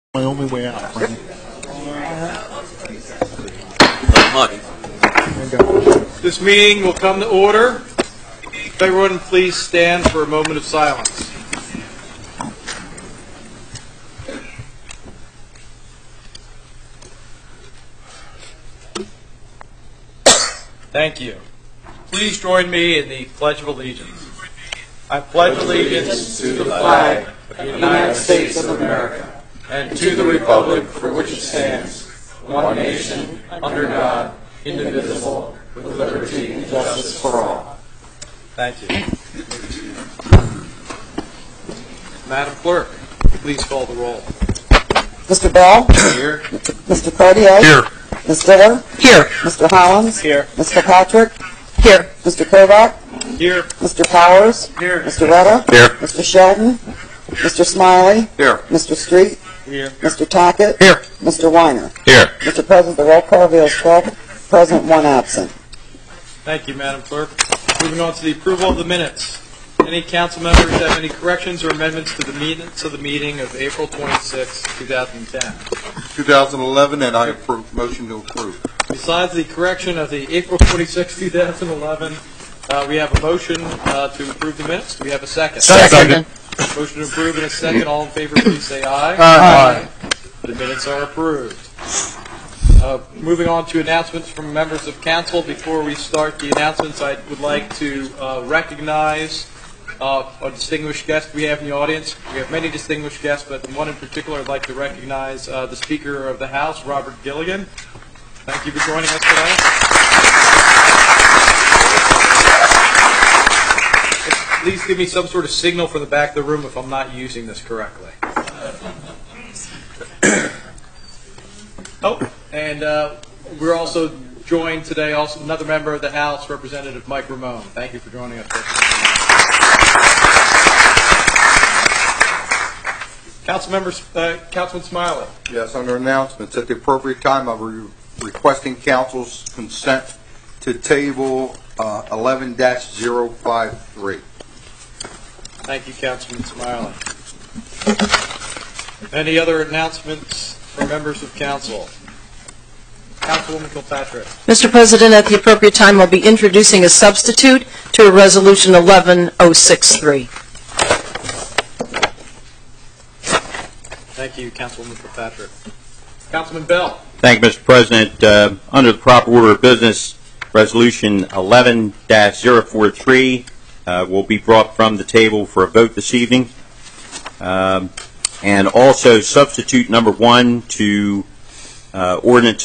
My only way out, Frank. This meeting will come to order. If everyone please stand for a moment of silence. Thank you. Please join me in the Pledge of Allegiance. I pledge allegiance to the flag of the United States of America and to the republic for which it stands, one nation, under God, indivisible, with liberty and justice for all. Thank you. Madam Clerk, please call the roll. Mr. Bell? Here. Mr. Cartier? Here. Ms. Diller? Here. Mr. Hollins? Here. Mr. Patrick? Here. Mr. Kovac? Here. Mr. Powers? Here. Mr. Retta? Here. Mr. Sheldon? Mr. Smiley? Here. Mr. Street? Here. Mr. Tackett? Here. Mr. Weiner? Here. Mr. President, the roll call reveals 12 present, 1 absent. Thank you, Madam Clerk. Moving on to the approval of the minutes. Any council members have any corrections or amendments to the minutes of the meeting of April 26, 2010? 2011, and I approve. Motion to approve. Besides the correction of the April 26, 2011, we have a motion to approve the minutes. Do we have a second? Second. Motion to approve and a second. All in favor, please say aye. Aye. The minutes are approved. Moving on to announcements from members of council. Before we start the announcements, I would like to recognize a distinguished guest we have in the audience. We have many distinguished guests, but one in particular I'd like to recognize the Speaker of the House, Robert Gilligan. Thank you for joining us today. Please give me some sort of signal from the back of the room if I'm not using this correctly. And we're also joined today, also another member of the House, Representative Mike Ramone. Thank you for joining us. Councilman Smiley. Yes, under announcements, at the appropriate time, I'm requesting council's consent to table 11-053. Thank you, Councilman Smiley. Any other announcements from members of council? Councilwoman Kilpatrick. Mr. President, at the appropriate time, I'll be introducing a substitute to a Resolution 11063. Thank you, Councilwoman Kilpatrick. Councilman Bell. Thank you, Mr. President. Under the proper order of business, Resolution 11-043 will be brought from the table for a vote this evening. And also substitute number 1 to Ordinance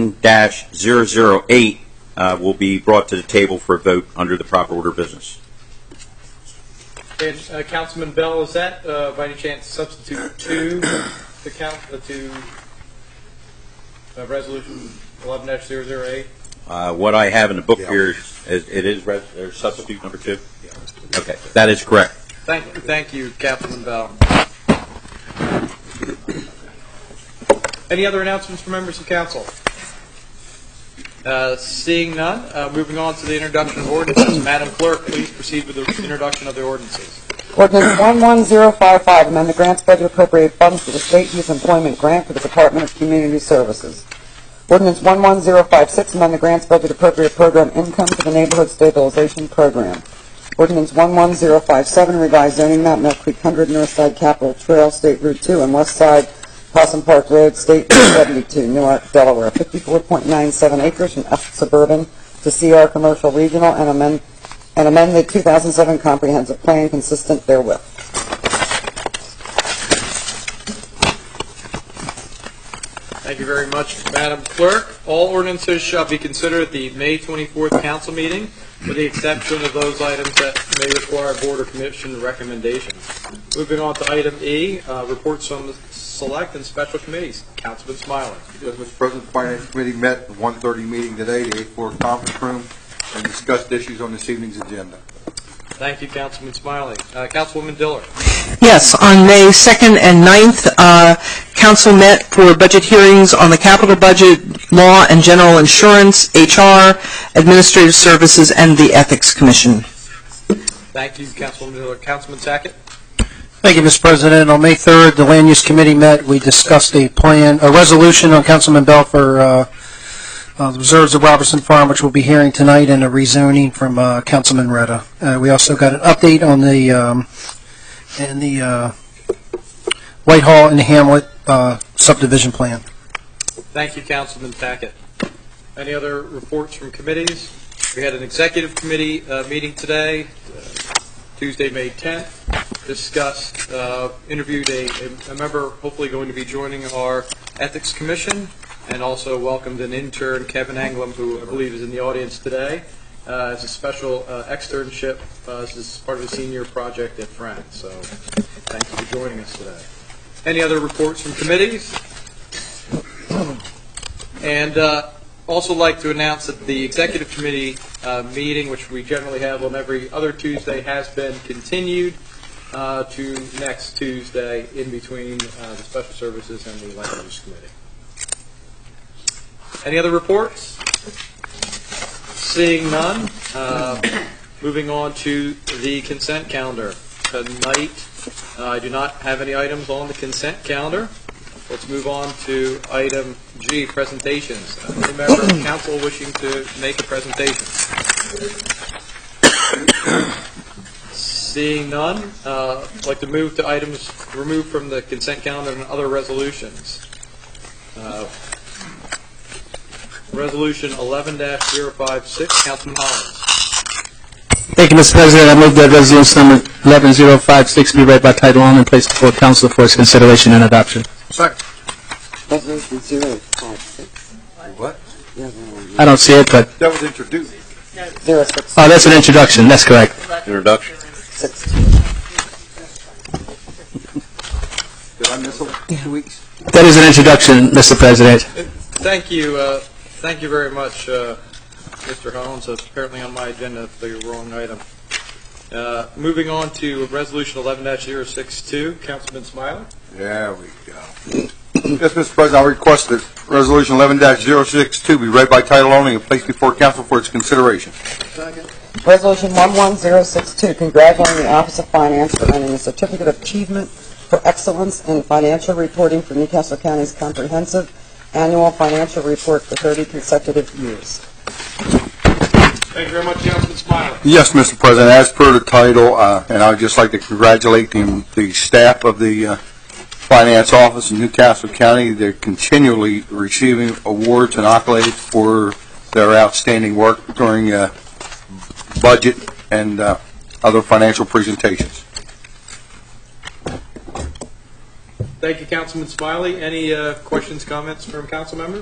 11-008 will be brought to the table for a vote under the proper order of business. And Councilman Bell, is that by any chance substitute 2 to Resolution 11-008? What I have in the book here is it is substitute number 2. Okay, that is correct. Thank you, Councilman Bell. Any other announcements from members of council? Seeing none, moving on to the introduction of ordinances. Madam Clerk, please proceed with the introduction of the ordinances. Ordinance 11055, amend the grants budget appropriate funds for the State Youth Employment Grant for the Department of Community Services. Ordinance 11056, amend the grants budget appropriate program income for the Neighborhood Stabilization Program. Ordinance 11057, revised zoning map, Mill Creek 100, North Side Capitol Trail, State Route 2, and West Side Possum Park Road, State Route 72, Newark, Delaware, 54.97 acres from F Suburban to CR Commercial Regional, and amend the 2007 Comprehensive Plan consistent therewith. Thank you very much, Madam Clerk. All ordinances shall be considered at the May 24th council meeting, with the exception of those items that may require board or commission recommendations. Moving on to item E, reports from the select and special committees. Councilman Smiley. Yes, Mr. President, the Finance Committee met at the 1:30 meeting today, the 8th floor conference room, and discussed issues on this evening's agenda. Thank you, Councilman Smiley. Councilwoman Diller. Yes, on May 2nd and 9th, Council met for budget hearings on the capital budget, law and general insurance, HR, administrative services, and the Ethics Commission. Thank you, Councilwoman Diller. Councilman Tackett. Thank you, Mr. President. On May 3rd, the Land Use Committee met. We discussed a resolution on Councilman Bell for the reserves of Robertson Farm, which we'll be hearing tonight, and a rezoning from Councilman Retta. We also got an update on the Whitehall and Hamlet subdivision plan. Thank you, Councilman Tackett. Any other reports from committees? We had an executive committee meeting today, Tuesday, May 10th. Discussed, interviewed a member hopefully going to be joining our Ethics Commission, and also welcomed an intern, Kevin Anglem, who I believe is in the audience today, as a special externship. This is part of a senior project at Friend. So thank you for joining us today. Any other reports from committees? And also like to announce that the executive committee meeting, which we generally have on every other Tuesday, has been continued to next Tuesday in between the Special Services and the Land Use Committee. Any other reports? Seeing none, moving on to the consent calendar. Tonight, I do not have any items on the consent calendar. Let's move on to item G, presentations. Any member of council wishing to make a presentation? Seeing none, I'd like to move to items removed from the consent calendar and other resolutions. Resolution 11-056, Councilman Hollins. Thank you, Mr. President. I move that resolution number 11056 be read by title only and placed before council for its consideration and adoption. Second. Resolution 056. What? I don't see it, but That was introduced. 06. oh, that's an introduction. That's correct. Introduction. 16. Did I miss it? 2 weeks? That is an introduction, Mr. President. Thank you very much, Mr. Hollins. That's apparently on my agenda, the wrong item. Moving on to Resolution 11-062, Councilman Smiley. There we go. Yes, Mr. President, I request that Resolution 11-062 be read by title only and placed before council for its consideration. Resolution 11062, congratulating the Office of Finance for earning a Certificate of Achievement for Excellence in Financial Reporting for Newcastle County's Comprehensive Annual Financial Report for 30 consecutive years. Thank you very much, Councilman Smiley. Yes, Mr. President, as per the title, and I would just like to congratulate the staff of the Finance Office in Newcastle County. They're continually receiving awards and accolades for their outstanding work during budget and other financial presentations. Thank you, Councilman Smiley. Any questions, comments from council members?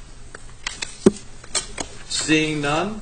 Seeing none.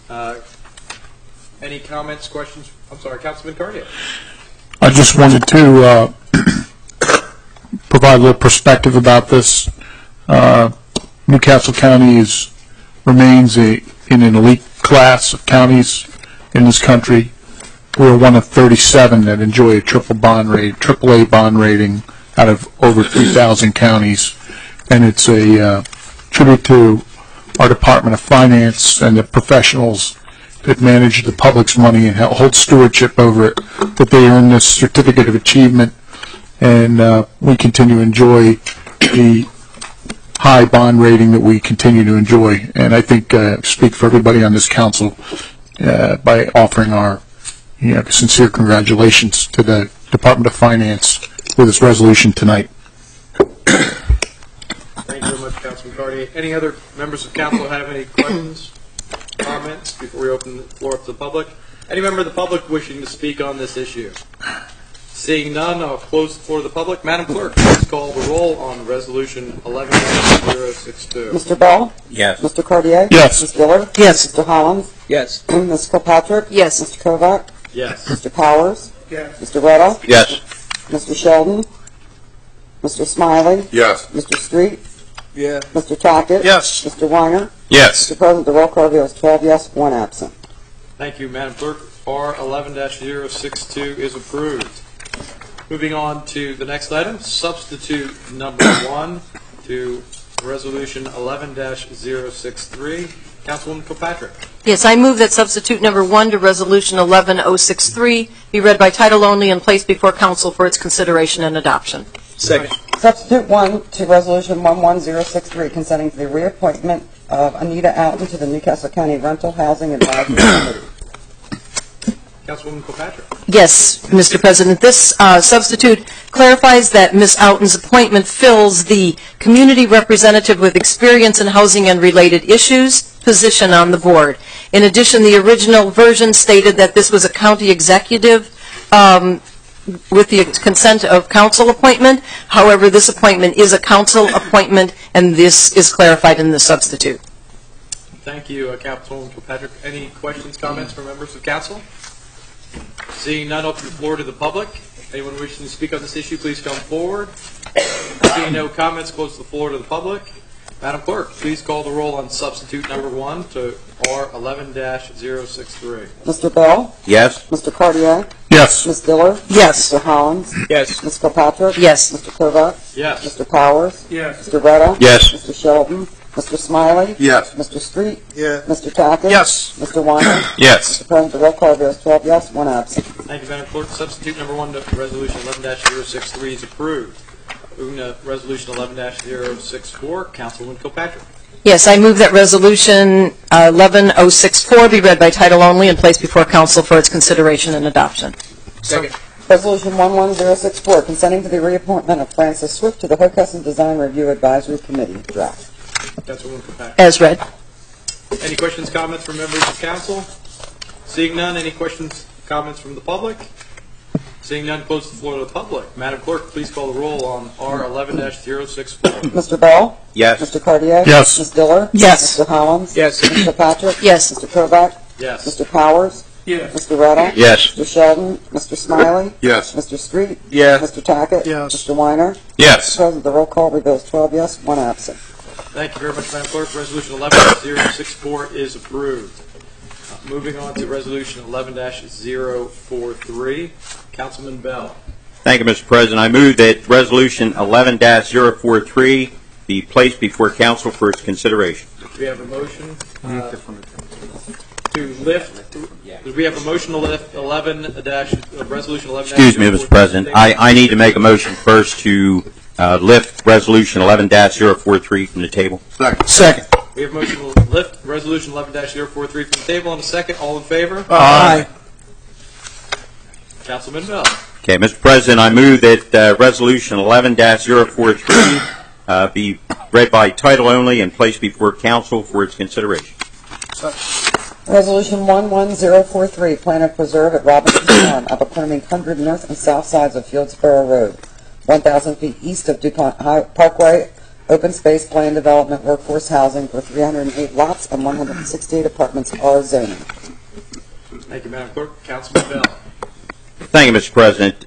Any comments, questions? I'm sorry, Councilman Cartier. I just wanted to provide a little perspective about this. Newcastle County remains in an elite class of counties in this country. We're one of 37 that enjoy a AAA bond rating out of over 3,000 counties, and it's a tribute to our Department of Finance and the professionals that manage the public's money and hold stewardship over it, that they earn this Certificate of Achievement, and we continue to enjoy the high bond rating that we continue to enjoy. And I think speak for everybody on this council by offering our sincere congratulations to the Department of Finance for this resolution tonight. Thank you very much, Councilman Cartier. Any other members of council have any questions, comments before we open the floor up to the public? Any member of the public wishing to speak on this issue? Seeing none, I'll close the floor to the public. Madam Clerk, please call the roll on Resolution 11-062. Mr. Bell? Yes. Mr. Cartier? Yes. Ms. Giller? Yes. Mr. Hollins? Yes. Ms. Kilpatrick? Yes. Mr. Kovac? Yes. Mr. Powers? Yes. Mr. Retta? Yes. Mr. Sheldon? Mr. Smiley? Yes. Mr. Street? Yeah. Mr. Tackett? Yes. Mr. Weiner? Yes. Mr. President, the roll call is 12 yes, 1 absent. Thank you, Madam Clerk. R 11-062 is approved. Moving on to the next item, substitute number 1 to Resolution 11-063. Councilwoman Kilpatrick. Yes, I move that substitute number 1 to Resolution 11063 be read by title only and placed before council for its consideration and adoption. Second. Substitute 1 to Resolution 11063, consenting to the reappointment of Anita Alton to the Newcastle County Rental Housing Advisory Committee. Councilwoman Kilpatrick. Yes, Mr. President. This substitute clarifies that Ms. Outen's appointment fills the community representative with experience in housing and related issues position on the board. In addition, the original version stated that this was a county executive with the consent of council appointment. However, this appointment is a council appointment, and this is clarified in the substitute. Thank you, Councilwoman Kilpatrick. Any questions, comments from members of council? Seeing none, open the floor to the public. Anyone wishing to speak on this issue, please come forward. Seeing no comments, close the floor to the public. Madam Clerk, please call the roll on substitute number 1 to R11-063. Mr. Bell? Yes. Mr. Cartier? Yes. Ms. Diller? Yes. Mr. Hollins? Yes. Ms. Kilpatrick? Yes. Mr. Kovac? Yes. Mr. Powers? Yes. Mr. Retta? Yes. Mr. Sheldon? Mr. Smiley? Yes. Mr. Street? Yes. Mr. Tackett? Yes. Mr. Weiner? Yes. Mr. President, the roll call votes 12 yes, 1 absent. Thank you, Madam Clerk. Substitute number 1 to Resolution 11-063 is approved. Moving to Resolution 11-064, Councilwoman Kilpatrick. Yes, I move that Resolution 11064 be read by title only and placed before council for its consideration and adoption. Second. Resolution 11064, consenting to the reappointment of Francis Swift to the Hocusin Design Review Advisory Committee. Draft. Councilwoman Kilpatrick. As read. Any questions, comments from members of council? Seeing none, any questions, comments from the public? Seeing none, close the floor to the public. Madam Clerk, please call the roll on R11-064. Mr. Bell? Yes. Mr. Cartier? Yes. Ms. Diller? Yes. Mr. Hollins? Yes. Mr. Patrick? Yes. Mr. Kovac? Yes. Mr. Powers? Yes. Mr. Retta? Yes. Mr. Sheldon? Mr. Smiley? Yes. Mr. Street? Yes. Mr. Tackett? Yes. Mr. Weiner? Yes. President, the roll call reveals 12 yes, 1 absent. Thank you very much, Madam Clerk. Resolution 11-064 is approved. Moving on to Resolution 11-043, Councilman Bell. Thank you, Mr. President. I move that Resolution 11-043 be placed before council for its consideration. We have a motion to lift. We have a motion to lift Resolution 11. Excuse me, Mr. President. I need to make a motion first to lift Resolution 11-043 from the table. Second. We have a motion to lift Resolution 11-043 from the table. In a second, all in favor? Aye. Councilman Bell. Okay, Mr. President, I move that Resolution 11-043 be read by title only and placed before council for its consideration. Resolution 11043, plan of preserve at Robinson Farm, Abercrombie 100 north and south sides of Fieldsboro Road, 1,000 feet east of DuPont Parkway, open space plan development workforce housing for 308 lots and 168 apartments are zoning. Thank you, Madam Clerk. Councilman Bell. Thank you, Mr. President.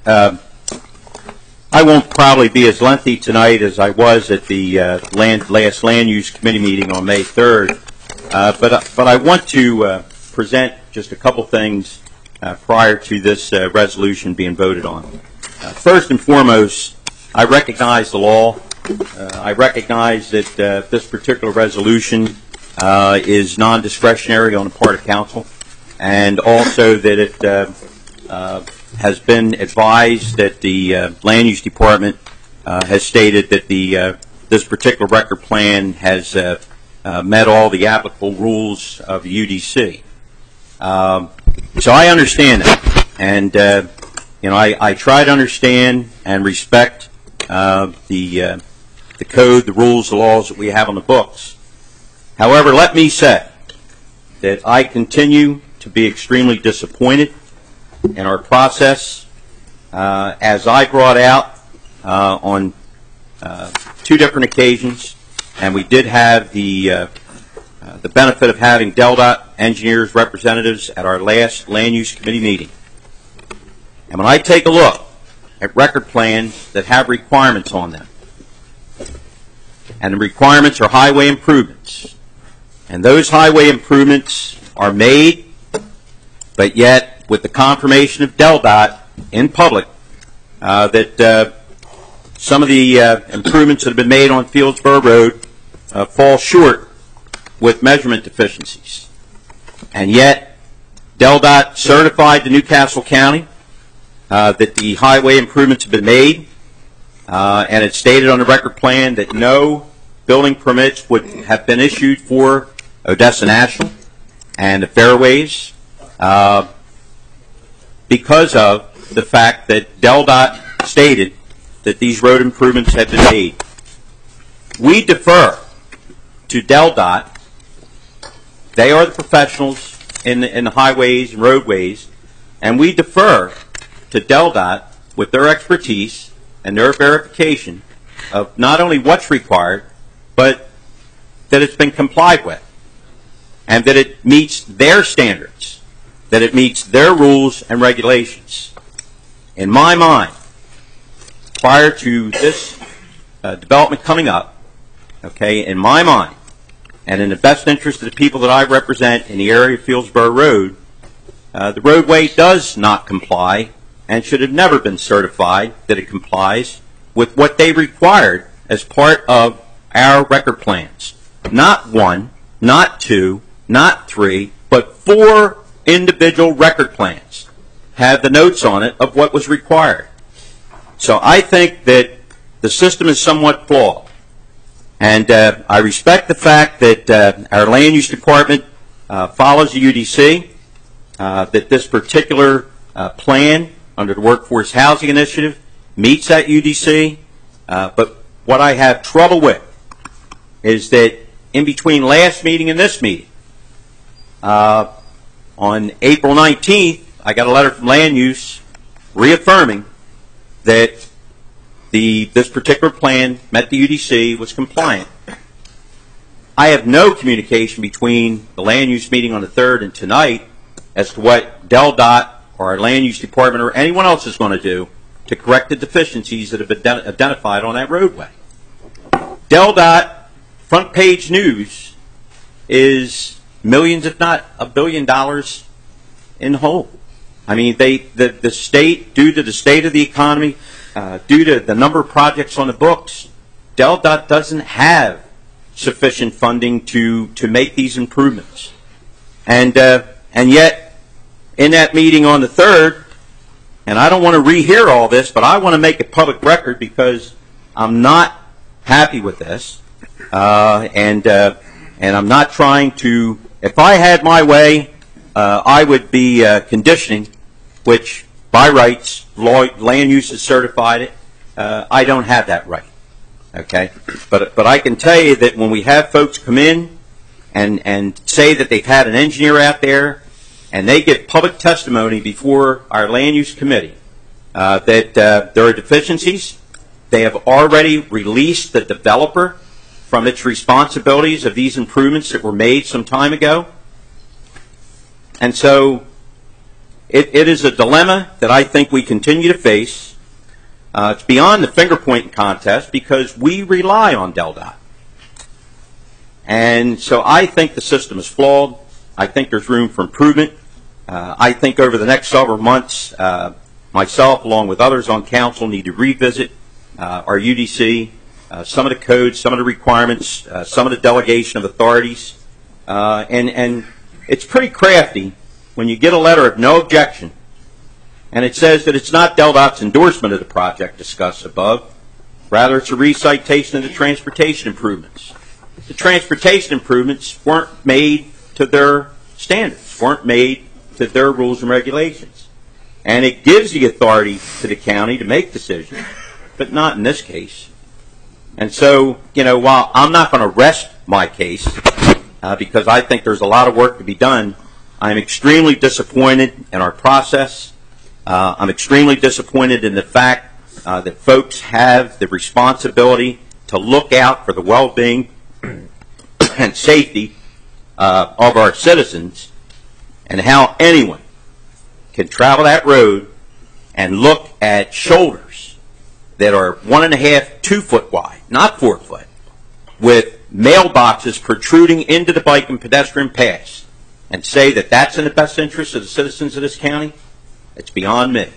I won't probably be as lengthy tonight as I was at the last Land Use Committee meeting on May 3rd, but I want to present just a couple things prior to this resolution being voted on. First and foremost, I recognize the law. I recognize that this particular resolution is non-discretionary on the part of council, and also that it has been advised that the Land Use Department has stated that this particular record plan has met all the applicable rules of the UDC. So I understand that, and I try to understand and respect the code, the rules, the laws that we have on the books. However, let me say that I continue to be extremely disappointed in our process. As I brought out on 2 different occasions, and we did have the benefit of having DelDOT engineers representatives at our last Land Use Committee meeting. And when I take a look at record plans that have requirements on them, and the requirements are highway improvements, and those highway improvements are made, but yet with the confirmation of DelDOT in public that some of the improvements that have been made on Fieldsboro Road fall short with measurement deficiencies. And yet, DelDOT certified to Newcastle County that the highway improvements have been made, and it stated on the record plan that no building permits would have been issued for Odessa National and the fairways because of the fact that DelDOT stated that these road improvements had been made. We defer to DelDOT. They are the professionals in the highways and roadways, and we defer to DelDOT with their expertise and their verification of not only what's required, but that it's been complied with, and that it meets their standards, that it meets their rules and regulations. In my mind, prior to this development coming up, okay, in my mind, and in the best interest of the people that I represent in the area of Fieldsboro Road, the roadway does not comply and should have never been certified that it complies with what they required as part of our record plans. Not one, not two, not three, but 4 individual record plans have the notes on it of what was required. So I think that the system is somewhat flawed. And I respect the fact that our land use department follows the UDC, that this particular plan under the Workforce Housing Initiative meets that UDC. But what I have trouble with is that in between last meeting and this meeting, on April 19th, I got a letter from land use reaffirming that this particular plan met the UDC, was compliant. I have no communication between the land use meeting on the 3rd and tonight as to what DelDOT or our land use department or anyone else is going to do to correct the deficiencies that have been identified on that roadway. DelDOT front page news is millions, if not $1 billion in the hole. I mean, the state, due to the state of the economy, due to the number of projects on the books, DelDOT doesn't have sufficient funding to make these improvements. And yet, in that meeting on the 3rd, and I don't want to rehear all this, but I want to make it public record because I'm not happy with this, and I'm not trying to. If I had my way, I would be conditioning, which by rights, land use has certified it. I don't have that right. Okay, but I can tell you that when we have folks come in and say that they've had an engineer out there, and they give public testimony before our land use committee that there are deficiencies, they have already released the developer from its responsibilities of these improvements that were made some time ago. And so it is a dilemma that I think we continue to face. It's beyond the finger-pointing contest because we rely on DelDOT. And so I think the system is flawed. I think there's room for improvement. I think over the next several months, myself, along with others on council, need to revisit our UDC, some of the codes, some of the requirements, some of the delegation of authorities. And it's pretty crafty when you get a letter of no objection, and it says that it's not DelDOT's endorsement of the project discussed above. Rather, it's a recitation of the transportation improvements. The transportation improvements weren't made to their standards, weren't made to their rules and regulations. And it gives the authority to the county to make decisions, but not in this case. And so, while I'm not going to rest my case, because I think there's a lot of work to be done, I'm extremely disappointed in our process. I'm extremely disappointed in the fact that folks have the responsibility to look out for the well-being and safety of our citizens, and how anyone can travel that road and look at shoulders that are 1.5, 2 foot wide, not 4 foot, with mailboxes protruding into the bike and pedestrian paths, and say that that's in the best interest of the citizens of this county. It's beyond me.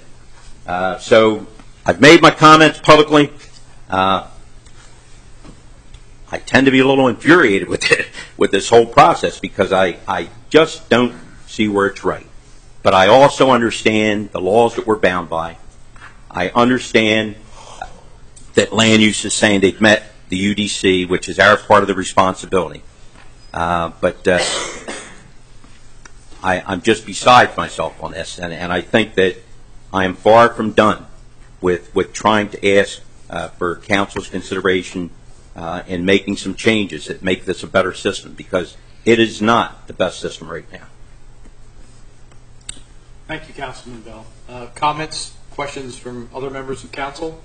So I've made my comments publicly. I tend to be a little infuriated with it, with this whole process, because I just don't see where it's right. But I also understand the laws that we're bound by. I understand that land use is saying they've met the UDC, which is our part of the responsibility. But I'm just beside myself on this, and I think that I am far from done with trying to ask for council's consideration in making some changes that make this a better system, because it is not the best system right now. Thank you, Councilman Bell. Comments, questions from other members of council?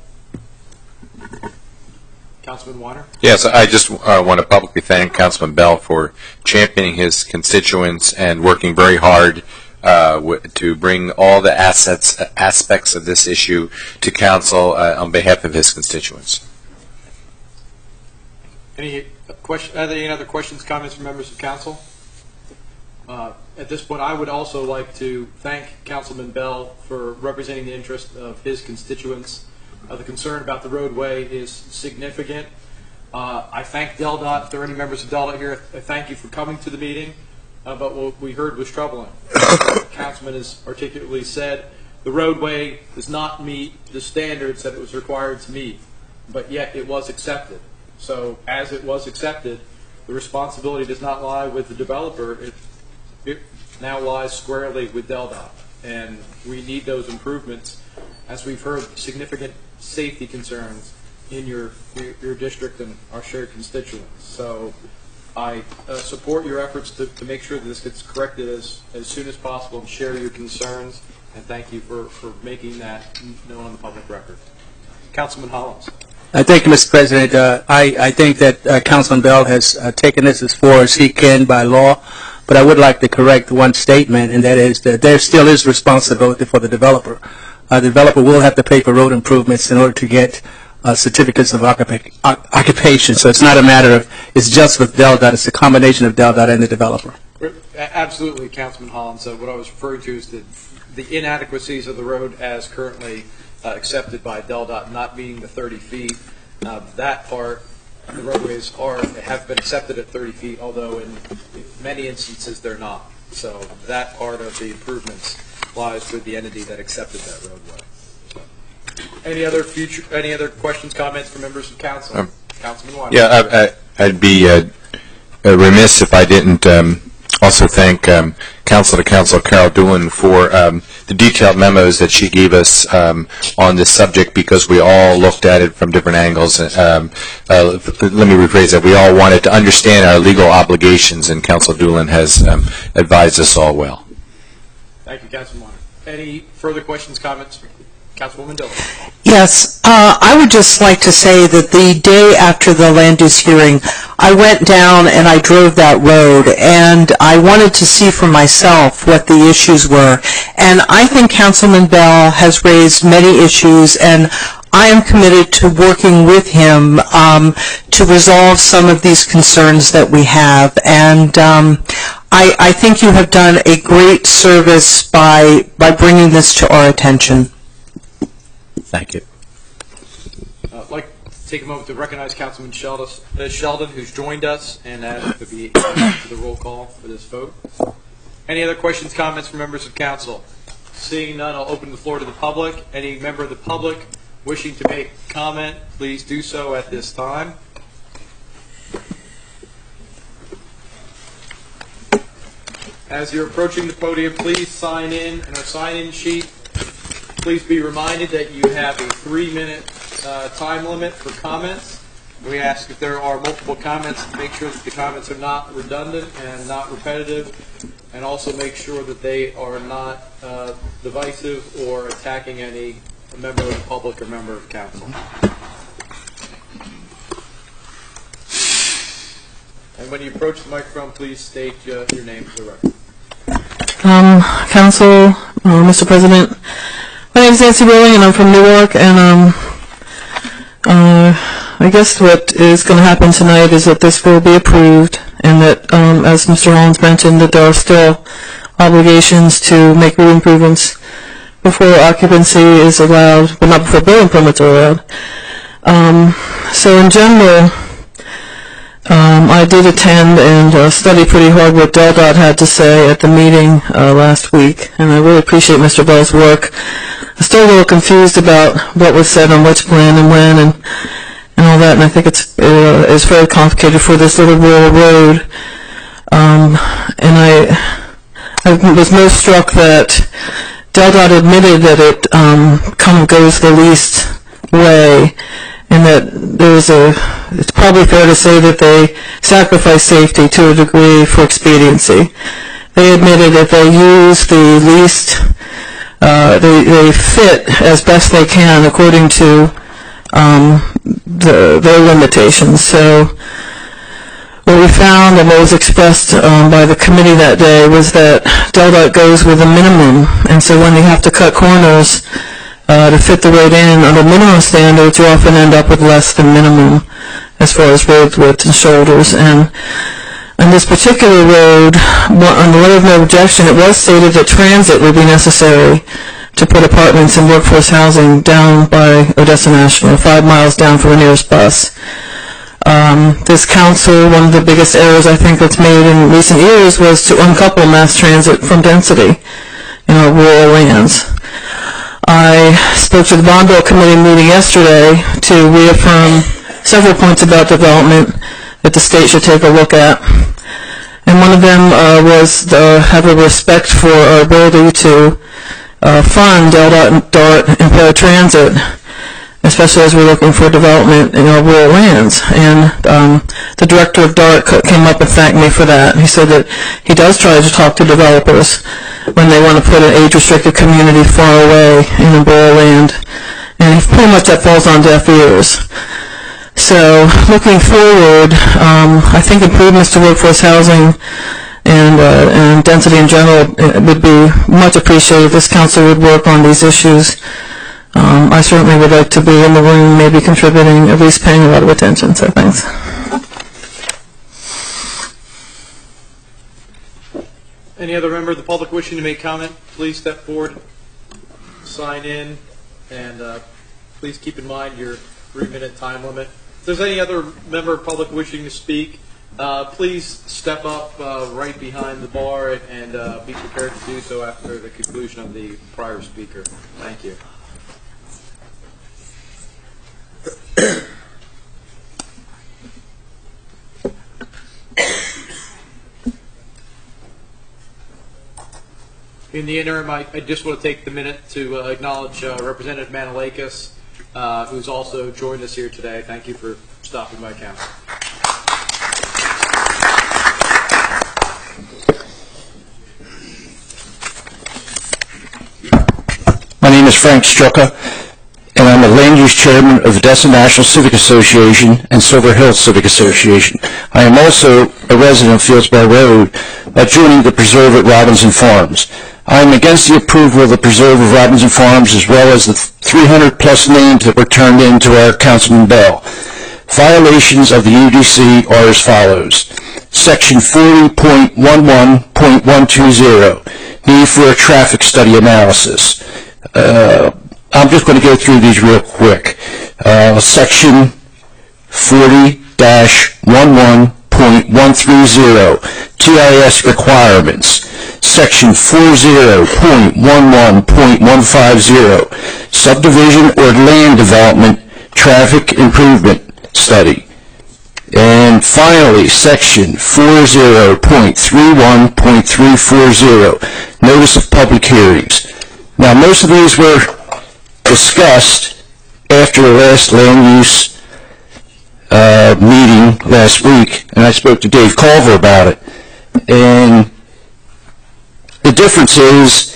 Councilman Weiner? Yes, I just want to publicly thank Councilman Bell for championing his constituents and working very hard to bring all the aspects of this issue to council on behalf of his constituents. Any other questions, comments from members of council? At this point, I would also like to thank Councilman Bell for representing the interest of his constituents. The concern about the roadway is significant. I thank DelDOT. If there are any members of DelDOT here, I thank you for coming to the meeting. But what we heard was troubling. The Councilman has articulately said the roadway does not meet the standards that it was required to meet, but yet it was accepted. So as it was accepted, the responsibility does not lie with the developer. It now lies squarely with DelDOT. And we need those improvements. As we've heard, significant safety concerns in your district and our shared constituents. So I support your efforts to make sure that this gets corrected as soon as possible and share your concerns. And thank you for making that known on the public record. Councilman Hollins. Thank you, Mr. President. I think that Councilman Bell has taken this as far as he can by law, but I would like to correct one statement, and that is that there still is responsibility for the developer. The developer will have to pay for road improvements in order to get certificates of occupation. So it's not a matter of, it's just with DelDOT, it's a combination of DelDOT and the developer. Absolutely, Councilman Hollins. So what I was referring to is the inadequacies of the road as currently accepted by DelDOT, not meeting the 30 feet. That part, the roadways have been accepted at 30 feet, although in many instances they're not. So that part of the improvements lies with the entity that accepted that roadway. Any other questions, comments from members of council? Councilman Weiner. Yeah, I'd be remiss if I didn't also thank Council Carol Doolin for the detailed memos that she gave us on this subject, because we all looked at it from different angles. Let me rephrase that. We all wanted to understand our legal obligations, and Council Doolin has advised us all well. Thank you, Councilman Weiner. Any further questions, comments? Councilwoman Dillon. Yes, I would just like to say that the day after the land use hearing, I went down and I drove that road, and I wanted to see for myself what the issues were. And I think Councilman Bell has raised many issues, and I am committed to working with him to resolve some of these concerns that we have. And I think you have done a great service by bringing this to our attention. Thank you. I'd like to take a moment to recognize Councilman Sheldon, who's joined us, and to be added to the roll call for this vote. Any other questions, comments from members of council? Seeing none, I'll open the floor to the public. Any member of the public wishing to make comment, please do so at this time. As you're approaching the podium, please sign in our sign-in sheet. Please be reminded that you have a 3-minute time limit for comments. We ask if there are multiple comments to make sure that the comments are not redundant and not repetitive, and also make sure that they are not divisive or attacking any member of the public or member of council. And when you approach the microphone, please state your name for the record. Council, Mr. President, my name is Nancy Rowling, and I'm from Newark, and I guess what is going to happen tonight is that this will be approved, and that, as Mr. Hollins mentioned, that there are still obligations to make road improvements before occupancy is allowed, but not before building permits are allowed. So in general, I did attend and study pretty hard what DelDOT had to say at the meeting last week, and I really appreciate Mr. Bell's work. I'm still a little confused about what was said on which plan and when and all that, and I think it's very complicated for this little rural road. And I was most struck that DelDOT admitted that it kind of goes the least way, and that it's probably fair to say that they sacrifice safety to a degree for expediency. They admitted that they use the least, they fit as best they can according to their limitations. So what we found and what was expressed by the committee that day was that DelDOT goes with a minimum, and so when you have to cut corners to fit the road in under minimum standards, you often end up with less than minimum as far as road width and shoulders. And on this particular road, on the letter of no objection, it was stated that transit would be necessary to put apartments and workforce housing down by Odessa National, 5 miles down from the nearest bus. This council, one of the biggest errors I think that's made in recent years was to uncouple mass transit from density in our rural lands. I spoke to the Bond Bill Committee meeting yesterday to reaffirm several points about development that the state should take a look at. And one of them was have a respect for our ability to fund DelDOT and DART and paratransit, especially as we're looking for development in our rural lands. And the director of DART came up and thanked me for that. He said that he does try to talk to developers when they want to put an age-restricted community far away in a rural land. And pretty much that falls on deaf ears. So looking forward, I think improvements to workforce housing and density in general would be much appreciated. This council would work on these issues. I certainly would like to be in the room, maybe contributing, at least paying a lot of attention, so thanks. Any other member of the public wishing to make comment, please step forward, sign in, and please keep in mind your 3-minute time limit. If there's any other member of the public wishing to speak, please step up right behind the bar and be prepared to do so after the conclusion of the prior speaker. Thank you. In the interim, I just want to take the minute to acknowledge Representative Manalakis, who's also joined us here today. Thank you for stopping by council. My name is Frank Strucka, and I'm a land use chairman of the Odessa National Civic Association and Silver Hill Civic Association. I am also a resident of Fieldsboro Road, adjoining the preserve at Robinson Farms. I am against the approval of the preserve of Robinson Farms as well as the 300-plus names that were turned in to our Councilman Bell. Violations of the UDC are as follows. Section 40.11.120, need for a traffic study analysis. I'm just going to go through these real quick. Section 40-11.130, TIS requirements. Section 40.11.150, subdivision or land development traffic improvement study. And finally, Section 40.31.340, notice of public hearings. Now, most of these were discussed after the last land use meeting last week, and I spoke to Dave Culver about it. And the difference is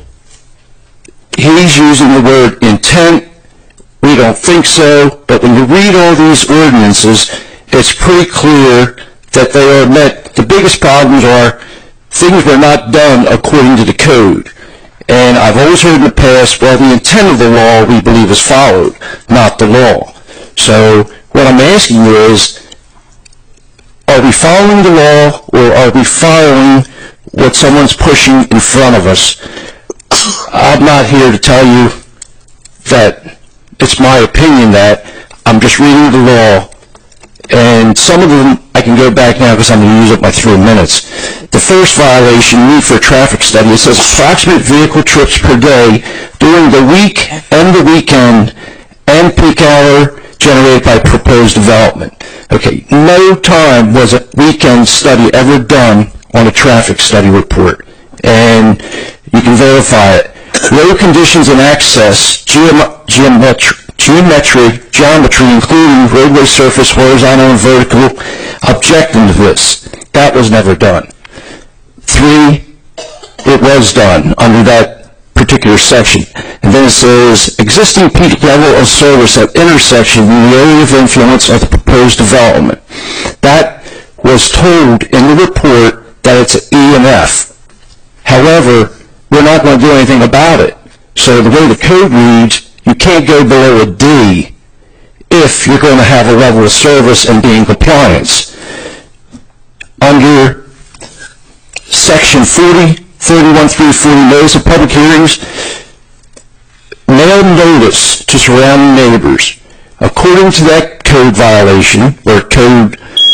he's using the word intent. We don't think so, but when you read all these ordinances, it's pretty clear that they are met. The biggest problems are things were not done according to the code. And I've always heard in the past, well, the intent of the law we believe is followed, not the law. So what I'm asking you is, are we following the law or are we following what someone's pushing in front of us? I'm not here to tell you that it's my opinion that. I'm just reading the law, and some of them I can go back now because I'm going to use up my 3 minutes. The first violation, need for a traffic study, it says approximate vehicle trips per day during the week and the weekend and peak hour generated by proposed development. Okay, no time was a weekend study ever done on a traffic study report, and you can verify it. Road conditions and access, geometry, including roadway surface, horizontal and vertical, objecting to this. That was never done. 3, it was done under that particular section. And then it says, existing peak level of service at intersection in the area of influence of the proposed development. That was told in the report that it's an E and F. However, we're not going to do anything about it. So the way the code reads, you can't go below a D if you're going to have a level of service and be in compliance. Under Section 40, 31.340, notice of public hearings, mail notice to surrounding neighbors. According to that code violation, or code...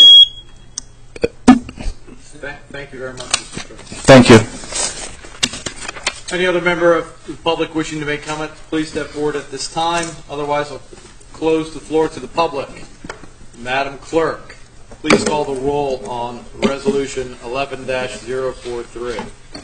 Thank you very much, Mr. Chairman. Thank you. Any other member of the public wishing to make comment, please step forward at this time. Otherwise, I'll close the floor to the public. Madam Clerk, please call the roll on Resolution 11-043.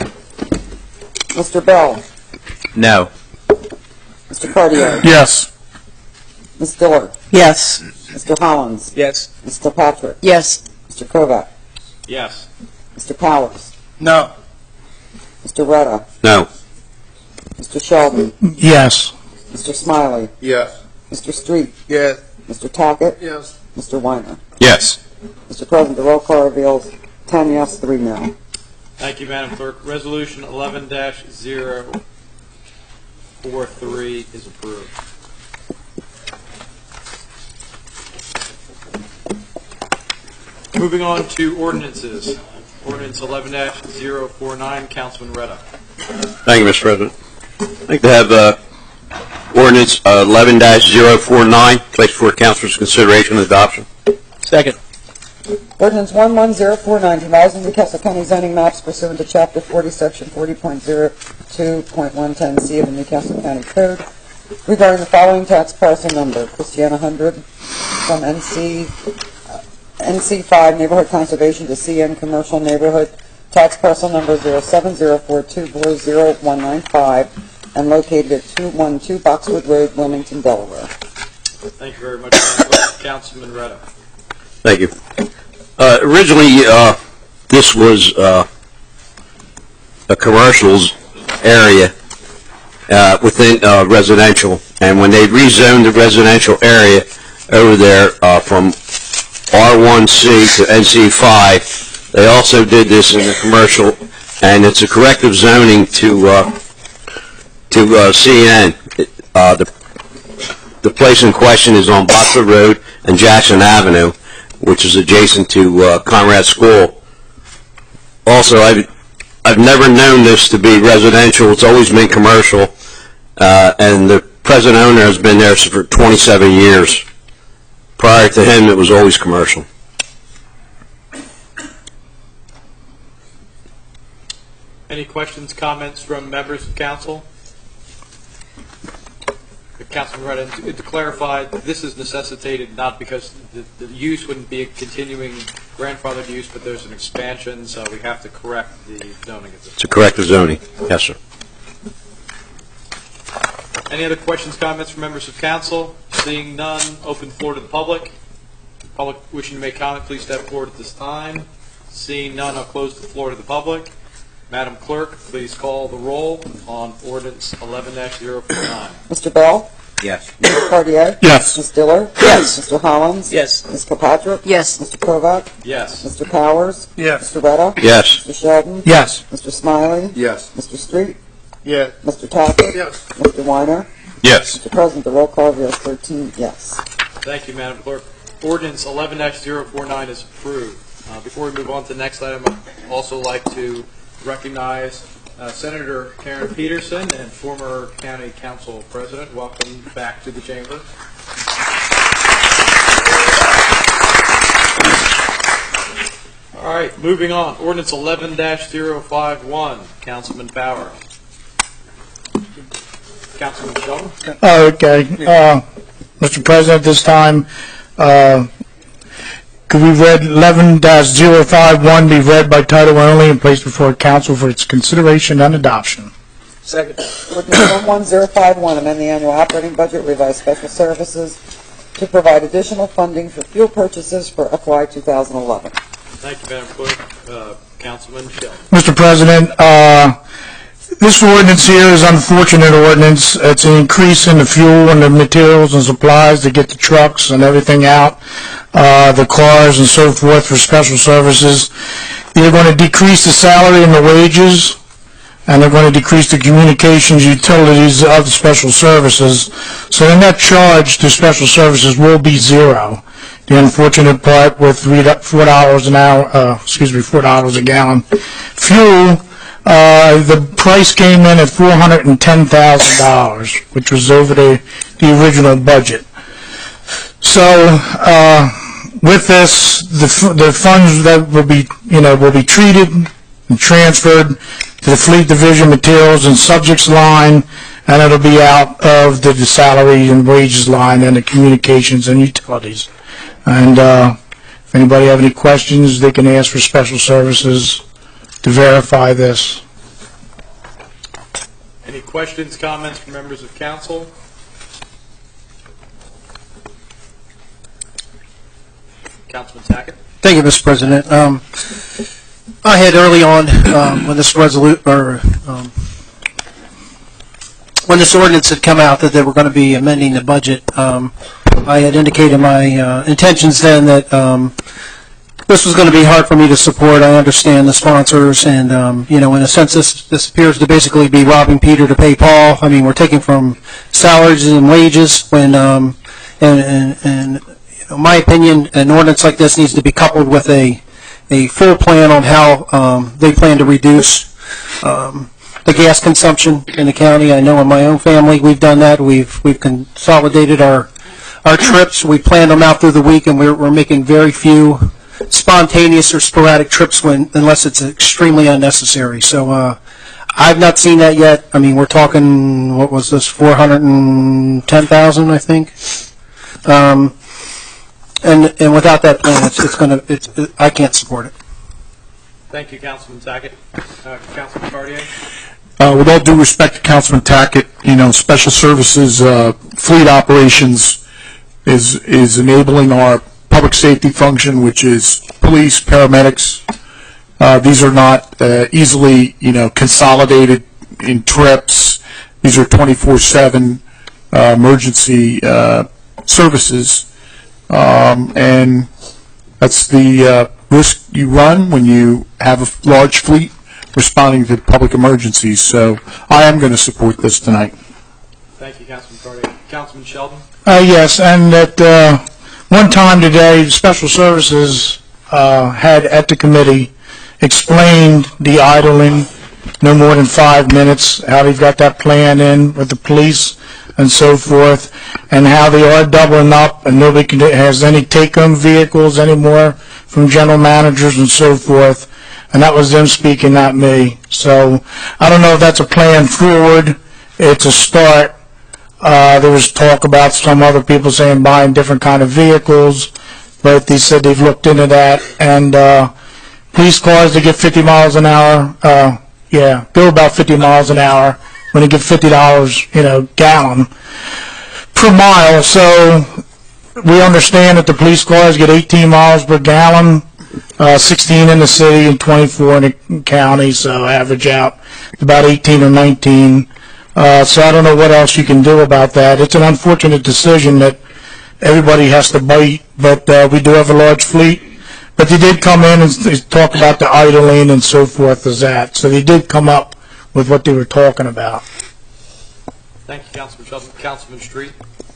Mr. Bell? No. Mr. Cartier? Yes. Ms. Diller? Yes. Mr. Hollins? Yes. Mr. Patrick? Yes. Mr. Kovac? Yes. Mr. Powers? No. Mr. Retta? No. Mr. Sheldon? Yes. Mr. Smiley? Yes. Mr. Street? Yes. Mr. Tackett? Yes. Mr. Weiner? Yes. Mr. President, the roll call reveals 10 yes, 3 no. Thank you, Madam Clerk. Resolution 11-043 is approved. Moving on to ordinances. Ordinance 11-049, Councilman Retta. Thank you, Mr. President. I'd like to have ordinance 11-049 placed for council's consideration and adoption. Second. Ordinance 11049, revising the Newcastle County zoning maps pursuant to Chapter 40, Section 40.02.110C of the Newcastle County Code regarding the following tax parcel number: Christiana 100 from NC5 Neighborhood Conservation to CN Commercial Neighborhood, tax parcel number 07042400195, and located at 212 Boxwood Road, Wilmington, Delaware. Thank you very much, Madam Clerk. Councilman Retta. Thank you. Originally, this was a commercials area within residential, and when they rezoned the residential area over there from R1C to NC5, they also did this in the commercial, and it's a corrective zoning to CN. The place in question is on Boxwood Road and Jackson Avenue, which is adjacent to Conrad School. Also, I've never known this to be residential. It's always been commercial, and the present owner has been there for 27 years. Prior to him, it was always commercial. Any questions, comments from members of council? Councilman Retta, to clarify, this is necessitated not because the use wouldn't be a continuing grandfathered use, but there's an expansion, so we have to correct the zoning at this It's a corrective zoning. Yes, sir. Any other questions, comments from members of council? Seeing none, open the floor to the public. Public wishing to make comment, please step forward at this time. Seeing none, I'll close the floor to the public. Madam Clerk, please call the roll on ordinance 11-049. Mr. Bell? Yes. Mr. Cartier? Yes. Ms. Diller? Yes. Mr. Hollins? Yes. Ms. Patrick? Yes. Mr. Kovac? Yes. Mr. Powers? Yes. Mr. Retta? Yes. Mr. Sheldon? Yes. Mr. Smiley? Yes. Mr. Street? Yes. Mr. Tackett? Yes. Mr. Weiner? Yes. Mr. President, the roll call reveals 13 yes. Thank you, Madam Clerk. Ordinance 11-049 is approved. Before we move on to the next item, I'd also like to recognize Senator Karen Peterson and former County Council President. Welcome back to the chamber. right, moving on. Ordinance 11-051, Councilman Bauer. Councilman Sheldon? Okay. Mr. President, this time, could we read 11-051 be read by title only and placed before council for its consideration and adoption? Second. Ordinance 11051, amend the annual operating budget, revise special services to provide additional funding for fuel purchases for FY 2011. Thank you, Madam Clerk. Councilman Sheldon. Mr. President, this ordinance here is an unfortunate ordinance. It's an increase in the fuel and the materials and supplies to get the trucks and everything out, the cars and so forth for special services. They're going to decrease the salary and the wages, and they're going to decrease the communications utilities of the special services. So the net charge to special services will be zero. The unfortunate part with $4 an hour, $4 a gallon fuel, the price came in at $410,000, which was over the original budget. So with this, the funds that will be treated and transferred to the Fleet Division Materials and Subjects line, and it'll be out of the salary and wages line and the communications and utilities. And if anybody have any questions, they can ask for special services to verify this. Any questions, comments from members of council? Councilman Tackett. Thank you, Mr. President. I had early on, when this when this ordinance had come out that they were going to be amending the budget, I had indicated my intentions then that this was going to be hard for me to support. I understand the sponsors, and in a sense, this appears to basically be robbing Peter to pay Paul. I mean, we're taking from salaries and wages when, in my opinion, an ordinance like this needs to be coupled with a full plan on how they plan to reduce the gas consumption in the county. I know in my own family we've done that. We've consolidated our trips. We planned them out through the week, and we're making very few spontaneous or sporadic trips unless it's extremely unnecessary. So I've not seen that yet. I mean, we're talking, what was this, 410,000, I think. And without that plan, I can't support it. Thank you, Councilman Tackett. Councilman Cartier. With all due respect to Councilman Tackett, special services fleet operations is enabling our public safety function, which is police, paramedics. These are not easily, consolidated in trips. These are 24/7 emergency services, and that's the risk you run when you have a large fleet responding to public emergencies. So I am going to support this tonight. Thank you, Councilman Cartier. Councilman Sheldon. Yes, and at one time today, Special Services had at the committee explained the idling, no more than 5 minutes, how they've got that plan in with the police and so forth, and how they are doubling up and nobody has any take-home vehicles anymore from general managers and so forth. And that was them speaking, not me. So I don't know if that's a plan forward. It's a start. There was talk about some other people saying buying different kind of vehicles, but they said they've looked into that. And police cars, they get 50 miles an hour. Go about 50 miles an hour when they get $50, gallon per mile. So we understand that the police cars get 18 miles per gallon, 16 in the city and 24 in the county, so average out about 18 or 19. So I don't know what else you can do about that. It's an unfortunate decision that everybody has to bite, but we do have a large fleet. But they did come in and talk about the idling and so forth as that. So they did come up with what they were talking about. Thank you, Councilman Sheldon. Councilman Street.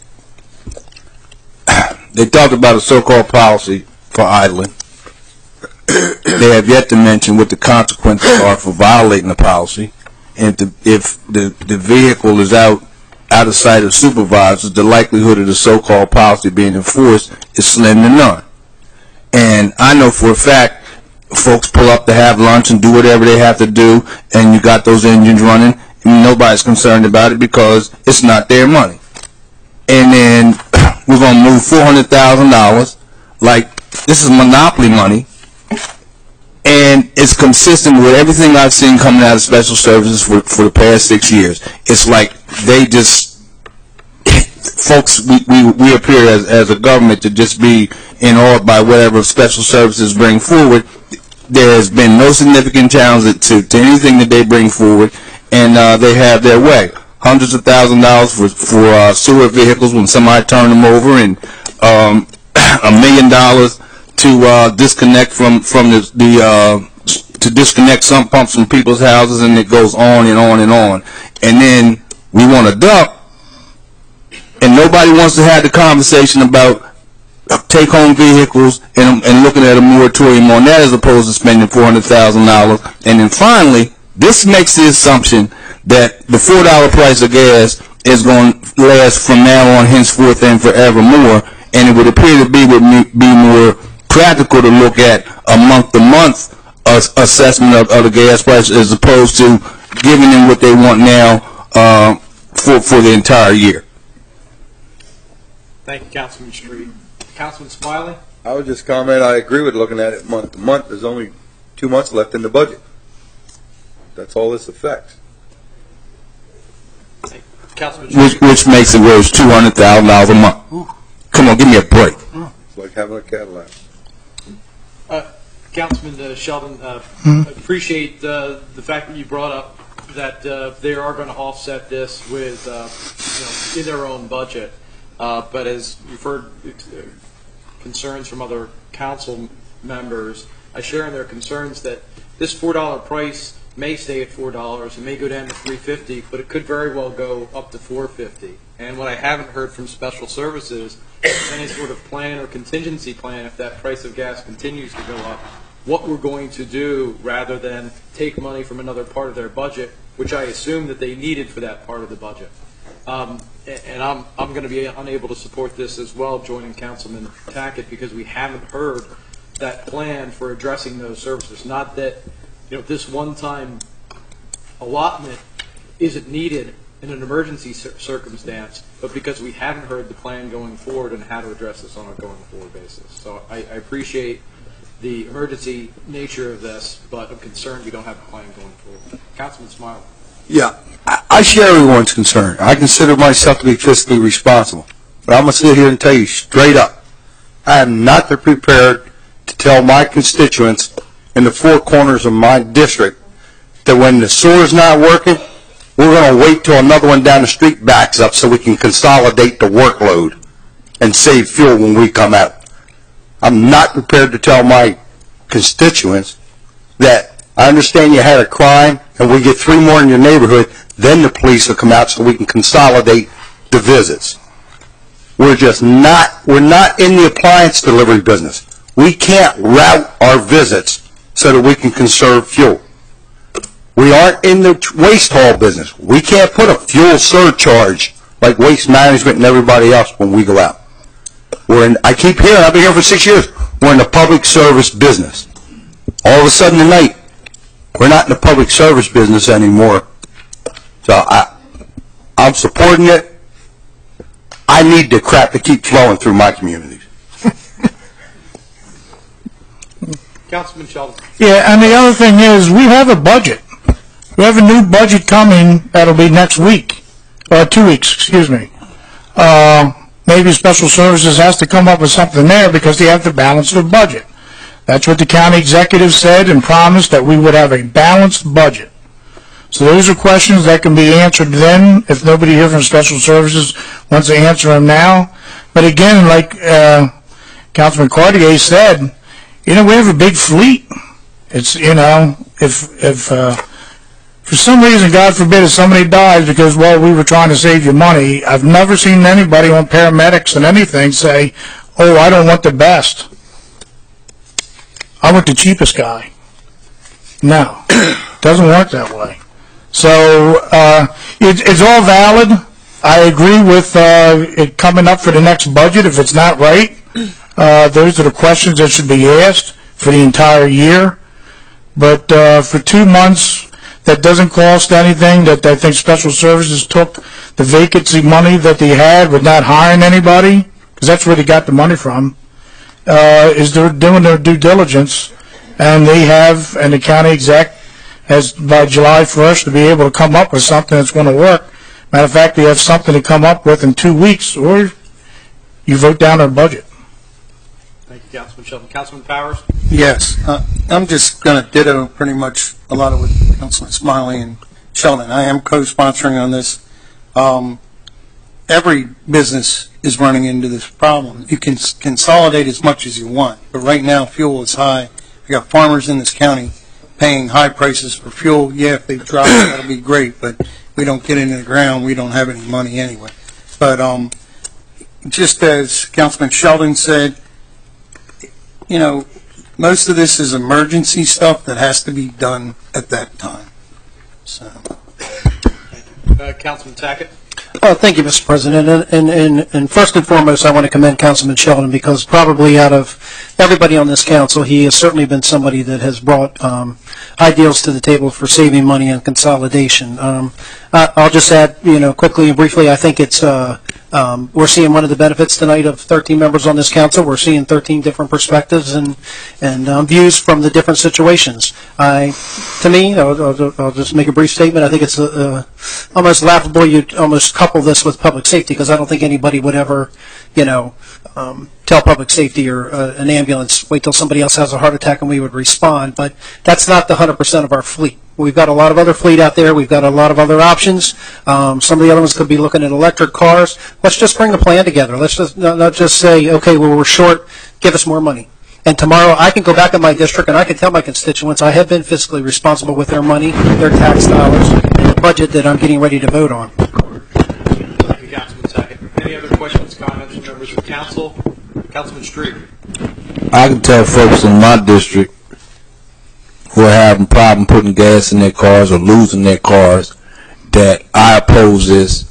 They talked about a so-called policy for idling. They have yet to mention what the consequences are for violating the policy. And if the vehicle is out of sight of supervisors, the likelihood of the so-called policy being enforced is slim to none. And I know for a fact, folks pull up to have lunch and do whatever they have to do, and you got those engines running, and nobody's concerned about it because it's not their money. And then we're going to move $400,000, like this is monopoly money, and it's consistent with everything I've seen coming out of special services for the past 6 years. It's like they just, folks, we appear as a government to just be in awe by whatever special services bring forward. There has been no significant challenge to anything that they bring forward, and they have their way. Hundreds of $1,000s for sewer vehicles when somebody turned them over, and $1 million to disconnect from to disconnect some pumps from people's houses, and it goes on and on and on. And then we want to dump, and nobody wants to have the conversation about take-home vehicles and looking at a moratorium on that as opposed to spending $400,000. And then finally, this makes the assumption that the $4 price of gas is going to last from now on henceforth and forevermore, and it would appear to be more practical to look at a month-to-month assessment of the gas price as opposed to giving them what they want now for the entire year. Thank you, Councilman Street. Councilman Smiley? I would just comment, I agree with looking at it month to month. There's only 2 months left in the budget. That's all this affects. Councilman Street? Which makes it where it's $200,000 a month. Come on, give me a break. It's like having a Cadillac. Councilman Sheldon, appreciate the fact that you brought up that they are going to offset this with, in their own budget. But as you've heard concerns from other council members, I share in their concerns that this $4 price may stay at $4, it may go down to $3.50, but it could very well go up to $4.50. And what I haven't heard from special services is any sort of plan or contingency plan if that price of gas continues to go up, what we're going to do rather than take money from another part of their budget, which I assume that they needed for that part of the budget. And I'm going to be unable to support this as well, joining Councilman Tackett, because we haven't heard that plan for addressing those services. Not that this one-time allotment isn't needed in an emergency circumstance, but because we haven't heard the plan going forward and how to address this on a going forward basis. So I appreciate the emergency nature of this, but I'm concerned we don't have a plan going forward. Councilman Smiley. Yeah, I share everyone's concern. I consider myself to be fiscally responsible. But I'm going to sit here and tell you straight up, I am not prepared to tell my constituents in the 4 corners of my district that when the sewer's not working, we're going to wait till another one down the street backs up so we can consolidate the workload and save fuel when we come out. I'm not prepared to tell my constituents that I understand you had a crime and we get 3 more in your neighborhood, then the police will come out so we can consolidate the visits. We're not in the appliance delivery business. We can't route our visits so that we can conserve fuel. We aren't in the waste haul business. We can't put a fuel surcharge like Waste Management and everybody else when we go out. I keep hearing, I've been here for 6 years, we're in the public service business. All of a sudden tonight, we're not in the public service business anymore. So I'm supporting it. I need the crap to keep flowing through my communities. Councilman Sheldon. Yeah, and the other thing is, we have a budget. We have a new budget coming that'll be next week, or 2 weeks, excuse me. Maybe Special Services has to come up with something there because they have to balance their budget. That's what the county executive said and promised, that we would have a balanced budget. So those are questions that can be answered then, if nobody here from Special Services wants to answer them now. But again, like Councilman Cartier said, we have a big fleet. It's, if for some reason, God forbid, if somebody dies because, well, we were trying to save you money, I've never seen anybody on paramedics and anything say, oh, I don't want the best. I want the cheapest guy. No, doesn't work that way. So it's all valid. I agree with it coming up for the next budget. If it's not right, those are the questions that should be asked for the entire year. but for 2 months, that doesn't cost anything, that I think Special Services took the vacancy money that they had with not hiring anybody, because that's where they got the money from, is they're doing their due diligence, and they have, and the county exec has by July 1st to be able to come up with something that's going to work. Matter of fact, they have something to come up with in 2 weeks, or you vote down our budget. Thank you, Councilman Sheldon. Councilman Powers? Yes, I'm just going to ditto pretty much a lot of what Councilman Smiley and Sheldon. I am co-sponsoring on this. Every business is running into this problem. You can consolidate as much as you want, but right now fuel is high. We got farmers in this county paying high prices for fuel. Yeah, if they drop it, that'll be great, but we don't get into the ground, we don't have any money anyway. But just as Councilman Sheldon said, you know, most of this is emergency stuff that has to be done at that time. So. Councilman Tackett? Thank you, Mr. President. And first and foremost, I want to commend Councilman Sheldon because probably out of everybody on this council, he has certainly been somebody that has brought ideals to the table for saving money and consolidation. I'll just add, you know, quickly and briefly, I think it's we're seeing one of the benefits tonight of 13 members on this council. We're seeing 13 different perspectives and views from the different situations. To me, I'll just make a brief statement. I think it's almost laughable you almost couple this with public safety because I don't think anybody would ever, you know, tell public safety or an ambulance, wait till somebody else has a heart attack and we would respond. But that's not the 100% of our fleet. We've got a lot of other fleet out there. We've got a lot of other options. Some of the other ones could be looking at electric cars. Let's just bring a plan together. Let's just not just say, okay, well, we're short, give us more money. And tomorrow I can go back in my district and I can tell my constituents I have been fiscally responsible with their money, their tax dollars, and the budget that I'm getting ready to vote on. Thank you, Councilman Tackett. Any other questions, comments from members of council? Councilman Street. I can tell folks in my district who are having problem putting gas in their cars or losing their cars that I oppose this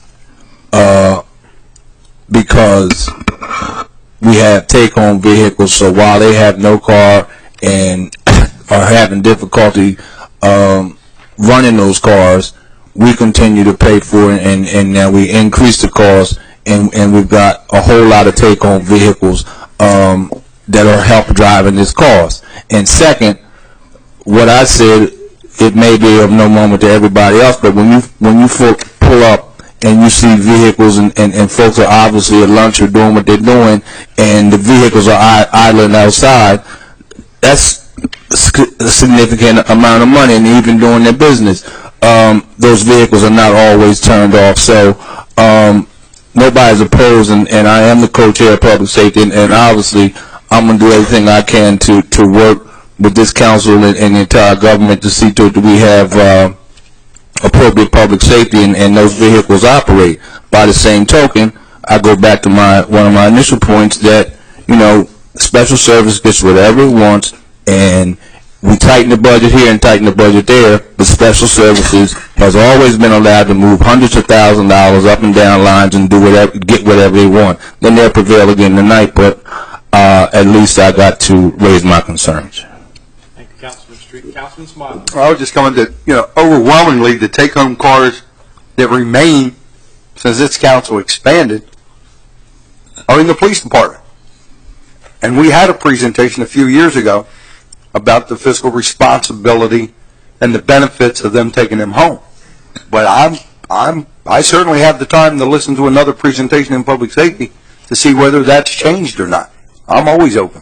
because we have take-home vehicles. So while they have no car and are having difficulty running those cars, we continue to pay for it, and now we increase the cost, and we've got a whole lot of take-home vehicles that are help driving this cost. And second, what I said, it may be of no moment to everybody else, but when you pull up and you see vehicles and folks are obviously at lunch or doing what they're doing, and the vehicles are idling outside, that's a significant amount of money, and even doing their business. Those vehicles are not always turned off, so nobody's opposed, and I am the co-chair of public safety, and obviously I'm going to do everything I can to work with this council and the entire government to see to it that we have appropriate public safety and those vehicles operate. By the same token, I go back to one of my initial points that, you know, special service gets whatever it wants, and we tighten the budget here and tighten the budget there, but special services has always been allowed to move hundreds of thousands of dollars up and down lines and do whatever, get whatever they want. Then they'll prevail again tonight, but at least I got to raise my concerns. Thank you, Councilman Street. Councilman Smiley. I was just coming to, you know, overwhelmingly the take-home cars that remain since this council expanded are in the police department. And we had a presentation a few years ago about the fiscal responsibility and the benefits of them taking them home. But I certainly have the time to listen to another presentation in public safety to see whether that's changed or not. I'm always open.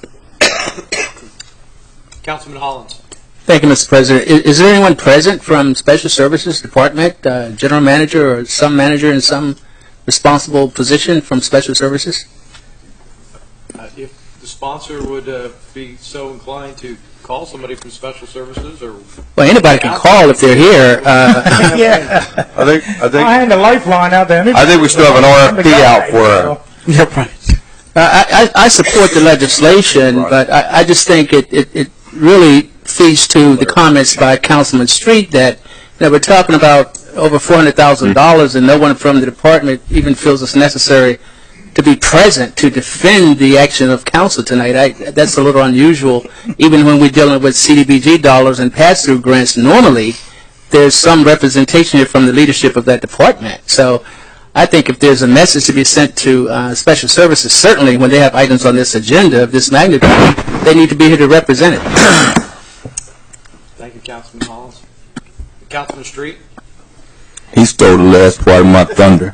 Councilman Hollins. Thank you, Mr. President. Is there anyone present from Special Services Department, general manager or some manager in some responsible position from Special Services? If the sponsor would be so inclined to call somebody from Special Services, or well, anybody can call if they're here. Yeah. I think I had a lifeline out there. I think we still have an RFP out for Yeah, right. I support the legislation, but I just think it really feeds to the comments by Councilman Street that we're talking about over $400,000 and no one from the department even feels it's necessary to to be present to defend the action of council tonight. That's a little unusual. Even when we're dealing with CDBG dollars and pass-through grants, normally there's some representation here from the leadership of that department. So I think if there's a message to be sent to special services, certainly when they have items on this agenda of this magnitude, they need to be here to represent it. Thank you, Councilman Hollins. Councilman Street? He stole the last part of my thunder.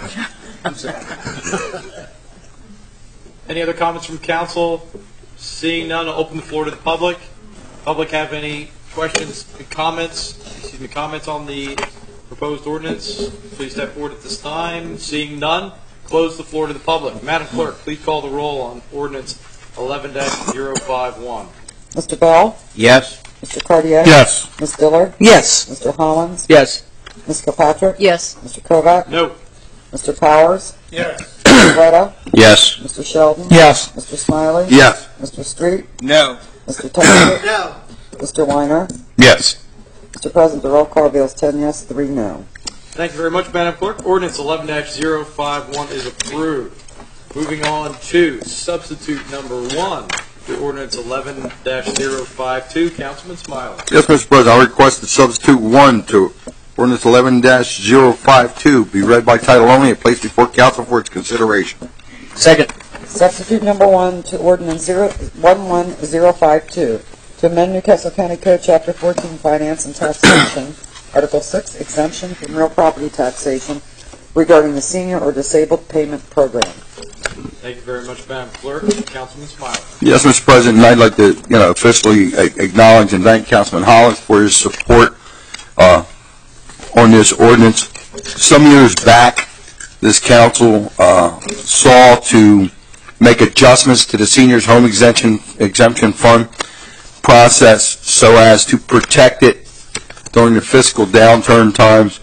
Any other comments from council? Seeing none, I'll open the floor to the public. Public have any questions and comments? Comments on the proposed ordinance? Please step forward at this time. Seeing none, close the floor to the public. Madam Clerk, please call the roll on ordinance 11-051. Mr. Bell? Yes. Mr. Cartier? Yes. Ms. Dillard? Yes. Mr. Hollins? Yes. Ms. Kilpatrick? Yes. Mr. Kovac? No. Mr. Powers? Yes. Mr. Retta? Yes. Mr. Sheldon? Yes. Mr. Smiley? Yes. Mr. Street? No. Mr. Taylor? No. Mr. Weiner? Yes. Mr. President, the roll call vote is 10 yes, 3 no. Thank you very much, Madam Clerk. Ordinance 11-051 is approved. Moving on to substitute number 1 to ordinance 11-052. Councilman Smiley. Yes, Mr. President, I request that substitute 1 to ordinance 11-052 be read by title only and placed before council for its consideration. Second. Substitute number 1 to ordinance 11-052 to amend Newcastle County Code Chapter 14 Finance and Taxation, Article 6 Exemption from Real Property Taxation regarding the Senior or Disabled Payment Program. Thank you very much, Madam Clerk. Councilman Smiley. Yes, Mr. President, and I'd like to, officially acknowledge and thank Councilman Hollins for his support on this ordinance. Some years back, this council saw to make adjustments to the Seniors Home Exemption Fund process so as to protect it during the fiscal downturn times,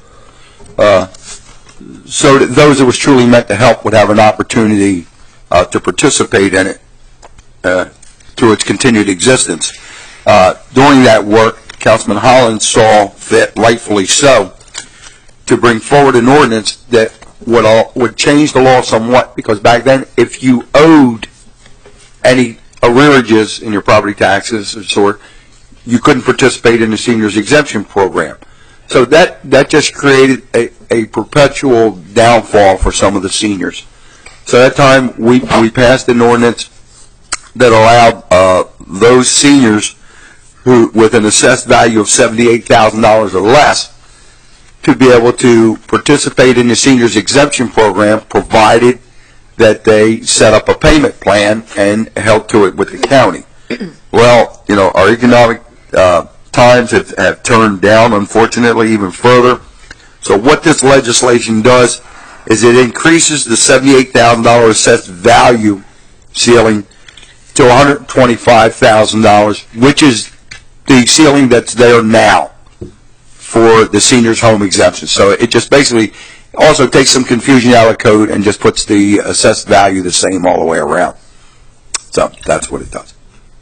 so that those it was truly meant to help would have an opportunity to participate in it through its continued existence. During that work, Councilman Hollins saw fit, rightfully so, to bring forward an ordinance that would change the law somewhat, because back then, if you owed any arrearages in your property taxes or sort, you couldn't participate in the seniors exemption program. So that just created a perpetual downfall for some of the seniors. So at that time, we passed an ordinance that allowed those seniors who, with an assessed value of $78,000 or less, to be able to participate in the seniors exemption program, provided that they set up a payment plan and held to it with the county. Well, our economic times have turned down, unfortunately, even further. So what this legislation does is it increases the $78,000 assessed value ceiling to $125,000, which is the ceiling that's there now for the seniors home exemption. So it just basically also takes some confusion out of the code and just puts the assessed value the same all the way around. So that's what it does.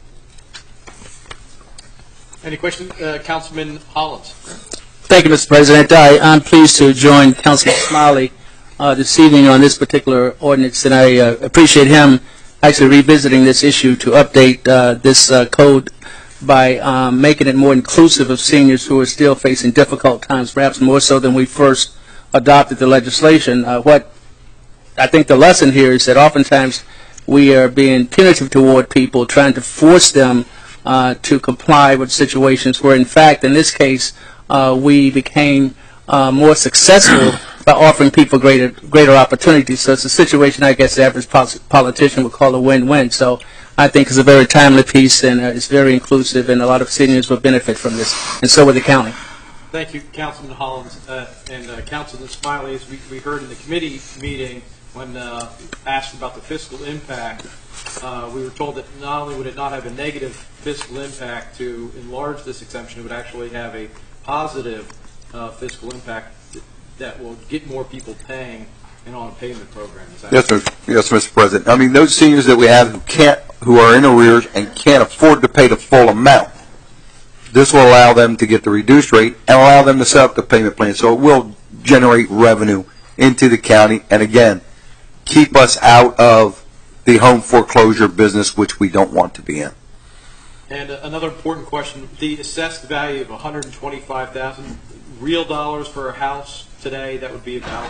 Any questions? Councilman Hollins. Thank you, Mr. President. I'm pleased to join Councilman Smiley this evening on this particular ordinance, and I appreciate him actually revisiting this issue to update this code by making it more inclusive of seniors who are still facing difficult times, perhaps more so than we first adopted the legislation. What I think the lesson here is that oftentimes we are being punitive toward people, trying to force them to comply with situations where, in fact, in this case, we became more successful by offering people greater opportunities. So it's a situation I guess the average politician would call a win-win. So I think it's a very timely piece, and it's very inclusive, and a lot of seniors will benefit from this, and so will the county. Thank you, Councilman Hollins. And Councilman Smiley, as we heard in the committee meeting when asked about the fiscal impact, we were told that not only would it not have a negative fiscal impact to enlarge this exemption, it would actually have a positive fiscal impact that will get more people paying and on a payment program. Yes, sir. Yes, Mr. President. I mean, those seniors that we have who are in arrears and can't afford to pay the full amount, this will allow them to get the reduced rate and allow them to set up the payment plan. So it will generate revenue into the county, and again, keep us out of the home foreclosure business, which we don't want to be in. And another important question, the assessed value of $125,000, real dollars for a house today, that would be about?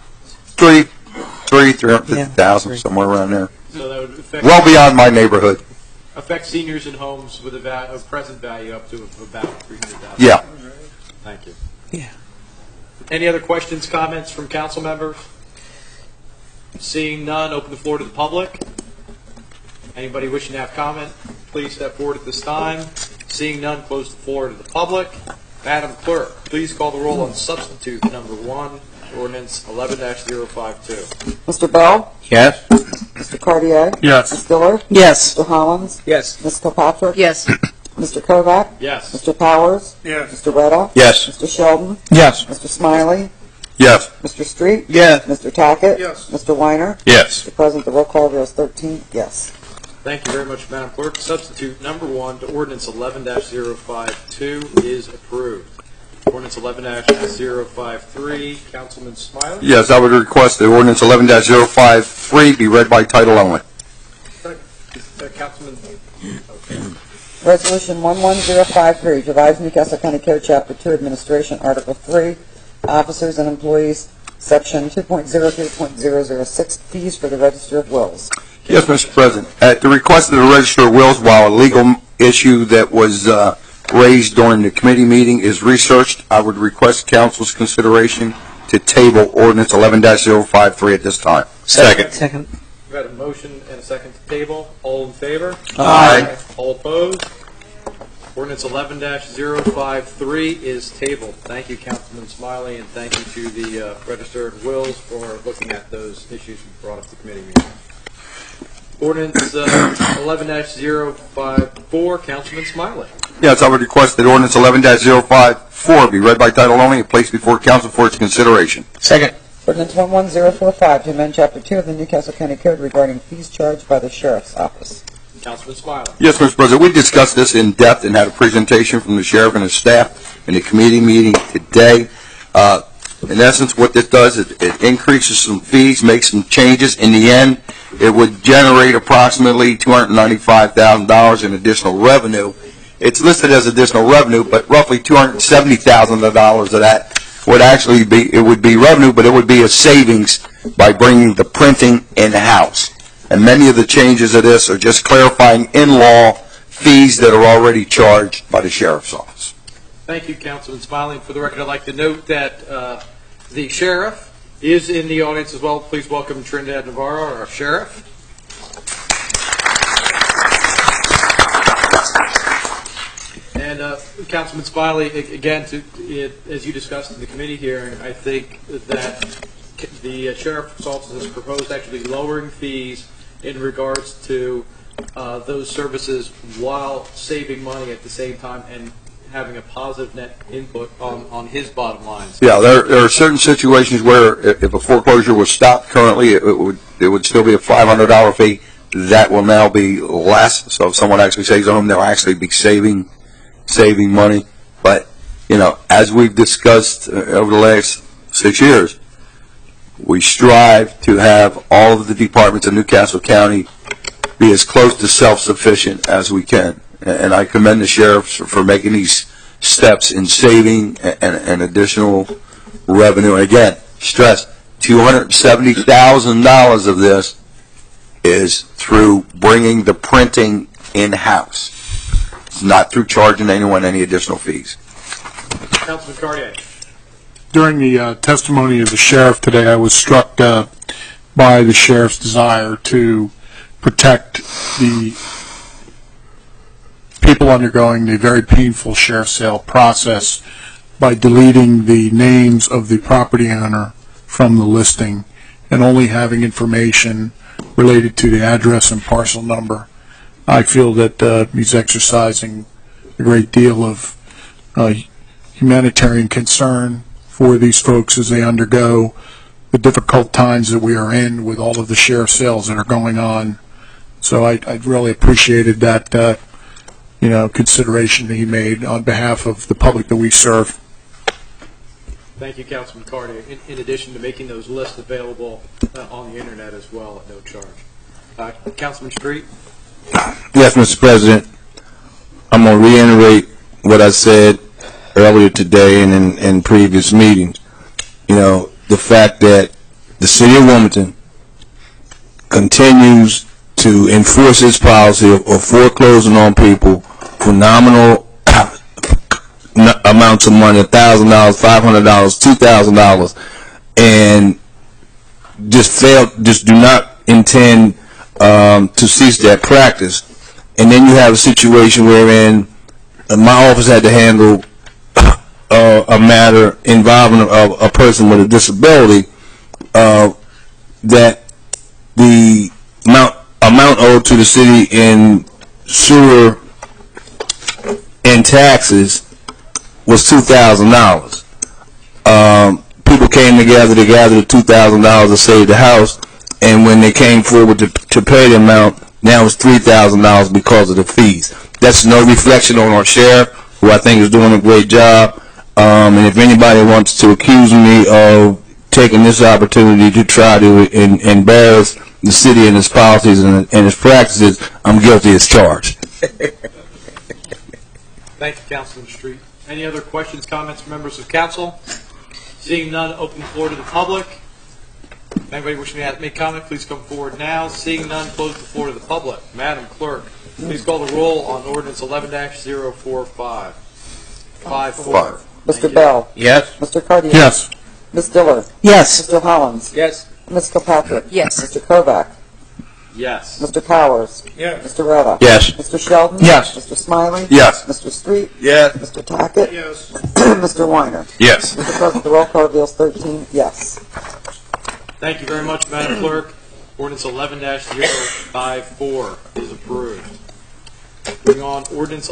350,000, somewhere around there. So that would affect, Well beyond my neighborhood. affect seniors in homes with a present value up to about $300,000. Yeah. Thank you. Yeah. Any other questions, comments from council members? Seeing none, open the floor to the public. Anybody wishing to have comment, please step forward at this time. Seeing none, close the floor to the public. Madam Clerk, please call the roll on substitute number 1, ordinance 11-052. Mr. Bell? Yes? Mr. Cartier? Yes. Ms. Dillard? Yes. Mr. Hollins? Yes. Ms. Kilpatrick? Yes. Mr. Kovac? Yes. Mr. Powers? Yes. Mr. Retta? Yes. Mr. Sheldon? Yes. Mr. Smiley? Yes. Mr. Street? Yes. Mr. Tackett? Yes. Mr. Weiner? Yes. Mr. President, the roll call vote is 13 yes. Thank you very much, Madam Clerk. Substitute number 1 to ordinance 11-052 is approved. Ordinance 11-053, Councilman Smiley. Yes, I would request that ordinance 11-053 be read by title only. Councilman. Okay. Resolution 11053, revised Newcastle County Code, Chapter 2, Administration, Article 3, Officers and Employees, Section 2.03.006, Fees for the Register of Wills. Yes, Mr. President. At the request of the Register of Wills, while a legal issue that was raised during the committee meeting is researched, I would request council's consideration to table ordinance 11-053 at this time. Second. Second. We've got a motion and a second to table. All in favor? Aye. All opposed? Ordinance 11-053 is tabled. Thank you, Councilman Smiley, and thank you to the Register of Wills for looking at those issues we brought up to the committee meeting. Ordinance 11-054, Councilman Smiley. Yes, I would request that ordinance 11-054 be read by title only and placed before council for its consideration. Second. Ordinance 11045, to amend Chapter 2 of the Newcastle County Code regarding fees charged by the Sheriff's Office. Councilman Smiley. Yes, Mr. President, we discussed this in depth and had a presentation from the sheriff and his staff in the committee meeting today. In essence, what this does is it increases some fees, makes some changes. In the end, it would generate approximately $295,000 in additional revenue. It's listed as additional revenue, but roughly $270,000 of that would actually be, it would be revenue, but it would be a savings by bringing the printing in-house. And many of the changes of this are just clarifying in-law fees that are already charged by the sheriff's office. Thank you, Councilman Smiley. For the record, I'd like to note that the sheriff is in the audience as well. Please welcome Trinidad Navarro, our sheriff. And Councilman Smiley, again, as you discussed in the committee hearing, I think that the sheriff's office has proposed actually lowering fees in regards to those services while saving money at the same time and having a positive net input on his bottom lines. Yeah, there are certain situations where if a foreclosure was stopped currently, it would still be a $500 fee. That will now be less. So if someone actually saves a home, they'll actually be saving money. But, you know, as we've discussed over the last 6 years, we strive to have all of the departments in Newcastle County be as close to self-sufficient as we can. And I commend the sheriffs for making these steps in saving and additional revenue. And again, stress, $270,000 of this is through bringing the printing in-house. It's not through charging anyone any additional fees. Councilman Cartier. During the testimony of the sheriff today, I was struck by the sheriff's desire to protect the people undergoing the very painful sheriff sale process by deleting the names of the property owner from the listing and only having information related to the address and parcel number. I feel that he's exercising a great deal of humanitarian concern for these folks as they undergo the difficult times that we are in with all of the sheriff sales that are going on. So I really appreciated that consideration that he made on behalf of the public that we serve. Thank you, Councilman Carty. In addition to making those lists available on the internet as well at no charge. Councilman Street? Yes, Mr. President. I'm going to reiterate what I said earlier today and in previous meetings. You know, the fact that the city of Wilmington continues to enforce its policy of foreclosing on people for nominal amounts of money, $1,000, $500, $2,000, and just do not intend to cease that practice. And then you have a situation wherein my office had to handle a matter involving a person with a disability that the amount owed to the city in sewer and taxes was $2,000. People came together to gather the $2,000 to save the house, and when they came forward to pay the amount, now it's $3,000 because of the fees. That's no reflection on our sheriff, who I think is doing a great job. And if anybody wants to accuse me of taking this opportunity to try to embarrass the city and its policies and its practices, I'm guilty as charged. Thank you, Councilman Street. Any other questions, comments from members of council? Seeing none, open the floor to the public. Anybody wishing to make comment, please come forward now. Seeing none, close the floor to the public. Madam Clerk, please call the roll on ordinance 11-045. 54. Mr. Bell? Yes. Mr. Cartier? Yes. Ms. Diller? Yes. Mr. Hollins? Yes. Ms. Kilpatrick? Yes. Mr. Kovac? Yes. Mr. Powers? Yes. Mr. Retta? Yes. Mr. Sheldon? Yes. Mr. Smiley? Yes. Mr. Street? Yes. Mr. Tackett? Yes. Mr. Weiner? Yes. Mr. President, the roll call reveals 13 yes. Thank you very much, Madam Clerk. Ordinance 11-054 is approved. Moving on, ordinance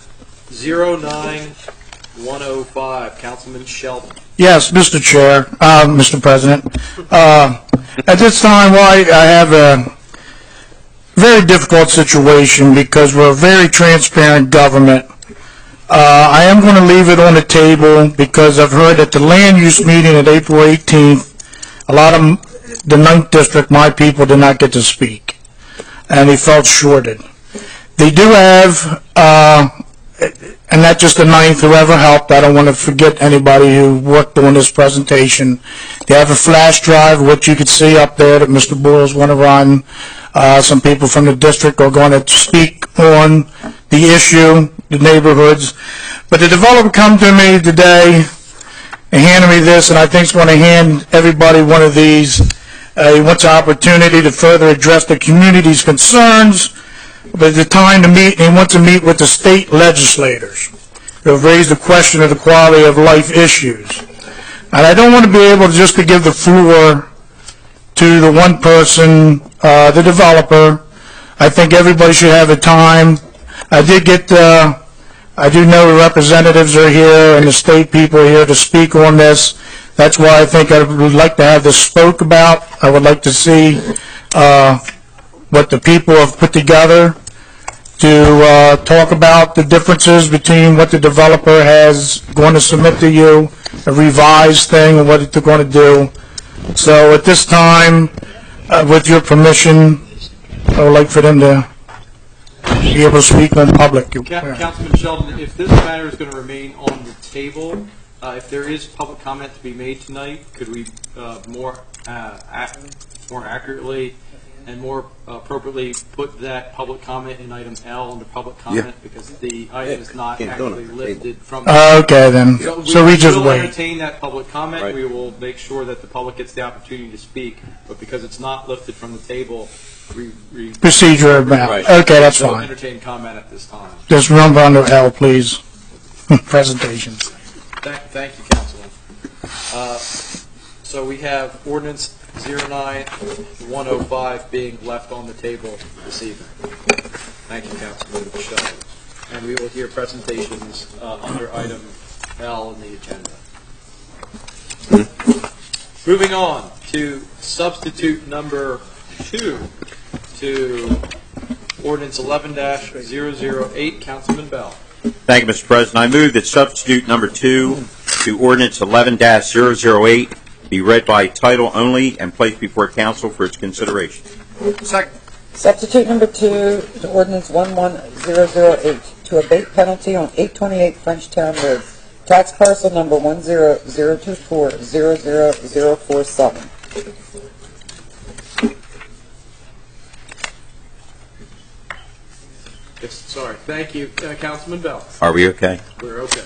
09105, Councilman Sheldon. Yes, Mr. Chair, Mr. President. At this time, I have a very difficult situation because we're a very transparent government. I am going to leave it on the table because I've heard at the land use meeting at April 18th, a lot of the 9th District, my people, did not get to speak, and they felt shorted. They do have, and not just the 9th, whoever helped, I don't want to forget anybody who worked on this presentation. They have a flash drive, which you can see up there that Mr. Boyle's going to run. Some people from the district are going to speak on the issue, the neighborhoods. But the developer come to me today and handed me this, and I think he's going to hand everybody one of these. He wants an opportunity to further address the community's concerns, but the time to meet, and he wants to meet with the state legislators who have raised the question of the quality of life issues. And I don't want to be able just to give the floor to the one person, the developer. I think everybody should have a time. I do know the representatives are here and the state people are here to speak on this. That's why I think I would like to have this spoke about. I would like to see what the people have put together to talk about the differences between what the developer has going to submit to you, a revised thing, and what they're going to do. So at this time, with your permission, I would like for them to be able to speak in public. Councilman Sheldon, if this matter is going to remain on the table, if there is public comment to be made tonight, could we more accurately and more appropriately put that public comment in item L under public comment, because the item is not actually lifted from the Okay, then. So we just will wait. entertain that public comment. Right. We will make sure that the public gets the opportunity to speak, but because it's not lifted from the table, Procedure about. Right. Okay, that's fine. Entertain comment at this time. Just remember under L, please. Presentations. Thank you, Councilman. So we have ordinance 09105 being left on the table this evening. Thank you, Councilman Sheldon. And we will hear presentations under item L in the agenda. Moving on to substitute number 2 to ordinance 11-008, Councilman Bell. Thank you, Mr. President. I move that substitute number 2 to ordinance 11-008 be read by title only and placed before council for its consideration. Second. Substitute number 2 to ordinance 11008 to abate penalty on 828 Frenchtown Road. Tax parcel number 10024000047. Yes, sorry. Thank you, Councilman Bell. Are we okay? We're okay.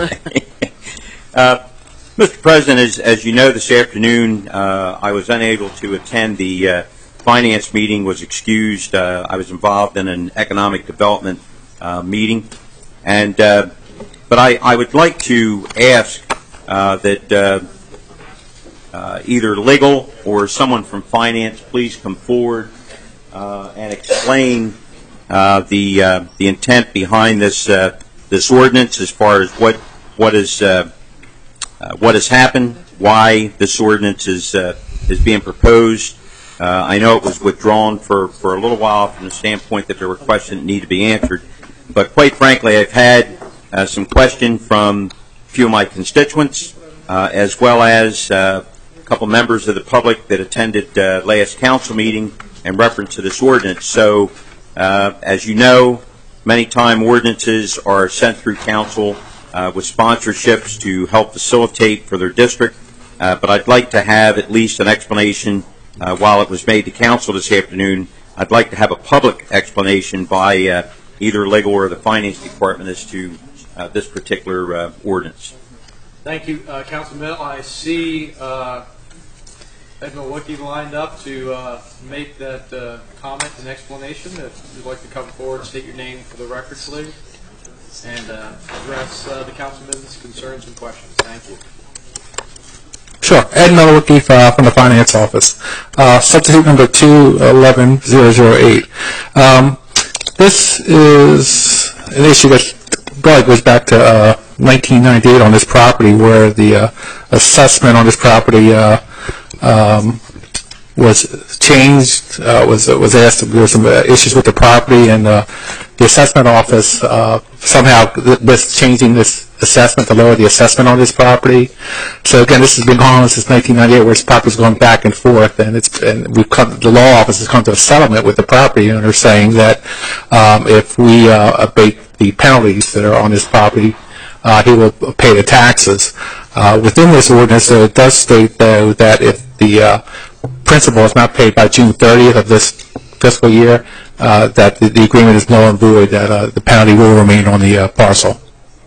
Mr. President, as you know, this afternoon I was unable to attend the finance meeting, was excused. I was involved in an economic development meeting, and but I would like to ask that either legal or someone from finance please come forward and explain the intent behind this this ordinance as far as what has happened, why this ordinance is being proposed. I know it was withdrawn for a little while from the standpoint that there were questions that need to be answered, but quite frankly, I've had some question from a few of my constituents, as well as a couple members of the public that attended last council meeting in reference to this ordinance. So, as you know, many times ordinances are sent through council with sponsorships to help facilitate for their district, but I'd like to have at least an explanation while it was made to council this afternoon. I'd like to have a public explanation by either legal or the finance department as to this particular ordinance. Thank you, Councilman Bell. I see Ed Milwaukee lined up to make that comment and explanation. If you'd like to come forward, state your name for the record, please, and address the councilman's concerns and questions. Thank you. Sure. Ed Milwaukee from the finance office. Substitute number 211-008. This is an issue that probably goes back to 1998 on this property, where the assessment on this property was changed. Was asked if there were some issues with the property, and the assessment office somehow was changing this assessment to lower the assessment on this property. So again, this has been going on since 1998, where this property is going back and forth, and the law office has come to a settlement with the property owner, saying that if we abate the penalties that are on this property, he will pay the taxes. Within this ordinance, it does state, though, that if the principal is not paid by June 30th of this fiscal year, that the agreement is null and void, that the penalty will remain on the parcel.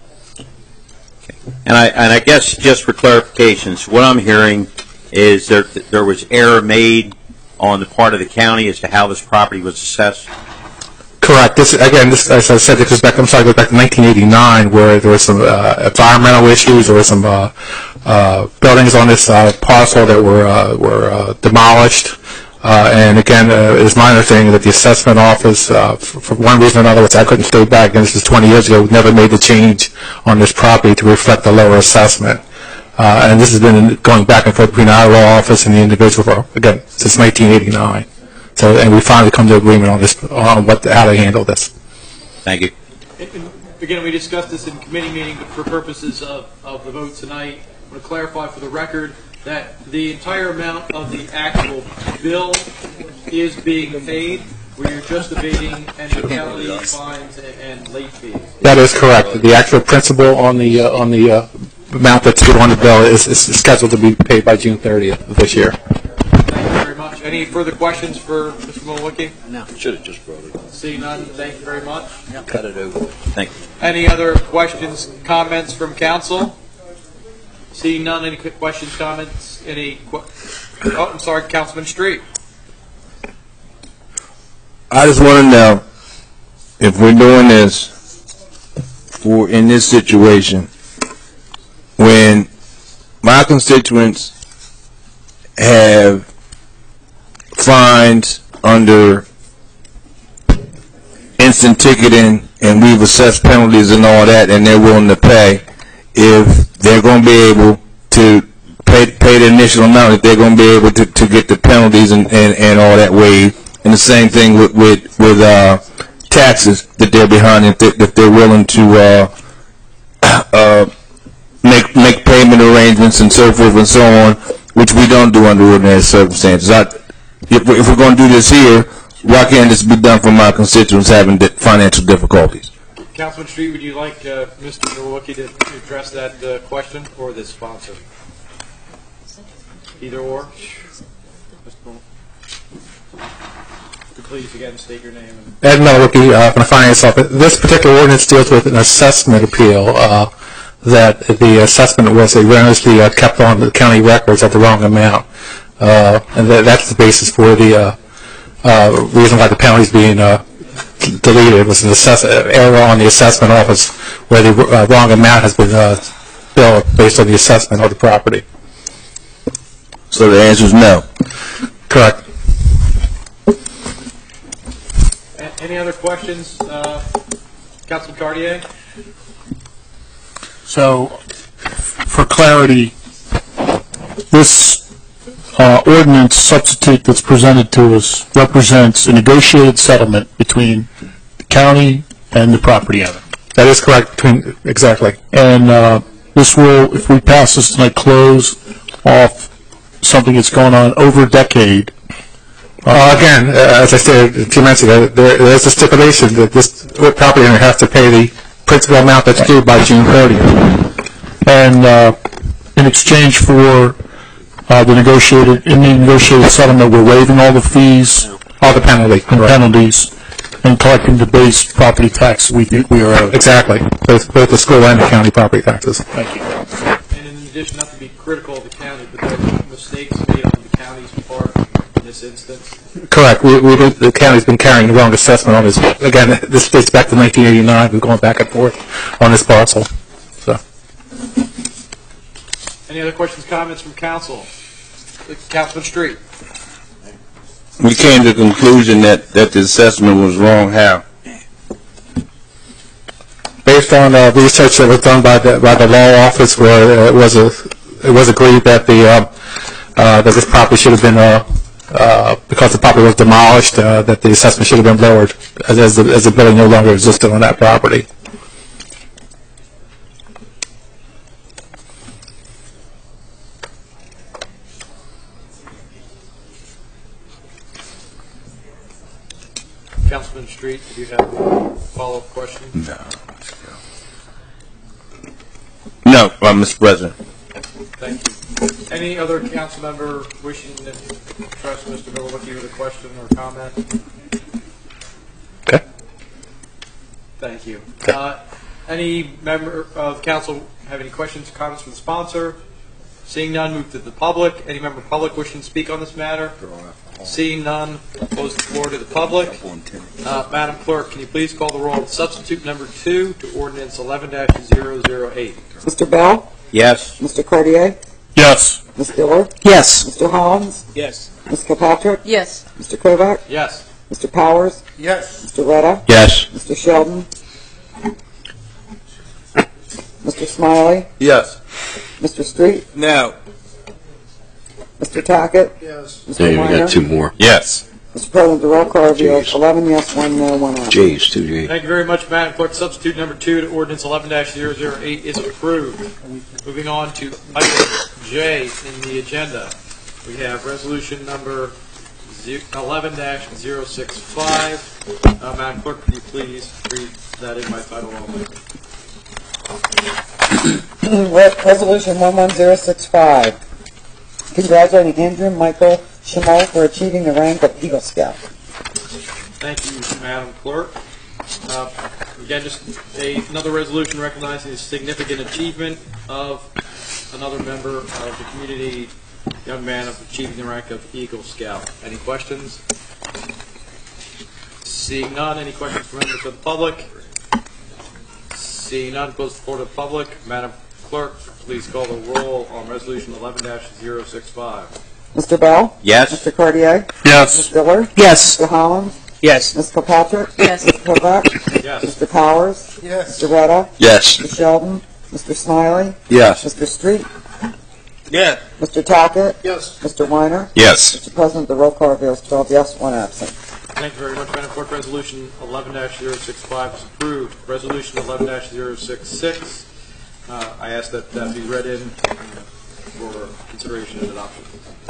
And I guess just for clarifications, what I'm hearing is there was error made on the part of the county as to how this property was assessed. Correct. This, as I said, it goes back. I'm sorry, it goes back to 1989, where there were some environmental issues. There were some buildings on this parcel that were demolished. And again, it's my understanding that the assessment office, for one reason or another, which I couldn't stay back, and this is 20 years ago, never made the change on this property to reflect the lower assessment. And this has been going back and forth between our law office and the individual for, again, since 1989. So, and we finally come to agreement on this, on how to handle this. Thank you. And again, we discussed this in committee meeting, but for purposes of the vote tonight, I want to clarify for the record that the entire amount of the actual bill is being paid, where you're just abating and the penalties, fines, and late fees. That is correct. The actual principal on the amount that's due on the bill is scheduled to be paid by June 30th of this year. Thank you very much. Any further questions for Mr. Milwaukee? No. Should have just brought it up. Seeing none, thank you very much. Yep. Cut it over. Thank you. Any other questions, comments from council? Seeing none, any questions, comments? Oh, I'm sorry, Councilman Street. I just want to know if we're doing this in this situation when my constituents have fines under instant ticketing and we've assessed penalties and all that, and they're willing to pay, if they're going to be able to pay the initial amount, if they're going to be able to get the penalties and all that waived. And the same thing with taxes that they're behind, if they're willing to make payment payment arrangements and so forth and so on, which we don't do under ordinary circumstances. If we're going to do this here, why can't this be done for my constituents having financial difficulties? Councilman Street, would you like Mr. Nowicki to address that question, or the sponsor? Either or. Please again state your name. Ed Nowicki from the Finance Office. This particular ordinance deals with an assessment appeal that the assessment was erroneously kept on the county records at the wrong amount. And that's the basis for the reason why the penalty is being deleted. It was an error on the assessment office where the wrong amount has been billed based on the assessment of the property. So the answer is no. Correct. Any other questions, Councilman Cartier? So, for clarity, this ordinance substitute that's presented to us represents a negotiated settlement between the county and the property owner. That is correct. Exactly. And this will, if we pass this tonight, close off something that's going on over a decade. Again, as I said a few minutes ago, there is a stipulation that this property owner has to pay the principal amount that's due by June 30th. And in exchange for the negotiated settlement, we're waiving all the fees, all the penalties, and collecting the base property tax we think we are owed. Exactly. Both the school and the county property taxes. Thank you. And in addition, not to be critical of the county, but there are mistakes made on the county's part in this instance. Correct. The county's been carrying the wrong assessment on this. Again, this dates back to 1989. We've gone back and forth on this parcel. So. Any other questions, comments from council? Councilman Street. We came to the conclusion that the assessment was wrong. How? Based on research that was done by the law office, where it was agreed that that this property should have been because the property was demolished, that the assessment should have been lowered, as the building no longer existed on that property. Councilman Street, do you have a follow-up question? No, Mr. President. Thank you. Any other council member wishing to address Mr. Nowicki with a question or comment? Okay. Thank you. Any member of council have any questions or comments from the sponsor? Seeing none, move to the public. Any member of the public wishing to speak on this matter? Seeing none, close the floor to the public. Madam Clerk, can you please call the roll on substitute number 2 to ordinance 11-008? Mr. Bell? Yes. Mr. Cartier? Yes. Ms. Diller? Yes. Mr. Hollins? Yes. Ms. Kilpatrick? Yes. Mr. Kovac? Yes. Mr. Powers? Yes. Mr. Retta? Yes. Mr. Sheldon? Mr. Smiley? Yes. Mr. Street? No. Mr. Tackett? Yes. Mr. Weiner? more. Yes. Mr. President, the roll call reveals 11 yes, 1 no, 1 absent. J's, 2 J's. Thank you very much, Madam Clerk. Substitute number 2 to ordinance 11-008 is approved. Moving on to item J in the agenda. We have resolution number 11-065. Madam Clerk, could you please read that in by title only? Resolution 11065. Congratulating Andrew Michael Schmoll for achieving the rank of Eagle Scout. Thank you, Madam Clerk. Again, just another resolution recognizing the significant achievement of another member of the community, young man, of achieving the rank of Eagle Scout. Any questions? Seeing none, any questions from members of the public? Seeing none, close the floor to the public. Madam Clerk, please call the roll on resolution 11-065. Mr. Bell? Yes. Mr. Cartier? Yes. Ms. Diller? Yes. Mr. Hollins? Yes. Ms. Kilpatrick? Yes. Mr. Kovac? Yes. Mr. Powers? Yes. Mr. Retta? Yes. Mr. Sheldon? Mr. Smiley? Yes. Mr. Street? Yes. Mr. Tackett? Yes. Mr. Weiner? Yes. Mr. President, the roll call reveals 12 yes, 1 absent. Thank you very much, Madam Clerk. Resolution 11-065 is approved. Resolution 11-066. I ask that that be read in for consideration and adoption.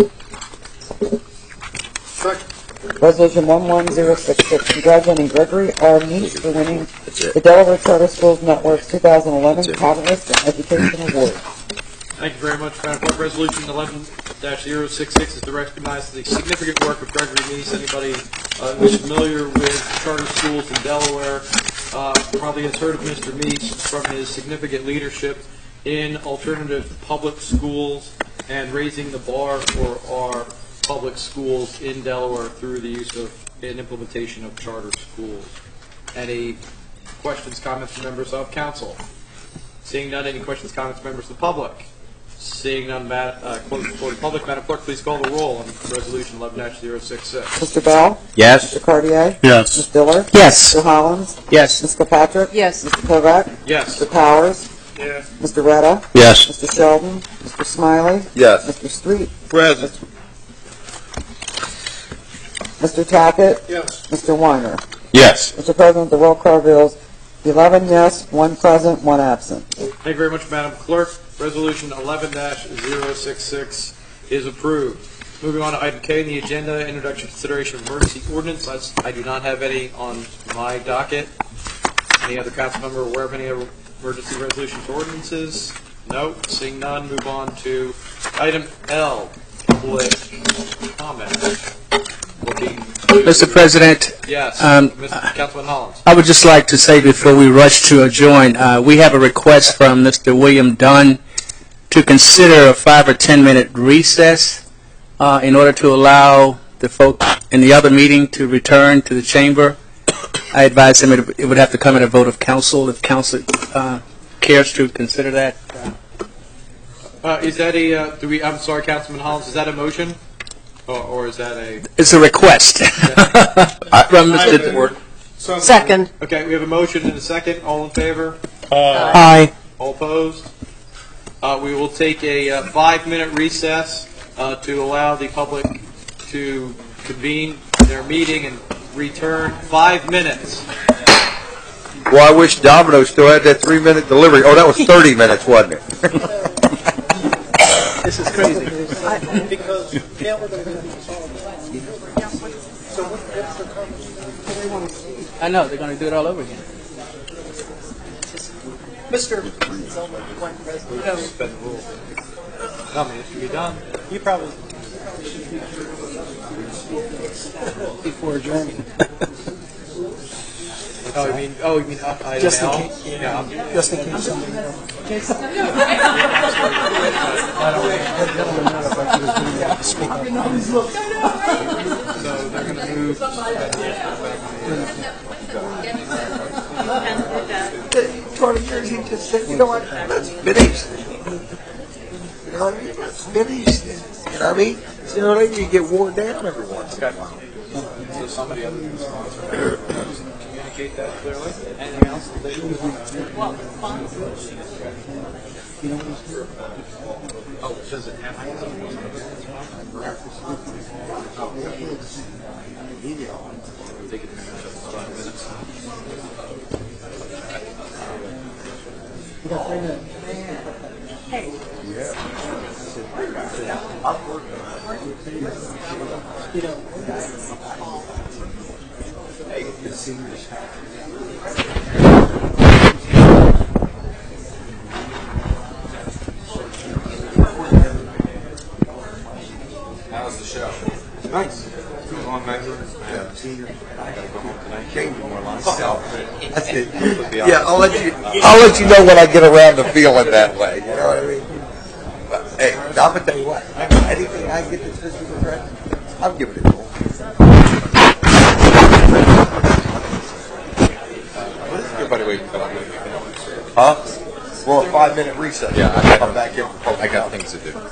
Resolution 11066, congratulating Gregory R. Meach for winning the Delaware Charter Schools Network's 2011 Catalyst and Education Award. Thank you very much, Madam Clerk. Resolution 11-066 is to recognize the significant work of Gregory Meach. Anybody who's familiar with charter schools in Delaware probably has heard of Mr. Meach from his significant leadership in alternative public schools and raising the bar for our public schools in Delaware through the use of and implementation of charter schools. Any questions, comments from members of council? Seeing none, any questions, comments from members of the public? Seeing none, close for the public. Madam Clerk, please call the roll on Resolution 11-066. Mr. Bell? Yes. Mr. Cartier? Yes. Ms. Diller? Yes. Mr. Hollins? Yes. Ms. Kilpatrick? Yes. Mr. Kovac? Yes. Mr. Powers? Yes. Mr. Retta? Yes. Mr. Sheldon? Mr. Smiley? Yes. Mr. Street? Present. Mr. Tackett? Yes. Mr. Weiner? Yes. Mr. President, the roll call reveals 11 yes, 1 present, 1 absent. Thank you very much, Madam Clerk. Resolution 11-066 is approved. Moving on to item K in the agenda, introduction consideration of emergency ordinance. I do not have any on my docket. Any other council member aware of any other emergency resolutions or ordinances? No. Seeing none, move on to item L, public comment. Mr. President, Yes, Mr. Councilman Hollins. I would just like to say before we rush to adjourn, we have a request from Mr. William Dunn to consider a 5 or 10 minute recess in order to allow the folk in the other meeting to return to the chamber. I advise him it would have to come at a vote of council if council cares to consider that. Is that a, I'm sorry, Councilman Hollins, is that a motion? Or is that a? It's a request from Mr. Second. Okay, we have a motion and a second. All in favor? Aye. All opposed? We will take a 5-minute recess to allow the public to convene their meeting and return. 5 minutes. Well, I wish Domino's still had that 3-minute delivery. Oh, that was 30 minutes, wasn't it? This is crazy. I know, they're going to do it all over again. Suspend the rule. I mean, it should be done. You probably before adjourning. Oh, you mean item Just in L? case. Yeah. Just in case somebody speak up. So they're going to move. Twenty years he just said, you know what, let's finish. You know what I mean? Let's finish this. You know what I mean? Sooner or later you get worn down every once in a while. So somebody other than the sponsor communicate that clearly. Anything else? Oh, does it have to? Take it 5 minutes. How's the show? Nice. Long night. Yeah. Senior. I gotta go home tonight. Change more myself. That's it. Yeah, I'll let you know when I get around to feeling that way. You know what I mean? But, hey, I'm gonna tell you what. Anything I get that's just regret, I'm giving it to him. Everybody wait until I'm gonna get Huh? We're on a 5-minute recess. Yeah, I'm back in. I got things to do.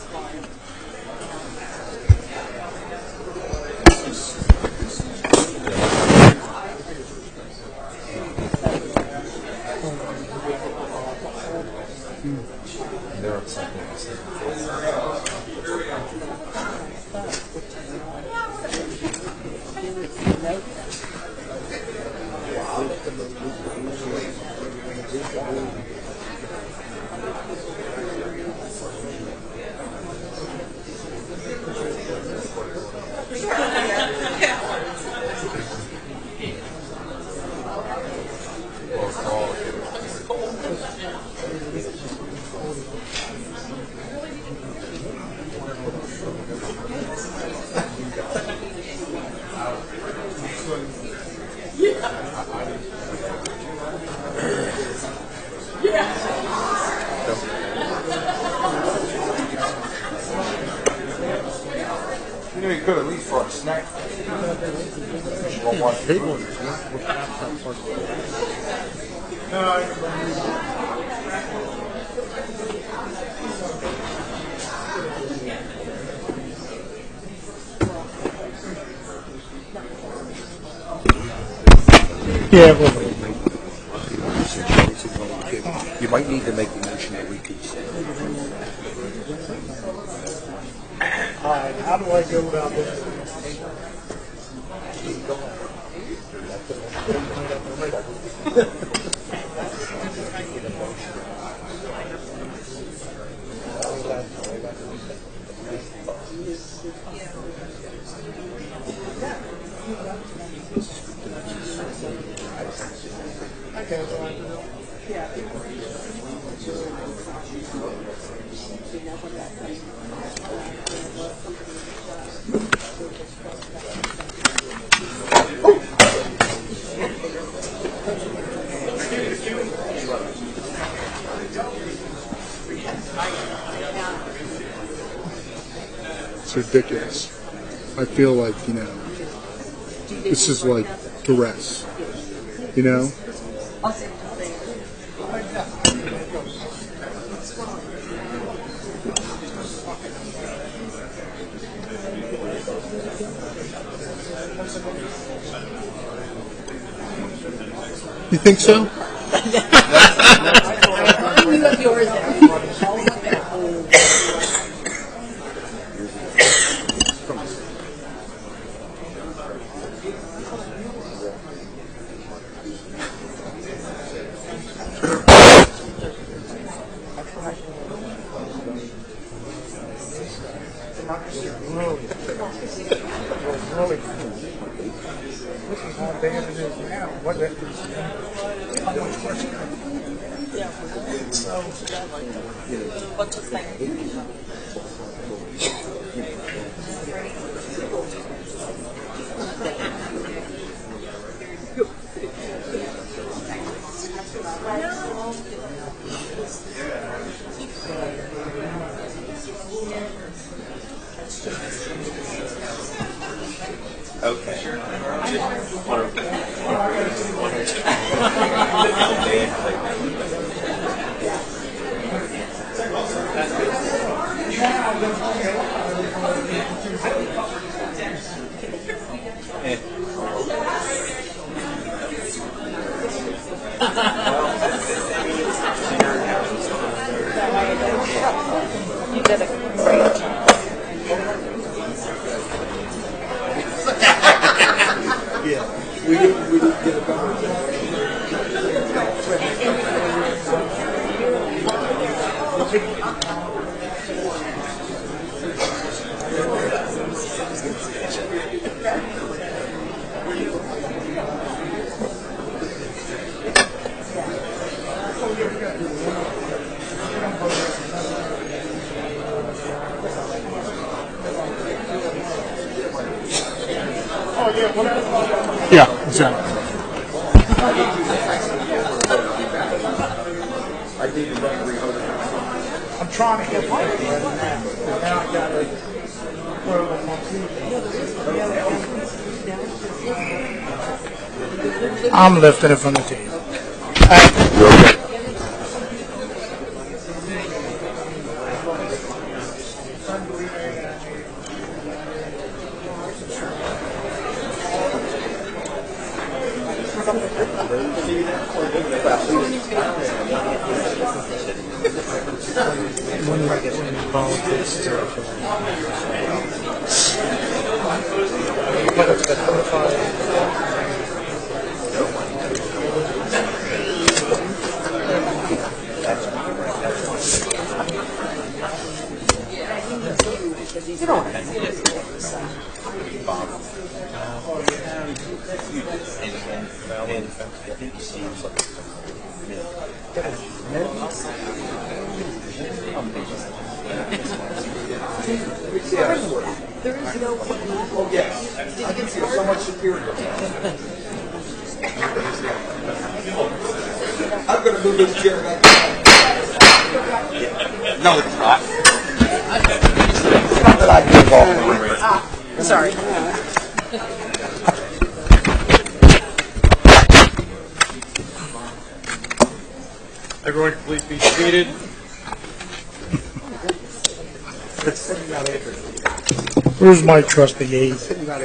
You know, you could at least for a snack. Yeah, well, You might need to make the motion that we could. all right, how do I go about this? It's ridiculous. I feel like, this is like duress, You think so? What's his name? You did a great job. Yeah, we didn't get a better. Yeah, exactly. I'm trying to get one. Now I got to throw them on. I'm lifting it from the table. So much superior. I'm going to move this chair back. No, it's not. It's not that I give off. Sorry. Everyone, please be seated. Where's my trusty aide?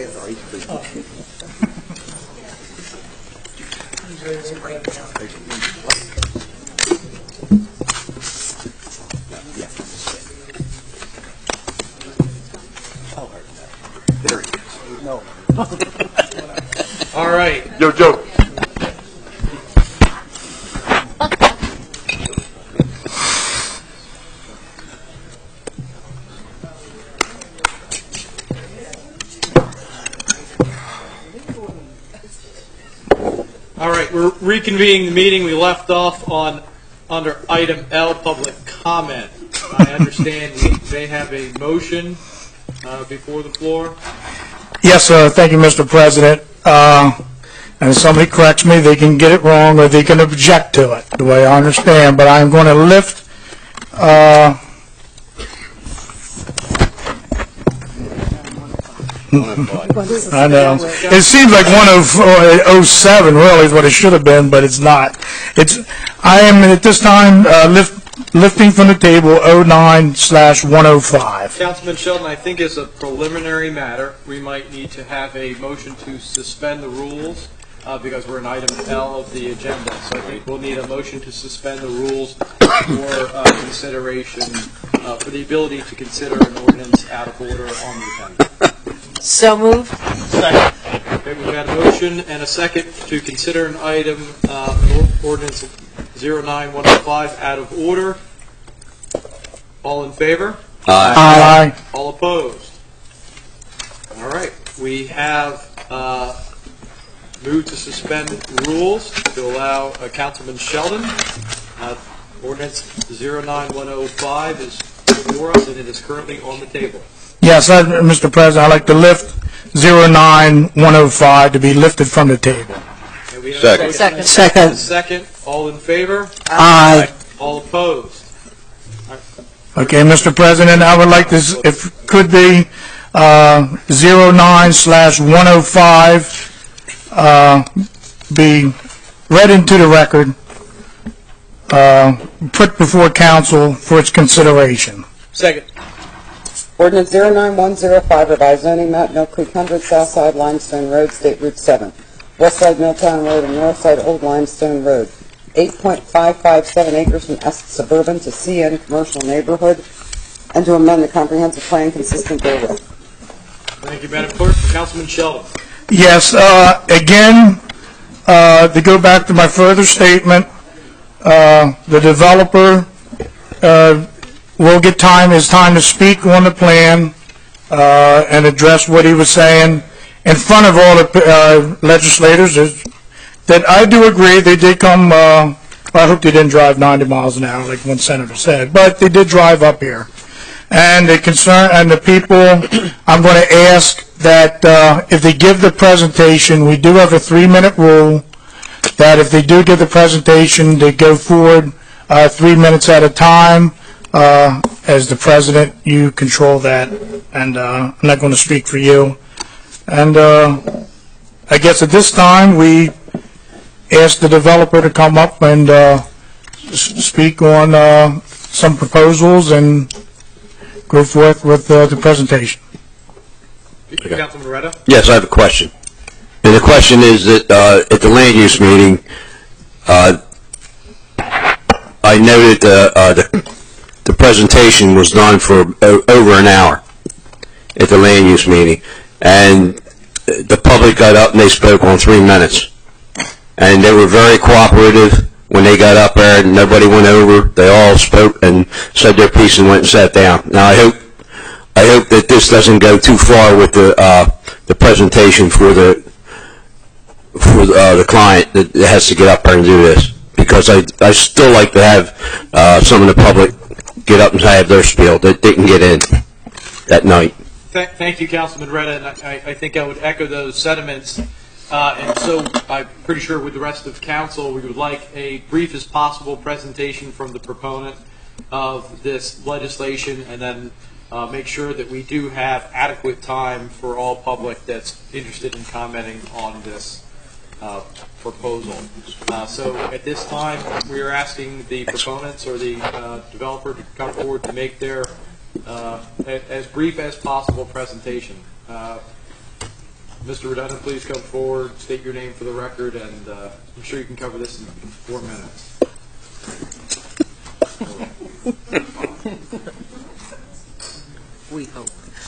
All right. Yo, Joe. All right, we're reconvening the meeting. We left off on under item L, public comment. I understand we may have a motion before the floor. Yes, thank you, Mr. President. And if somebody corrects me, they can get it wrong or they can object to it, the way I understand. But I'm going to lift, I know. It seems like 107 really is what it should have been, but it's not. I am at this time lifting from the table 09/105. Councilman Sheldon, I think as a preliminary matter, we might need to have a motion to suspend the rules because we're in item L of the agenda. So I think we'll need a motion to suspend the rules for consideration, for the ability to consider an ordinance out of order on the agenda. So moved. Second. Okay, we've got a motion and a second to consider an item, ordinance 09105 out of order. All in favor? Aye. All opposed? All right. We have moved to suspend rules to allow Councilman Sheldon. Ordinance 09105 is before us, and it is currently on the table. Yes, Mr. President, I'd like to lift 09105 to be lifted from the table. Okay, we have Second. a Second. Second. second. All in favor? Aye. All opposed? Okay, Mr. President, I would like this, if it could be, 09/105, be read into the record, put before council for its consideration. Second. Ordinance 09105, revised zoning map, Mill Creek 100, South Side Limestone Road, State Route 7, West Side Milltown Road, and North Side Old Limestone Road. 8.557 acres from S suburban to CN commercial neighborhood, and to amend the comprehensive plan consistent therewith. Thank you, Madam Clerk. Councilman Sheldon. Yes, again, to go back to my further statement, the developer will get his time to speak on the plan and address what he was saying in front of all the legislators. That I do agree, they did come, I hope they didn't drive 90 miles an hour like one senator said, but they did drive up here. And the people, I'm going to ask that if they give the presentation, we do have a 3-minute rule, that if they do give the presentation, they go forward 3 minutes at a time. As the president, you control that, and I'm not going to speak for you. And I guess at this time, we ask the developer to come up and speak on some proposals and go forth with the presentation. Councilman Moretta. Yes, I have a question. And the question is that at the land use meeting, I noted the presentation was done for over an hour at the land use meeting, and the public got up and they spoke on 3 minutes. And they were very cooperative when they got up there, and nobody went over. They all spoke and said their piece and went and sat down. Now I hope that this doesn't go too far with the presentation for the client that has to get up there and do this, because I still like to have some of the public get up and have their spiel, that they can get in that night. Thank you, Councilman Retta, and I think I would echo those sentiments. And so I'm pretty sure with the rest of council, we would like a brief as possible presentation from the proponent of this legislation, and then make sure that we do have adequate time for all public that's interested in commenting on this proposal. So at this time, we are asking the proponents or the developer to come forward to make their as brief as possible presentation. Mr. Redundant, please come forward, state your name for the record, and I'm sure you can cover this in 4 minutes. We hope.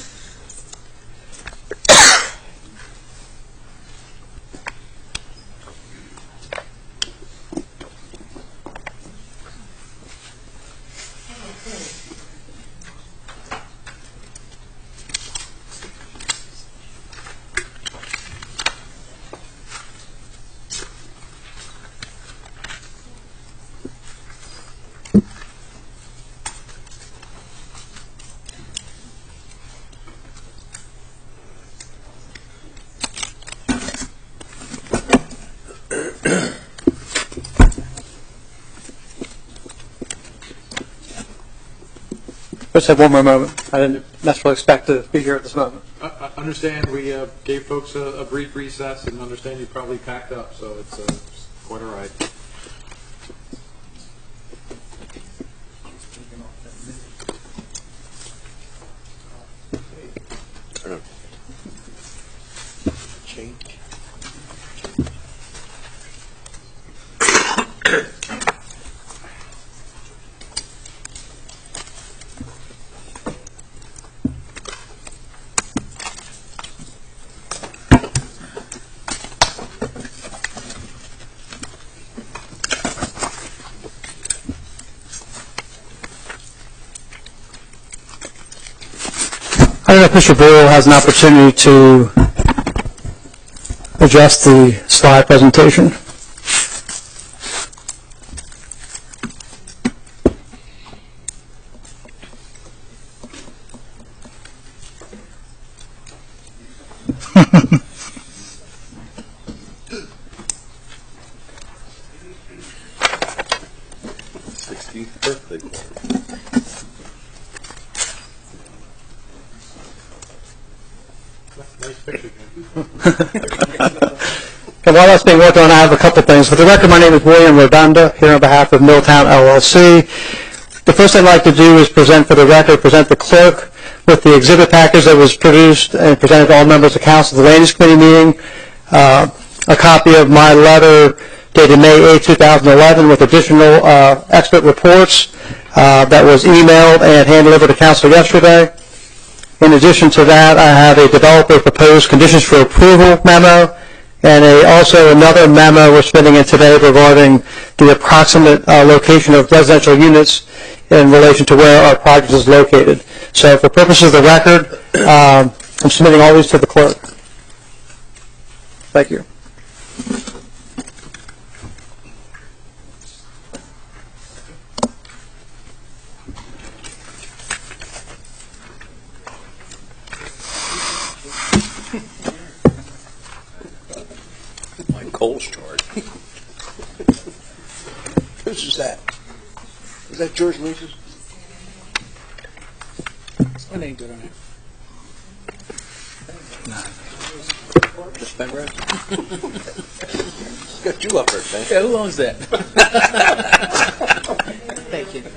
Let's have one more moment. I didn't necessarily expect to be here at this moment. I understand we gave folks a brief recess, and understand you probably packed up, so it's quite all right. I don't know if Mr. Boyle has an opportunity to adjust the slide presentation. And while that's being worked on, I have a couple things. For the record, my name is William Rodunda, here on behalf of Milltown LLC. The first thing I'd like to do is present the clerk with the exhibit package that was produced and presented to all members of council at the Land Use Committee meeting, a copy of my letter dated May 8, 2011 with additional expert reports that was emailed and hand-delivered to council yesterday. In addition to that, I have a developer proposed conditions for approval memo, and also another memo we're submitting in today regarding the approximate location of residential units in relation to where our project is located. So for purposes of the record, I'm submitting all these to the clerk. Thank you. Cole's chart. Whose is that? Is that George Leach's? My name good on it. No. Just Penrose? Got you up there, man. Yeah, who owns that? Thank you.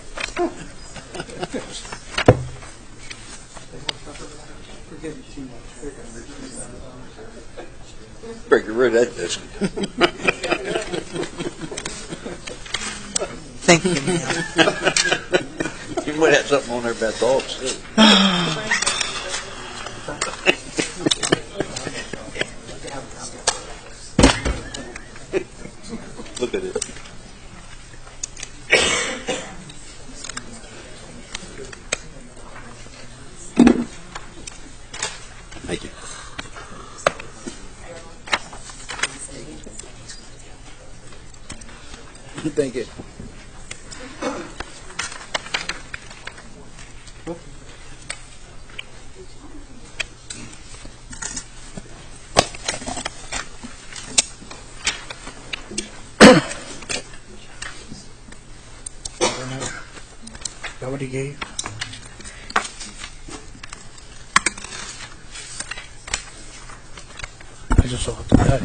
Better get rid of that disc. Thank you, ma'am. You might have something on there about dogs, too. Look at it. Thank you. thinking? Is that what he gave? I just saw it today.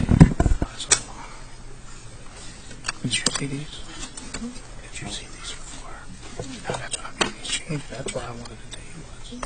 Did you see these? Did you see these before? No, that's what I mean. He's changed. That's why I wanted to tell you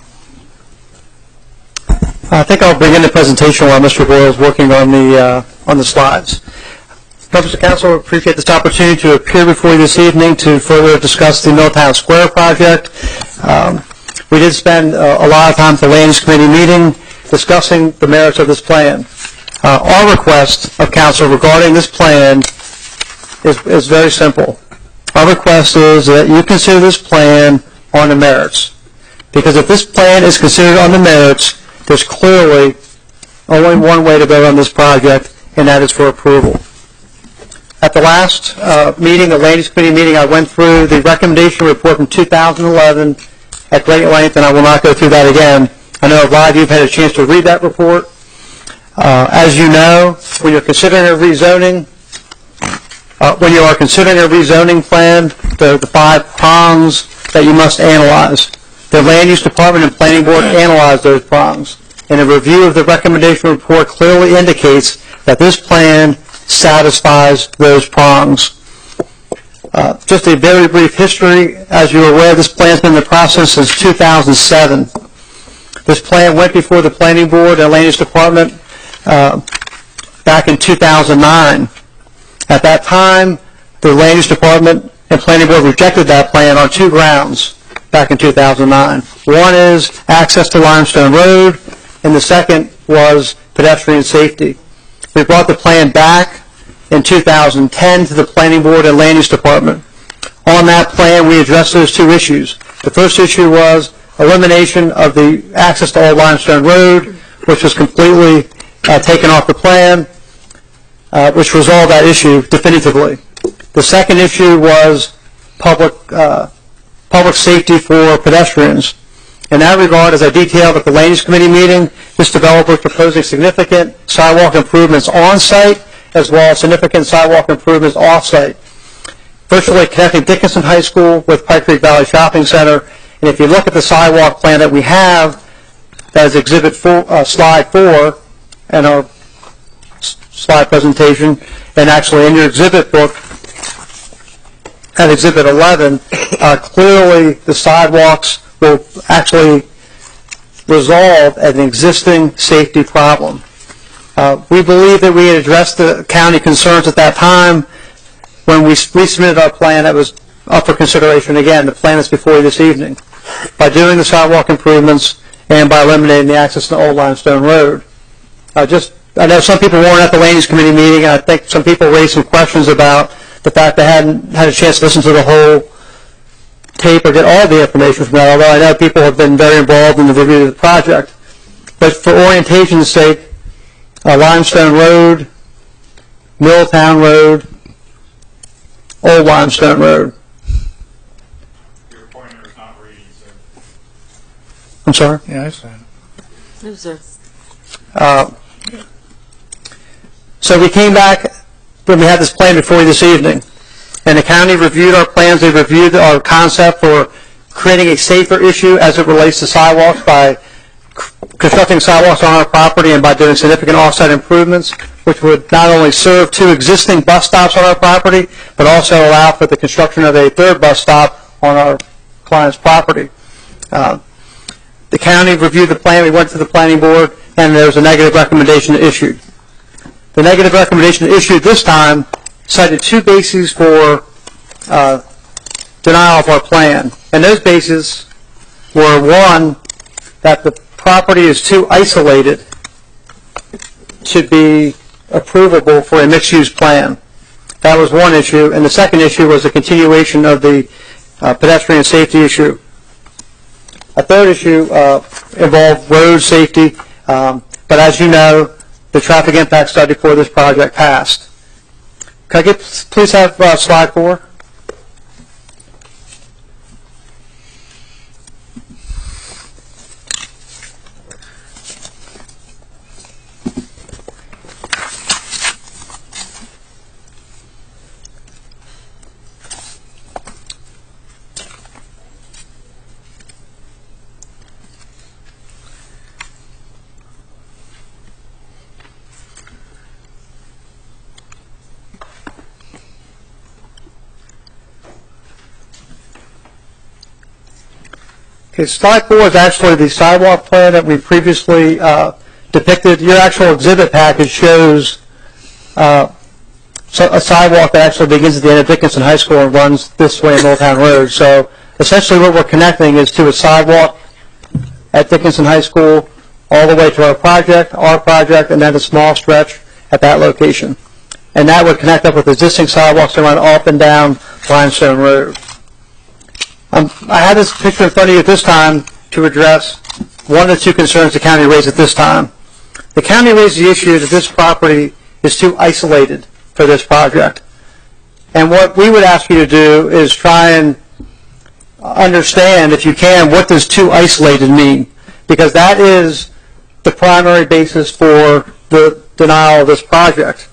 was. I think I'll begin the presentation while Mr. Boyle is working on the slides. Members of Council, appreciate this opportunity to appear before you this evening to further discuss the Milltown Square project. We did spend a lot of time at the Land Use Committee meeting discussing the merits of this plan. Our request of Council regarding this plan is very simple. Our request is that you consider this plan on the merits. Because if this plan is considered on the merits, there's clearly only one way to go on this project, and that is for approval. At the last meeting, the Land Use Committee meeting, I went through the recommendation report from 2011 at great length, and I will not go through that again. I know a lot of you have had a chance to read that report. As you know, when you're considering a rezoning, plan, the 5 prongs that you must analyze. The Land Use Department and Planning Board analyze those prongs, and a review of the recommendation report clearly indicates that this plan satisfies those prongs. Just a very brief history. As you're aware, this plan's been in the process since 2007. This plan went before the Planning Board and Land Use Department back in 2009. At that time, the Land Use Department and Planning Board rejected that plan on 2 grounds back in 2009. One is access to Limestone Road, and the second was pedestrian safety. We brought the plan back in 2010 to the Planning Board and Land Use Department. On that plan, we addressed those 2 issues. The first issue was elimination of the access to Old Limestone Road, which was completely taken off the plan, which resolved that issue definitively. The second issue was public safety for pedestrians. In that regard, as I detailed at the Land Use Committee meeting, this developer is proposing significant sidewalk improvements on-site as well as significant sidewalk improvements off-site, virtually connecting Dickinson High School with Pike Creek Valley Shopping Center. And if you look at the sidewalk plan that we have, that is Exhibit 4, Slide 4 in our slide presentation, and actually in your exhibit book at Exhibit 11, clearly the sidewalks will actually resolve an existing safety problem. We believe that we had addressed the county concerns at that time when we resubmitted our plan that was up for consideration again, the plan is before you this evening, by doing the sidewalk improvements and by eliminating the access to Old Limestone Road. I know some people weren't at the Land Use Committee meeting, and I think some people raised some questions about the fact they hadn't had a chance to listen to the whole tape or get all the information from that, although I know people have been very involved in the review of the project. But for orientation's sake, Limestone Road, Milltown Road, Old Limestone Road. Your pointer is not reading, sir. I'm sorry? Yeah, I said. No, sir. So we came back when we had this plan before you this evening, and the county reviewed our plans. They reviewed our concept for creating a safer issue as it relates to sidewalks by constructing sidewalks on our property and by doing significant off-site improvements, which would not only serve 2 existing bus stops on our property, but also allow for the construction of a 3rd bus stop on our client's property. The county reviewed the plan. We went to the Planning Board, and there was a negative recommendation issued. The negative recommendation issued this time cited 2 bases for denial of our plan. And those bases were, 1, that the property is too isolated to be approvable for a mixed-use plan. That was one issue. And the second issue was a continuation of the pedestrian safety issue. A third issue involved road safety, but as you know, the traffic impact study for this project passed. Could I please have slide 4? Okay, slide 4 is actually the sidewalk plan that we previously depicted. Your actual exhibit package shows a sidewalk that actually begins at the end of Dickinson High School and runs this way in Old Town Road. So essentially what we're connecting is to a sidewalk at Dickinson High School all the way to our project, and then a small stretch at that location. And that would connect up with existing sidewalks that run up and down Limestone Road. I have this picture in front of you at this time to address one of the two concerns the county raised at this time. The county raised the issue that this property is too isolated for this project. And what we would ask you to do is try and understand, if you can, what does too isolated mean? Because that is the primary basis for the denial of this project.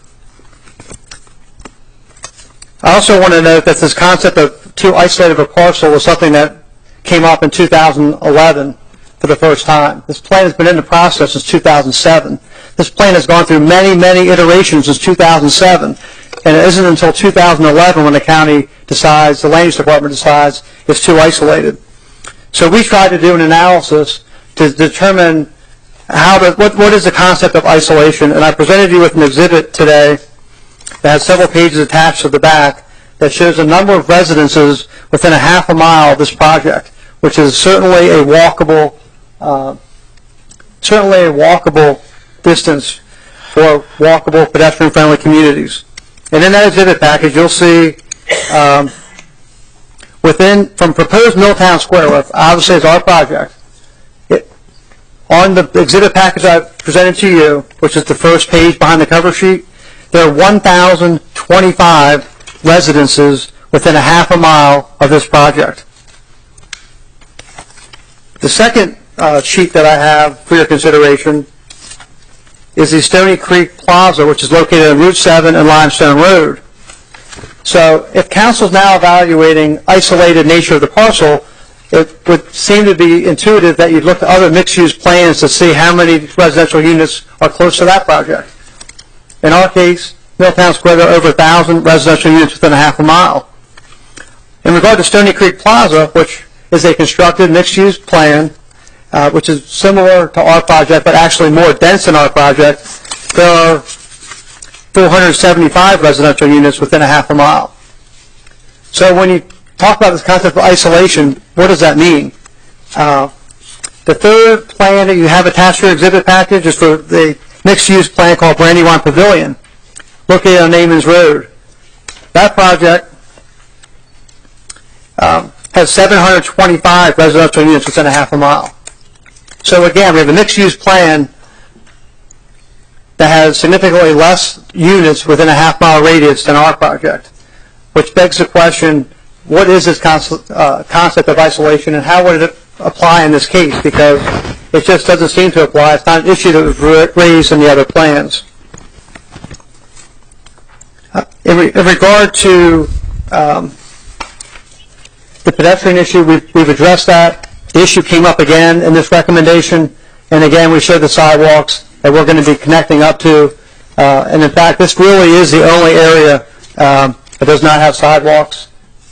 I also want to note that this concept of too isolated of a parcel was something that came up in 2011 for the first time. This plan has been in the process since 2007. This plan has gone through many, many iterations since 2007, and it isn't until 2011 when the county decides, the land use department decides, it's too isolated. So we tried to do an analysis to determine what is the concept of isolation, and I presented you with an exhibit today that has several pages attached to the back that shows a number of residences within a half a mile of this project, which is certainly a walkable distance for walkable, pedestrian-friendly communities. And in that exhibit package, you'll see from proposed Milltown Square, which obviously is our project, on the exhibit package I presented to you, which is the first page behind the cover sheet, there are 1,025 residences within a half a mile of this project. The second sheet that I have for your consideration is the Stony Creek Plaza, which is located on Route 7 and Limestone Road. So if council is now evaluating isolated nature of the parcel, it would seem to be intuitive that you'd look at other mixed-use plans to see how many residential units are close to that project. In our case, Milltown Square, there are over 1,000 residential units within a half a mile. In regard to Stony Creek Plaza, which is a constructed mixed-use plan, which is similar to our project, but actually more dense than our project, there are 475 residential units within a half a mile. So when you talk about this concept of isolation, what does that mean? The third plan that you have attached to your exhibit package is for the mixed-use plan called Brandywine Pavilion, located on Namens Road. That project has 725 residential units within a half a mile. So again, we have a mixed-use plan that has significantly less units within a half-mile radius than our project, which begs the question, what is this concept of isolation, and how would it apply in this case? Because it just doesn't seem to apply. It's not an issue that was raised in the other plans. In regard to the pedestrian issue, we've addressed that. The issue came up again in this recommendation, and again we showed the sidewalks that we're going to be connecting up to. And in fact, this really is the only area that does not have sidewalks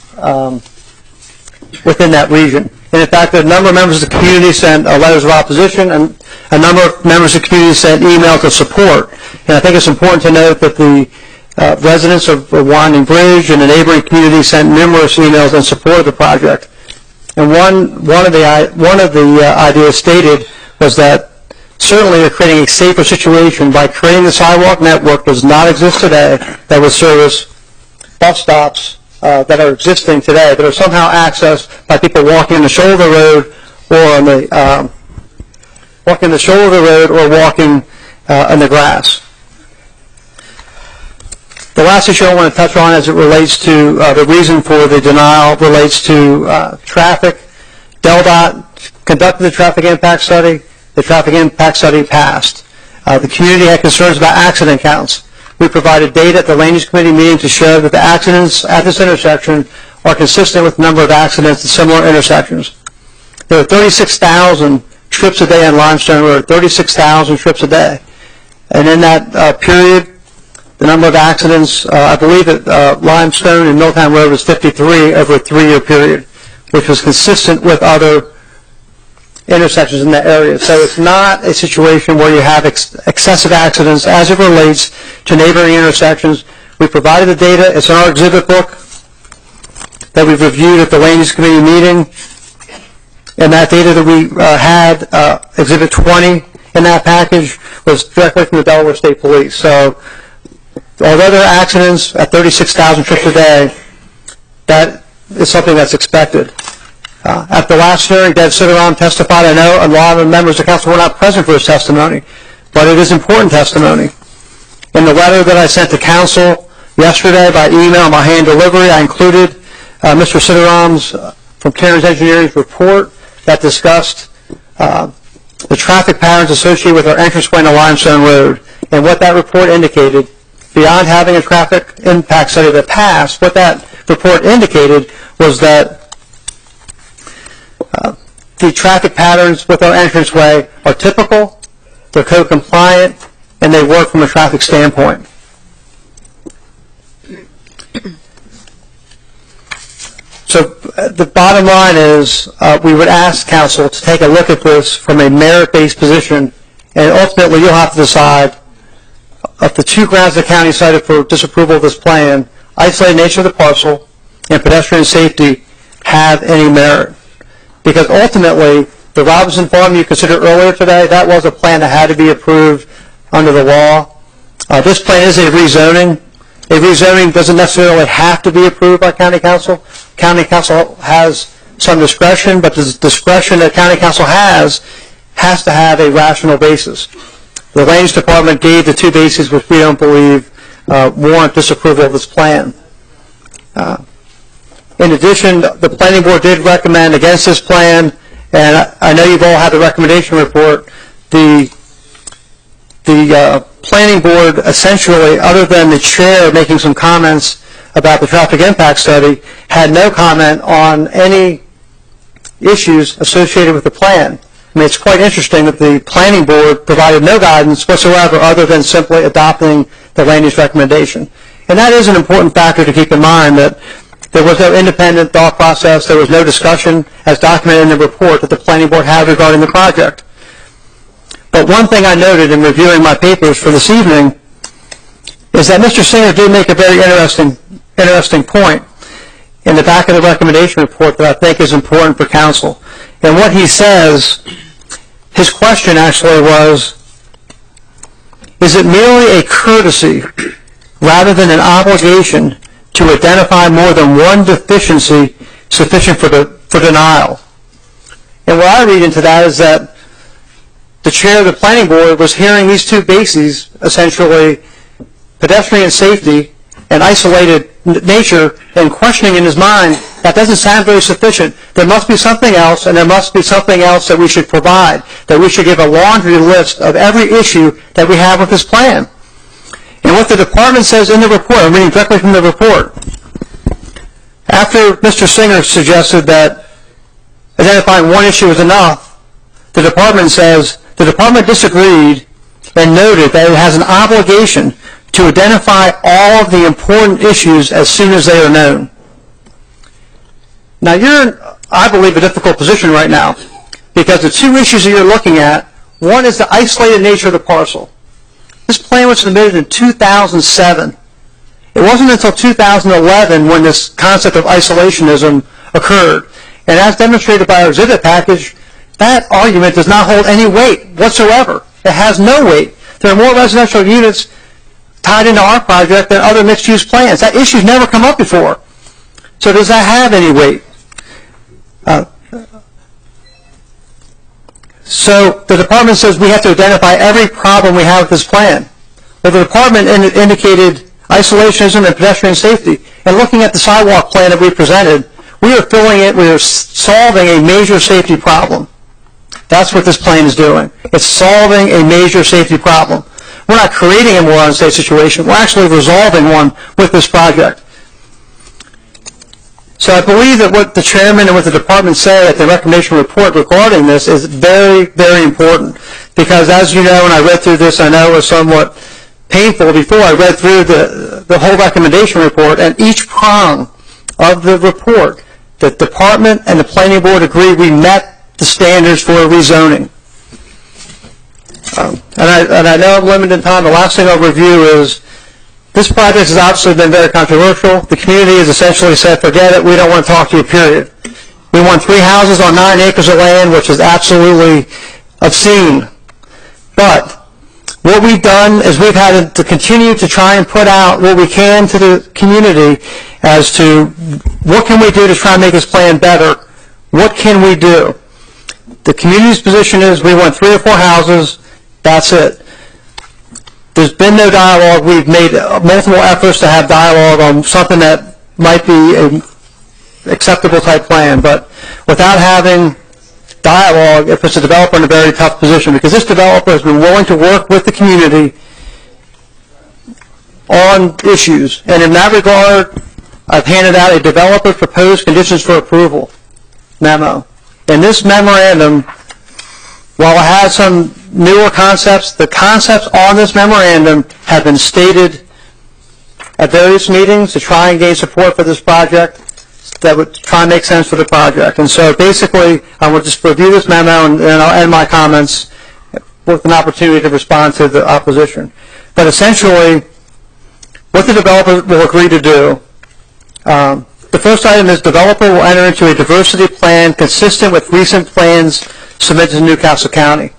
within that region. And in fact, a number of members of the community sent letters of opposition, and a number of members of the community sent emails of support. And I think it's important to note that the residents of Winding Bridge and the neighboring community sent numerous emails in support of the project. And one of the ideas stated was that certainly they're creating a safer situation by creating the sidewalk network that does not exist today that would service bus stops that are existing today, that are somehow accessed by people walking on the shoulder of the road or on the walking the shoulder of the road or walking on the grass. The last issue I want to touch on as it relates to the reason for the denial relates to traffic. DelDOT conducted the traffic impact study. The traffic impact study passed. The community had concerns about accident counts. We provided data at the Land Use Committee meeting to show that the accidents at this intersection are consistent with the number of accidents at similar intersections. There are 36,000 trips a day on Limestone Road, 36,000 trips a day. And in that period, the number of accidents, I believe at Limestone and Milltown Road was 53 over a 3-year period, which was consistent with other intersections in that area. So it's not a situation where you have excessive accidents as it relates to neighboring intersections. We provided the data. It's in our exhibit book that we've reviewed at the Land Use Committee meeting. And that data that we had, Exhibit 20 in that package, was directly from the Delaware State Police. So although there are accidents at 36,000 trips a day, that is something that's expected. At the last hearing, Deb Sitteram testified. I know a lot of the members of council were not present for his testimony, but it is important testimony. In the letter that I sent to council yesterday by email and by hand delivery, I included Mr. Sitteram's from Cairns Engineering's report that discussed the traffic patterns associated with our entranceway to Limestone Road. And what that report indicated, beyond having a traffic impact study that passed, what that report indicated was that the traffic patterns with our entranceway are typical, they're code compliant, and they work from a traffic standpoint. So the bottom line is we would ask council to take a look at this from a merit-based position, and ultimately you'll have to decide of the two grounds the county cited for disapproval of this plan, isolated nature of the parcel and pedestrian safety have any merit. Because ultimately, the Robinson Farm you considered earlier today, that was a plan that had to be approved under the law. This plan is a rezoning. A rezoning doesn't necessarily have to be approved by county council. County council has some discretion, but the discretion that county council has to have a rational basis. The Land Use Department gave the two bases which we don't believe warrant disapproval of this plan. In addition, the planning board did recommend against this plan, and I know you've all had the recommendation report. The planning board essentially, other than the chair making some comments about the traffic impact study, had no comment on any issues associated with the plan. I mean, it's quite interesting that the planning board provided no guidance whatsoever other than simply adopting the land use recommendation. And that is an important factor to keep in mind, that there was no independent thought process, there was no discussion as documented in the report that the planning board had regarding the project. But one thing I noted in reviewing my papers for this evening is that Mr. Singer did make a very interesting point in the back of the recommendation report that I think is important for council. And what he says, his question actually was, is it merely a courtesy rather than an obligation to identify more than one deficiency sufficient for denial? And what I read into that is that the chair of the planning board was hearing these two bases, essentially pedestrian safety and isolated nature, and questioning in his mind, that doesn't sound very sufficient. There must be something else, and there must be something else that we should provide, that we should give a laundry list of every issue that we have with this plan. And what the department says in the report, I'm reading directly from the report, after Mr. Singer suggested that identifying one issue is enough, the department says, the department disagreed and noted that it has an obligation to identify all of the important issues as soon as they are known. Now you're in, I believe, a difficult position right now, because the two issues that you're looking at, one is the isolated nature of the parcel. This plan was submitted in 2007. It wasn't until 2011 when this concept of isolationism occurred. And as demonstrated by our exhibit package, that argument does not hold any weight whatsoever. It has no weight. There are more residential units tied into our project than other mixed-use plans. That issue's never come up before. So does that have any weight? So the department says we have to identify every problem we have with this plan. Well, the department indicated isolationism and pedestrian safety. And looking at the sidewalk plan that we presented, we are filling it, we are solving a major safety problem. That's what this plan is doing. It's solving a major safety problem. We're not creating a more unsafe situation. We're actually resolving one with this project. So I believe that what the chairman and what the department say at the recommendation report regarding this is very, very important. Because as you know, when I read through this, I know it was somewhat painful before I read through the whole recommendation report, and each prong of the report, the department and the planning board agree we met the standards for rezoning. And I know I'm limited in time. The last thing I'll review is this project has obviously been very controversial. The community has essentially said, forget it, we don't want to talk to you, period. We want 3 houses on 9 acres of land, which is absolutely obscene. But what we've done is we've had to continue to try and put out what we can to the community as to what can we do to try and make this plan better. What can we do? The community's position is we want 3 or 4 houses. That's it. There's been no dialogue. We've made multiple efforts to have dialogue on something that might be an acceptable type plan, but without having dialogue, it puts the developer in a very tough position, because this developer has been willing to work with the community on issues. And in that regard, I've handed out a developer proposed conditions for approval memo. In this memorandum, while it has some newer concepts, the concepts on this memorandum have been stated at various meetings to try and gain support for this project that would try and make sense for the project. And so basically, I will just review this memo and I'll end my comments with an opportunity to respond to the opposition. But essentially, what the developer will agree to do, the first item is developer will enter into a diversity plan consistent with recent plans submitted to Newcastle County.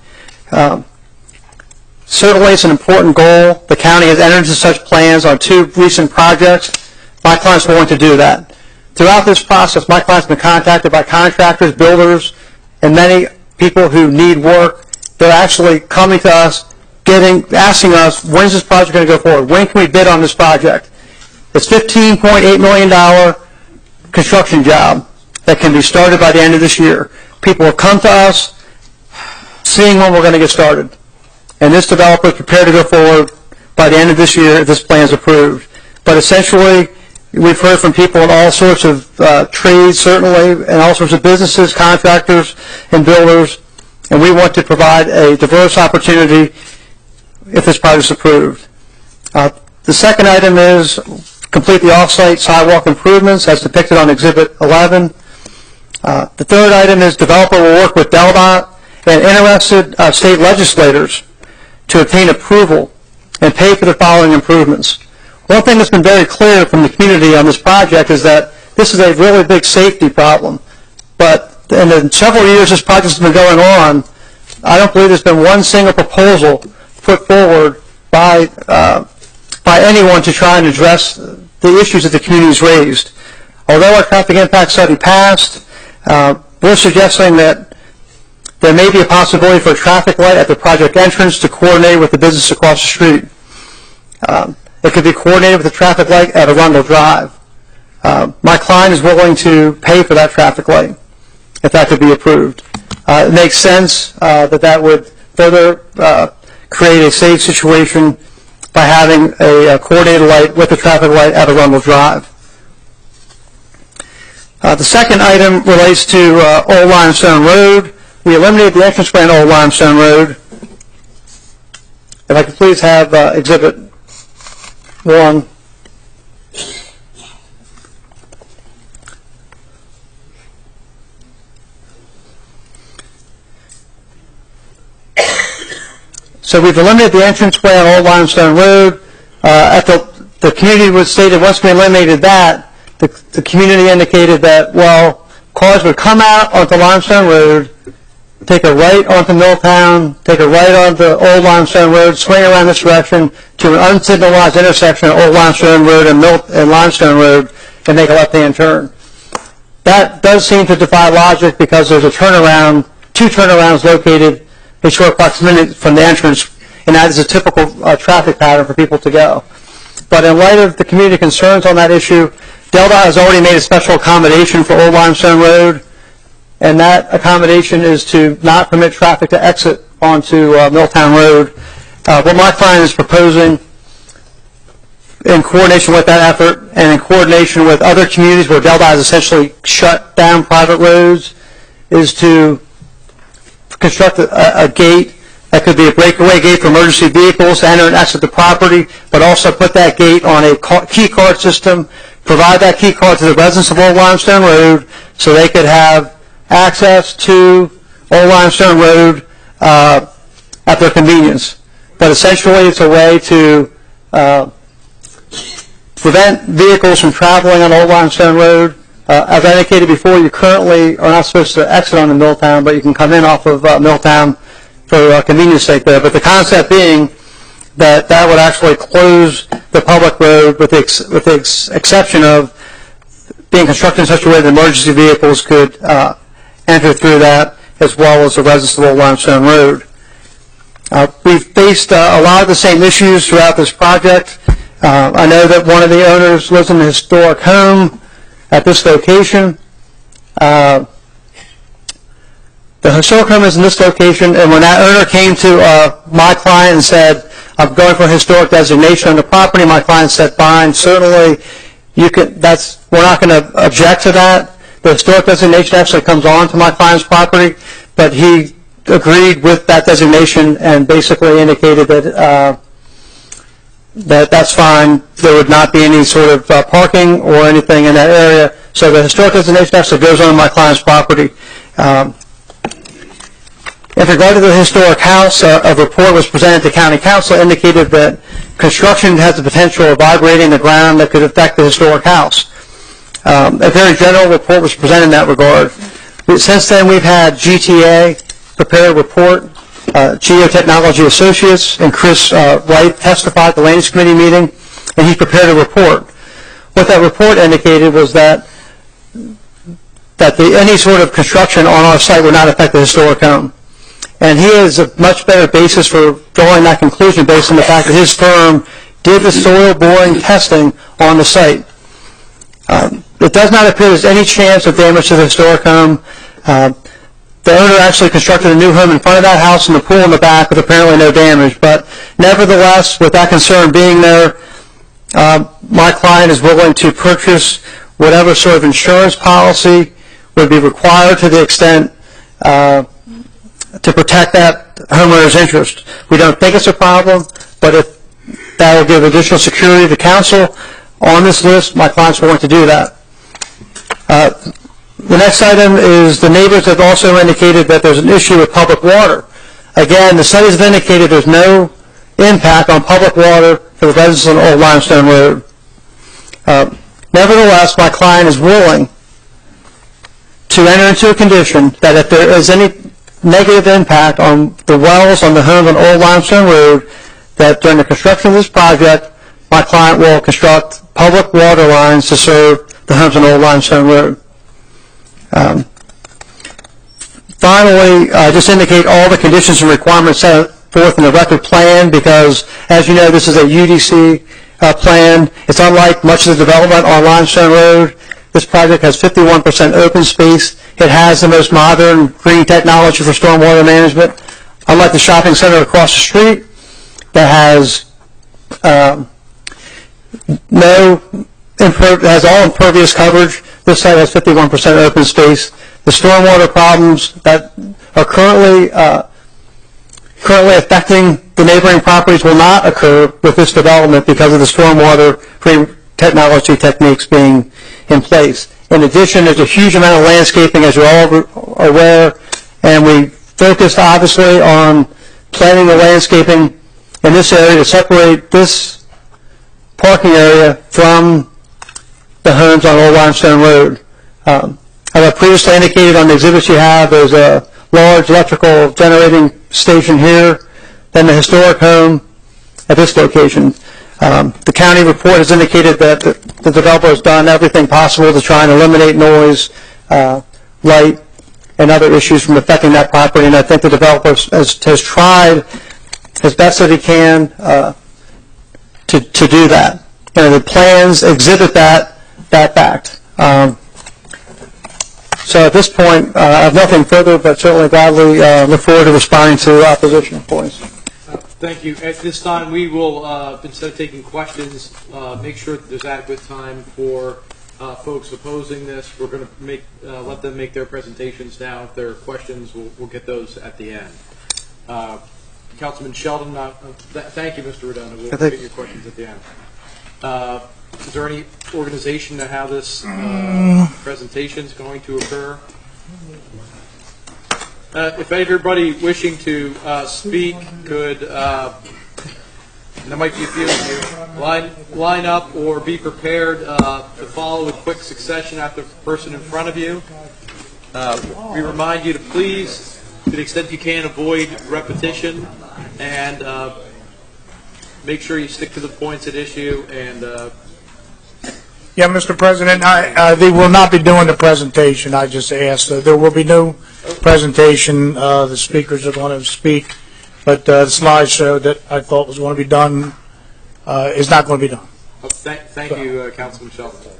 Certainly, it's an important goal. The county has entered into such plans on 2 recent projects. My client's willing to do that. Throughout this process, my client's been contacted by contractors, builders, and many people who need work. They're actually coming to us, asking us, when's this project going to go forward? When can we bid on this project? It's a $15.8 million construction job that can be started by the end of this year. People will come to us seeing when we're going to get started. And this developer is prepared to go forward by the end of this year if this plan is approved. But essentially, we've heard from people in all sorts of trades, certainly, and all sorts of businesses, contractors, and builders, and we want to provide a diverse opportunity if this project is approved. The second item is complete the off-site sidewalk improvements as depicted on Exhibit 11. The third item is developer will work with DelDOT and interested state legislators to obtain approval and pay for the following improvements. One thing that's been very clear from the community on this project is that this is a really big safety problem. But in the several years this project has been going on, I don't believe there's been one single proposal put forward by anyone to try and address the issues that the community has raised. Although our traffic impact study passed, we're suggesting that there may be a possibility for a traffic light at the project entrance to coordinate with the business across the street. It could be coordinated with the traffic light at Arundel Drive. My client is willing to pay for that traffic light if that could be approved. It makes sense that would further create a safe situation by having a coordinated light with the traffic light at Arundel Drive. The second item relates to Old Limestone Road. We eliminated the entranceway on Old Limestone Road. If I could please have Exhibit 1. So we've eliminated the entranceway on Old Limestone Road. The community was stated once we eliminated that, the community indicated that, well, cars would come out onto Limestone Road, take a right onto Milltown, take a right onto Old Limestone Road, swing around this direction to an unsignalized intersection of Old Limestone Road and Limestone Road, and make a left-hand turn. That does seem to defy logic because there's a turnaround, 2 turnarounds located in short proximity from the entrance, and that is a typical traffic pattern for people to go. But in light of the community concerns on that issue, DelDOT has already made a special accommodation for Old Limestone Road, and that accommodation is to not permit traffic to exit onto Milltown Road. What my client is proposing, in coordination with that effort and in coordination with other communities where DelDOT has essentially shut down private roads, is to construct a gate that could be a breakaway gate for emergency vehicles to enter and exit the property, but also put that gate on a key card system, provide that key card to the residents of Old Limestone Road so they could have access to Old Limestone Road at their convenience. But essentially, it's a way to prevent vehicles from traveling on Old Limestone Road. As I indicated before, you currently are not supposed to exit on the Milltown, but you can come in off of Milltown for convenience sake there. But the concept being that that would actually close the public road with the exception of being constructed in such a way that emergency vehicles could enter through that, as well as the residents of Old Limestone Road. We've faced a lot of the same issues throughout this project. I know that one of the owners lives in a historic home at this location. The historic home is in this location, and when that owner came to my client and said, I'm going for a historic designation on the property, my client said, fine, certainly, we're not going to object to that. The historic designation actually comes on to my client's property, but he agreed with that designation and basically indicated that that's fine. There would not be any sort of parking or anything in that area. So the historic designation actually goes on my client's property. With regard to the historic house, a report was presented to County Council indicated that construction has the potential of vibrating the ground that could affect the historic house. A very general report was presented in that regard. Since then, we've had GTA prepare a report, Geotechnology Associates, and Chris Wright testified at the Land Use Committee meeting, and he prepared a report. What that report indicated was that any sort of construction on our site would not affect the historic home. And he has a much better basis for drawing that conclusion based on the fact that his firm did the soil boring testing on the site. It does not appear there's any chance of damage to the historic home. The owner actually constructed a new home in front of that house and the pool in the back with apparently no damage. But nevertheless, with that concern being there, my client is willing to purchase whatever sort of insurance policy would be required to the extent to protect that homeowner's interest. We don't think it's a problem, but if that will give additional security to council on this list, my client's willing to do that. The next item is the neighbors have also indicated that there's an issue with public water. Again, the studies have indicated there's no impact on public water for the residents on Old Limestone Road. Nevertheless, my client is willing to enter into a condition that if there is any negative impact on the wells on the homes on Old Limestone Road, that during the construction of this project, my client will construct public water lines to serve the homes on Old Limestone Road. Finally, just indicate all the conditions and requirements set forth in the record plan because, as you know, this is a UDC plan. It's unlike much of the development on Limestone Road. This project has 51% open space. It has the most modern green technology for stormwater management. Unlike the shopping center across the street that has has all impervious coverage, this site has 51% open space. The stormwater problems that are currently affecting the neighboring properties will not occur with this development because of the stormwater technology techniques being in place. In addition, there's a huge amount of landscaping, as you're all aware, and we focused obviously on planning the landscaping in this area to separate this parking area from the homes on Old Limestone Road. As I previously indicated on the exhibits you have, there's a large electrical generating station here, then the historic home at this location. The county report has indicated that the developer has done everything possible to try and eliminate noise, light, and other issues from affecting that property, and I think the developer has tried as best that he can to do that. And the plans exhibit that fact. So at this point, I have nothing further, but certainly gladly look forward to responding to opposition points. Thank you. At this time, we will, instead of taking questions, make sure that there's adequate time for folks opposing this. We're going to let them make their presentations now. If there are questions, we'll get those at the end. Councilman Sheldon, thank you, Mr. Redondo. We'll get your questions at the end. Is there any organization to how this presentation is going to occur? If everybody wishing to speak could, there might be a few of you, line up or be prepared to follow in quick succession after the person in front of you. We remind you to please, to the extent you can, avoid repetition and make sure you stick to the points at issue. And Yeah, Mr. President, they will not be doing the presentation. I just asked. There will be no presentation. The speakers are going to speak, but the slideshow that I thought was going to be done is not going to be done. Thank you, Councilman Shelton.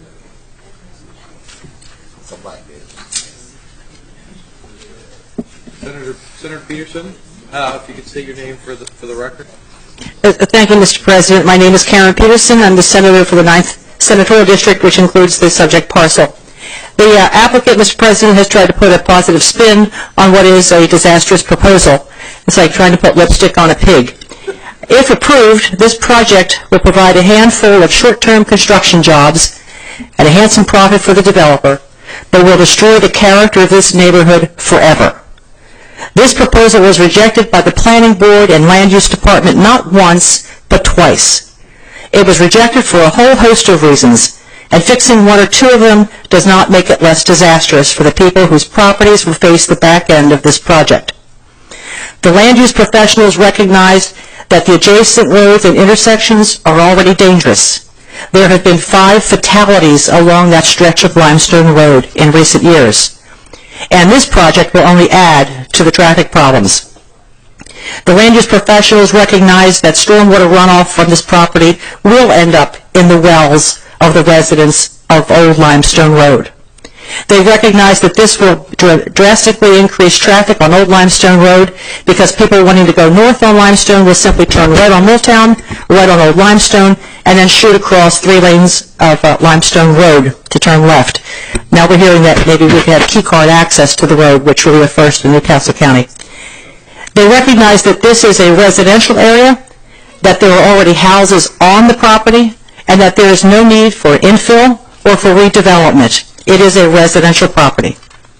Senator Peterson, if you could state your name for the record. Thank you, Mr. President. My name is Karen Peterson. I'm the senator for the 9th Senatorial District, which includes the subject parcel. The applicant, Mr. President, has tried to put a positive spin on what is a disastrous proposal. It's like trying to put lipstick on a pig. If approved, this project will provide a handful of short-term construction jobs at a handsome profit for the developer, but will destroy the character of this neighborhood forever. This proposal was rejected by the Planning Board and Land Use Department not once, but twice. It was rejected for a whole host of reasons, and fixing one or two of them does not make it less disastrous for the people whose properties will face the back end of this project. The land use professionals recognized that the adjacent roads and intersections are already dangerous. There have been 5 fatalities along that stretch of Limestone Road in recent years, and this project will only add to the traffic problems. The land use professionals recognize that stormwater runoff from this property will end up in the wells of the residents of Old Limestone Road. They recognize that this will drastically increase traffic on Old Limestone Road because people wanting to go north on Limestone will simply turn right on Milltown, right on Old Limestone, and then shoot across 3 lanes of Limestone Road to turn left. Now we're hearing that maybe we can have key card access to the road, which will be a first in Newcastle County. They recognize that this is a residential area, that there are already houses on the property, and that there is no need for infill or for redevelopment. It is a residential property.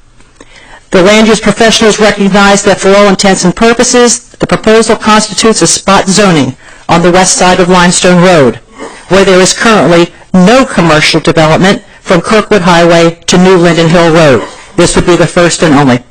The land use professionals recognize that for all intents and purposes, the proposal constitutes a spot zoning on the west side of Limestone Road, where there is currently no commercial development from Kirkwood Highway to New Linden Hill Road. This would be the first and only.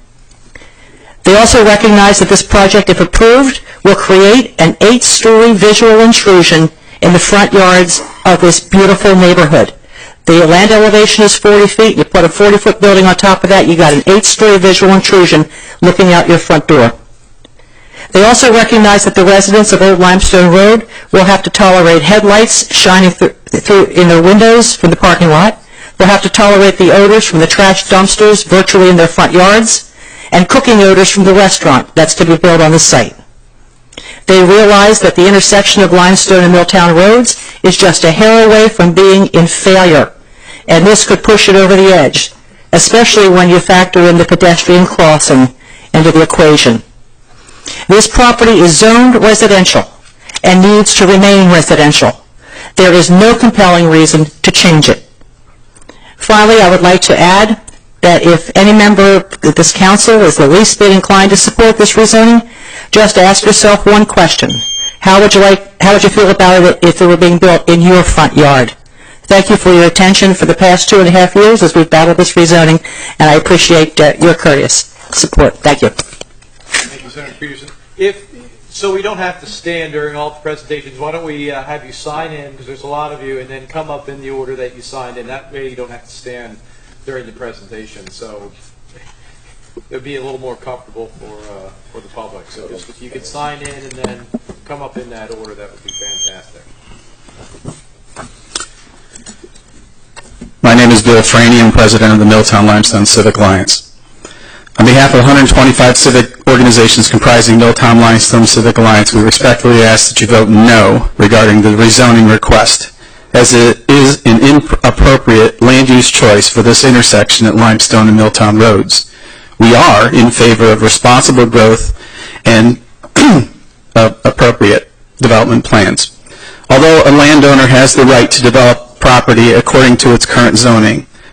They also recognize that this project, if approved, will create an 8-story visual intrusion in the front yards of this beautiful neighborhood. The land elevation is 40 feet. You put a 40-foot building on top of that, you got an 8-story visual intrusion looking out your front door. They also recognize that the residents of Old Limestone Road will have to tolerate headlights shining through in their windows from the parking lot. They'll have to tolerate the odors from the trash dumpsters virtually in their front yards, and cooking odors from the restaurant that's to be built on the site. They realize that the intersection of Limestone and Milltown Roads is just a hair away from being in failure, and this could push it over the edge, especially when you factor in the pedestrian crossing into the equation. This property is zoned residential and needs to remain residential. There is no compelling reason to change it. Finally, I would like to add that if any member of this council is the least bit inclined to support this rezoning, just ask yourself one question. How would you feel about it if it were being built in your front yard? Thank you for your attention for the past 2.5 years as we've battled this rezoning, and I appreciate your courteous support. Thank you. Thank you, Senator Peterson. So we don't have to stand during all the presentations, why don't we have you sign in, because there's a lot of you, and then come up in the order that you signed in. That way you don't have to stand during the presentation, so it would be a little more comfortable for the public. So just if you could sign in and then come up in that order, that would be fantastic. My name is Bill Franey. I'm president of the Milltown Limestone Civic Alliance. On behalf of 125 civic organizations comprising Milltown Limestone Civic Alliance, we respectfully ask that you vote no regarding the rezoning request, as it is an inappropriate land use choice for this intersection at Limestone and Milltown Roads. We are in favor of responsible growth and appropriate development plans. Although a landowner has the right to develop property according to its current zoning,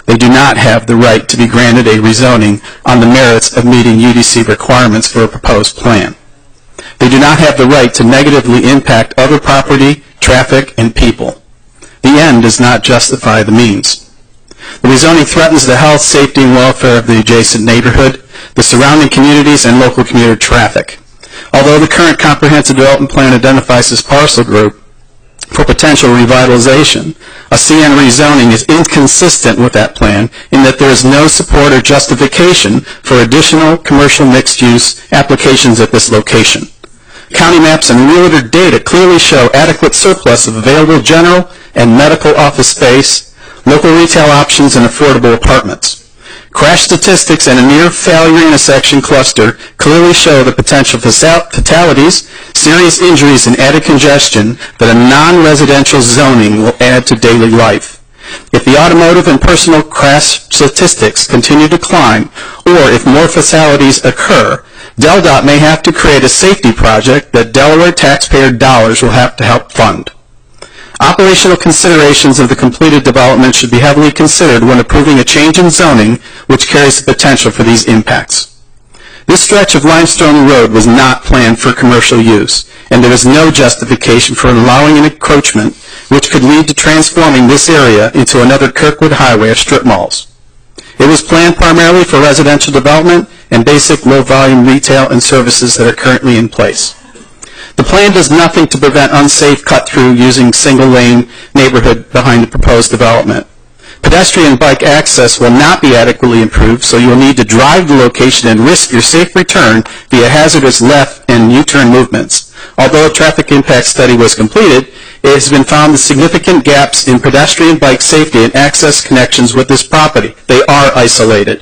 They do not have the right to be granted a rezoning on the merits of meeting UDC requirements for a proposed plan. They do not have the right to negatively impact other property, traffic, and people. The end does not justify the means. The rezoning threatens the health, safety, and welfare of the adjacent neighborhood, the surrounding communities, and local commuter traffic. Although the current comprehensive development plan identifies this parcel group for potential revitalization, a CN rezoning is inconsistent with that plan in that there is no support or justification for additional commercial mixed-use applications at this location. County maps and realtor data clearly show adequate surplus of available general and medical office space, local retail options, and affordable apartments. Crash statistics and a near-failure intersection cluster clearly show the potential for fatalities, serious injuries, and added congestion that a non-residential zoning will add to daily life. If the automotive and personal crash statistics continue to climb, or if more fatalities occur, DelDOT may have to create a safety project that Delaware taxpayer dollars will have to help fund. Operational considerations of the completed development should be heavily considered when approving a change in zoning which carries the potential for these impacts. This stretch of Limestone Road was not planned for commercial use, and there is no justification for allowing an encroachment which could lead to transforming this area into another Kirkwood Highway of strip malls. It was planned primarily for residential development and basic low-volume retail and services that are currently in place. The plan does nothing to prevent unsafe cut-through using single-lane neighborhood behind the proposed development. Pedestrian and bike access will not be adequately improved, so you will need to drive the location and risk your safe return via hazardous left and U-turn movements. Although a traffic impact study was completed, it has been found that significant gaps in pedestrian bike safety and access connections with this property. They are isolated.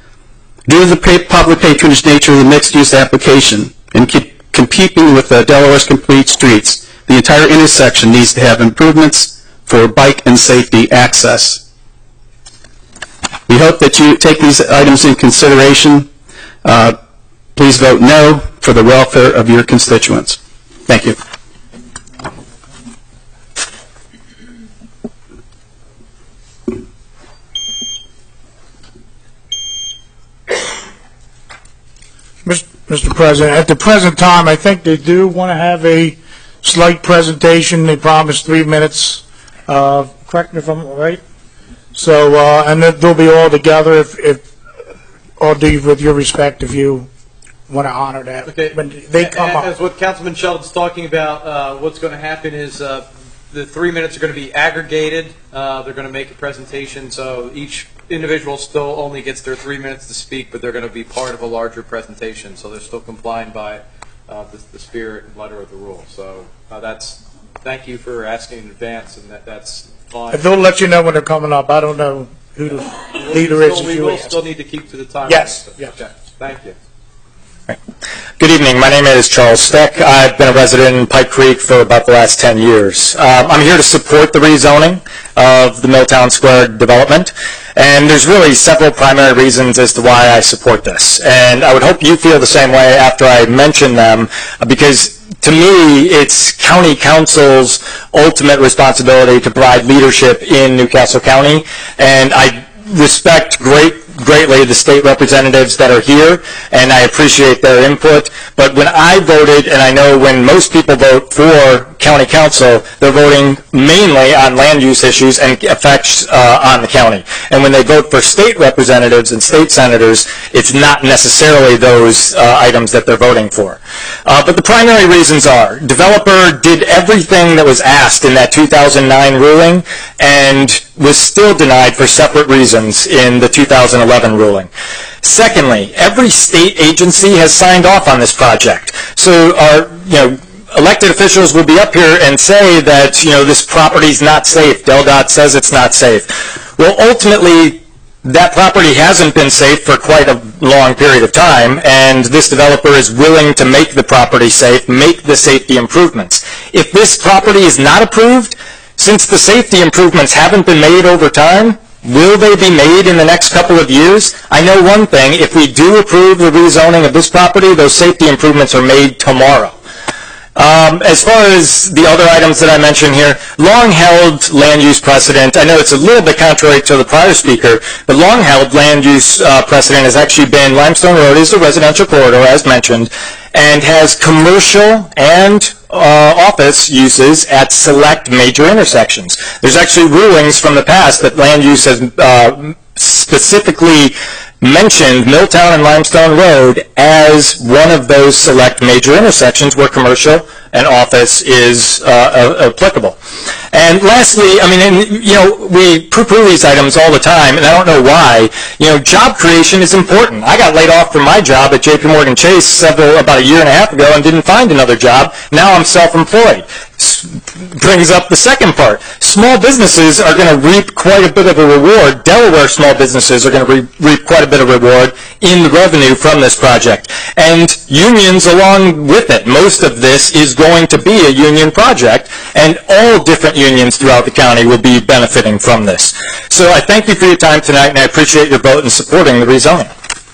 Due to the public patronage nature of the mixed-use application and competing with Delaware's complete streets, the entire intersection needs to have improvements for bike and safety access. We hope that you take these items in consideration. Please vote no for the welfare of your constituents. Thank you. Mr. President, at the present time, I think they do want to have a slight presentation. They promised 3 minutes. Correct me if I'm right. So, and they'll be all together if all due with your respect, if you want to honor that. Okay. When they come up. As what Councilman Sheldon's talking about, what's going to happen is the 3 minutes are going to be aggregated. They're going to make a presentation, so each individual still only gets their 3 minutes to speak, but they're going to be part of a larger presentation, so they're still complying by the spirit and letter of the rule. So thank you for asking in advance, and that's fine. They'll let you know when they're coming up. I don't know who the leader is. We will still need to keep to the time. Yes. Yes. Okay. Thank you. Good evening. My name is Charles Steck. I've been a resident in Pike Creek for about the last 10 years. I'm here to support the rezoning of the Milltown Square development, and there's really several primary reasons as to why I support this. And I would hope you feel the same way after I mention them, because to me, it's County Council's ultimate responsibility to provide leadership in Newcastle County, and I respect greatly the state representatives that are here, and I appreciate their input. But when I voted, and I know when most people vote for county council, they're voting mainly on land use issues and effects on the county. And when they vote for state representatives and state senators, it's not necessarily those items that they're voting for. But the primary reasons are, developer did everything that was asked in that 2009 ruling and was still denied for separate reasons in the 2011 ruling. Secondly, every state agency has signed off on this project. So our, elected officials will be up here and say that, this property's not safe. DelDOT says it's not safe. Well, ultimately, that property hasn't been safe for quite a long period of time, and this developer is willing to make the property safe, make the safety improvements. If this property is not approved, since the safety improvements haven't been made over time, will they be made in the next couple of years? I know one thing, if we do approve the rezoning of this property, those safety improvements are made tomorrow. As far as the other items that I mentioned here, long-held land use precedent, I know it's a little bit contrary to the prior speaker, but long-held land use precedent has actually been Limestone Road is a residential corridor, as mentioned, and has commercial and office uses at select major intersections. There's actually rulings from the past that land use has specifically mentioned Milltown and Limestone Road as one of those select major intersections where commercial and office is applicable. And lastly, I mean, we poo-poo these items all the time, and I don't know why. Job creation is important. I got laid off from my job at J.P. Morgan Chase about a year and a half ago and didn't find another job. Now I'm self-employed. Brings up the second part. Small businesses are going to reap quite a bit of a reward. Delaware small businesses are going to reap quite a bit of reward in the revenue from this project. And unions along with it. Most of this is going to be a union project, and all different unions throughout the county will be benefiting from this. So I thank you for your time tonight, and I appreciate your vote in supporting the rezoning.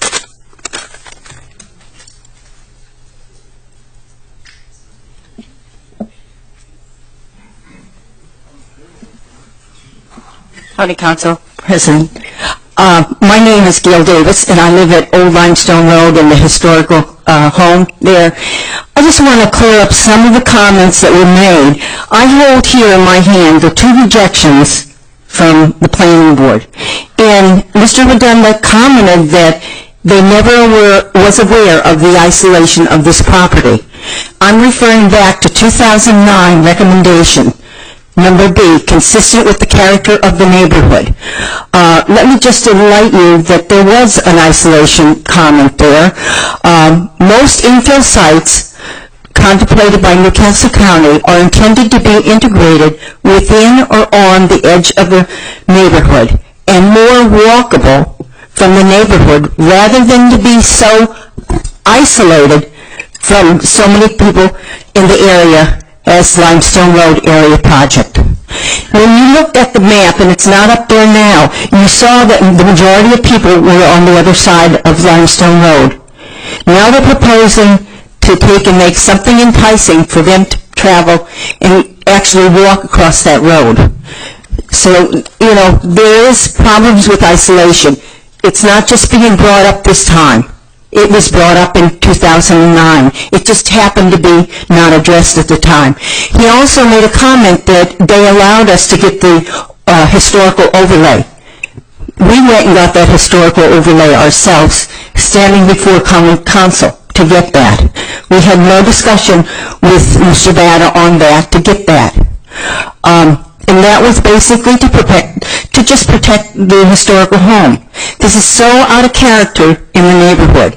County Council President. My name is Gail Davis, and I live at Old Limestone Road in the historical home there. I just want to clear up some of the comments that were made. I hold here in my hand the 2 rejections from the planning board. And Mr. Redunda commented that they never was aware of the isolation of this property. I'm referring back to 2009 recommendation. Number B, consistent with the character of the neighborhood. Let me just enlighten you that there was an isolation comment there. Most infill sites contemplated by Newcastle County are intended to be integrated within or on the edge of the neighborhood and more walkable from the neighborhood rather than to be so isolated from so many people in the area as Limestone Road area project. When you looked at the map, and it's not up there now, you saw that the majority of people were on the other side of Limestone Road. Now they're proposing to take and make something enticing for them to travel and actually walk across that road. So, there is problems with isolation. It's not just being brought up this time. It was brought up in 2009. It just happened to be not addressed at the time. He also made a comment that they allowed us to get the historical overlay. We went and got that historical overlay ourselves, standing before common council to get that. We had no discussion with Mr. Bada on that to get that. And that was basically to just protect the historical home. This is so out of character in the neighborhood.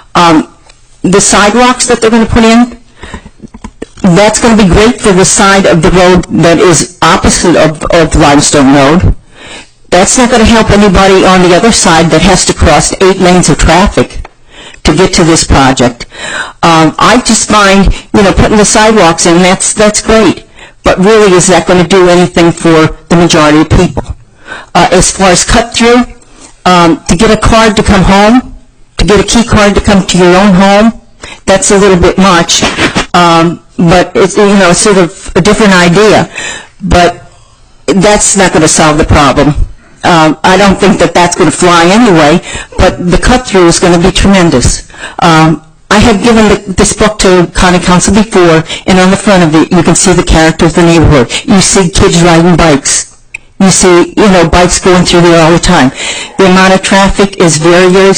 The sidewalks that they're going to put in, that's going to be great for the side of the road that is opposite of Limestone Road. That's not going to help anybody on the other side that has to cross 8 lanes of traffic to get to this project. I just find, putting the sidewalks in, that's great. But really, is that going to do anything for the majority of people? As far as cut-through, to get a card to come home, to get a key card to come to your own home, that's a little bit much. But it's, sort of a different idea. But that's not going to solve the problem. I don't think that that's going to fly anyway, but the cut-through is going to be tremendous. I had given this book to County Council before, and on the front of it, you can see the character of the neighborhood. You see kids riding bikes. You see, bikes going through there all the time. The amount of traffic is very, very,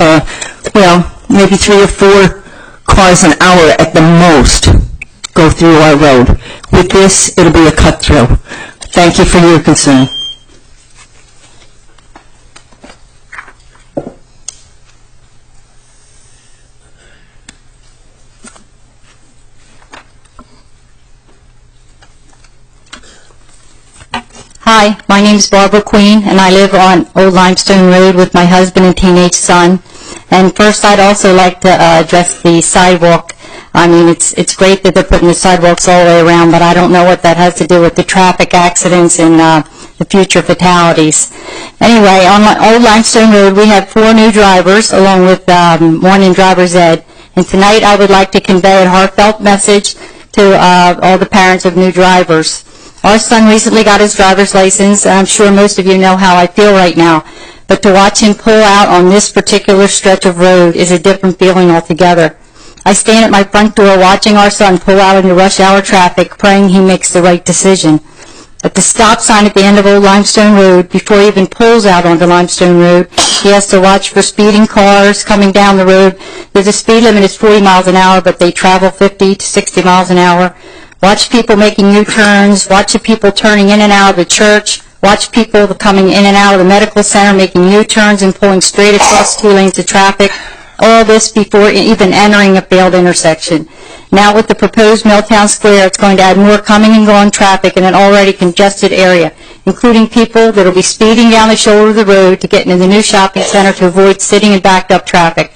maybe 3 or 4 cars an hour at the most go through our road. With this, it'll be a cut-through. Thank you for your concern. Hi, my name is Barbara Queen, and I live on Old Limestone Road with my husband and teenage son. And first, I'd also like to address the sidewalk. I mean, it's great that they're putting the sidewalks all the way around, but I don't know what that has to do with the traffic accidents and the future fatalities. Anyway, on Old Limestone Road, we have 4 new drivers, along with 1 in driver's ed. And tonight, I would like to convey a heartfelt message to all the parents of new drivers. Our son recently got his driver's license, and I'm sure most of you know how I feel right now. But to watch him pull out on this particular stretch of road is a different feeling altogether. I stand at my front door watching our son pull out into rush hour traffic, praying he makes the right decision. At the stop sign at the end of Old Limestone Road, before he even pulls out onto Limestone Road, he has to watch for speeding cars coming down the road. The speed limit is 40 miles an hour, but they travel 50 to 60 miles an hour. Watch people making U-turns, watch the people turning in and out of the church, watch people coming in and out of the medical center making U-turns and pulling straight across 2 lanes of traffic. All this before even entering a failed intersection. Now with the proposed Milltown Square, it's going to add more coming and going traffic in an already congested area, including people that will be speeding down the shoulder of the road to get into the new shopping center to avoid sitting in backed up traffic.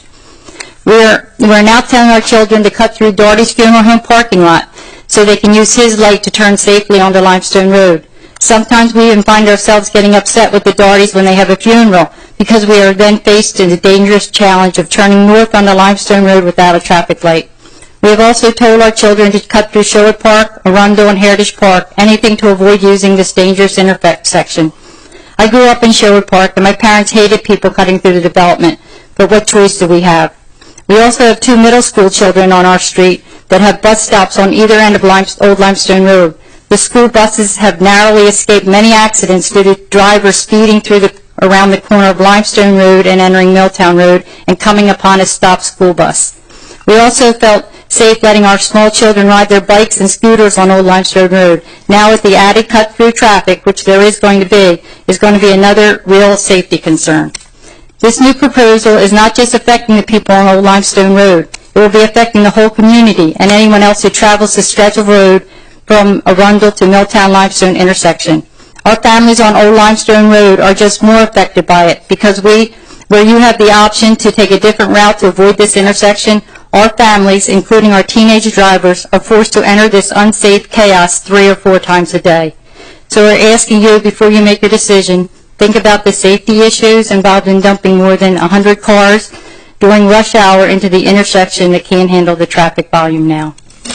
We're now telling our children to cut through Doherty's Funeral Home parking lot so they can use his light to turn safely onto Limestone Road. Sometimes we even find ourselves getting upset with the Dohertys when they have a funeral, because we are then faced in the dangerous challenge of turning north onto Limestone Road without a traffic light. We have also told our children to cut through Sherwood Park, Arundel, and Heritage Park, anything to avoid using this dangerous intersection. I grew up in Sherwood Park, and my parents hated people cutting through the development, but what choice do we have? We also have 2 middle school children on our street that have bus stops on either end of Old Limestone Road. The school buses have narrowly escaped many accidents due to drivers speeding around the corner of Limestone Road and entering Milltown Road and coming upon a stopped school bus. We also felt safe letting our small children ride their bikes and scooters on Old Limestone Road. Now with the added cut-through traffic, which there is going to be another real safety concern. This new proposal is not just affecting the people on Old Limestone Road. It will be affecting the whole community and anyone else who travels the stretch of road from Arundel to Milltown Limestone intersection. Our families on Old Limestone Road are just more affected by it because where you have the option to take a different route to avoid this intersection, our families, including our teenage drivers, are forced to enter this unsafe chaos 3 or 4 times a day. So we're asking you, before you make a decision, think about the safety issues involved in dumping more than 100 cars during rush hour into the intersection that can't handle the traffic volume now.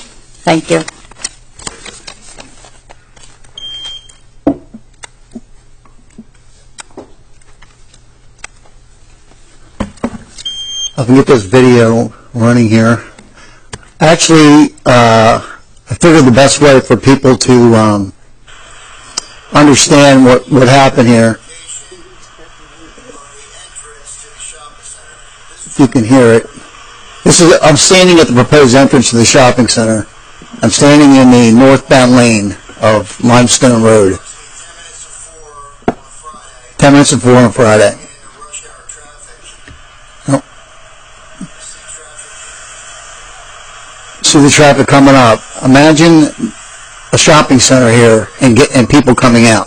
Thank you. I can get this video running here. Actually, I figured the best way for people to understand what happened here, if you can hear it. I'm standing at the proposed entrance to the shopping center. I'm standing in the northbound lane of Limestone Road. 10 minutes to 4 on Friday. See the traffic coming up. Imagine a shopping center here and people coming out.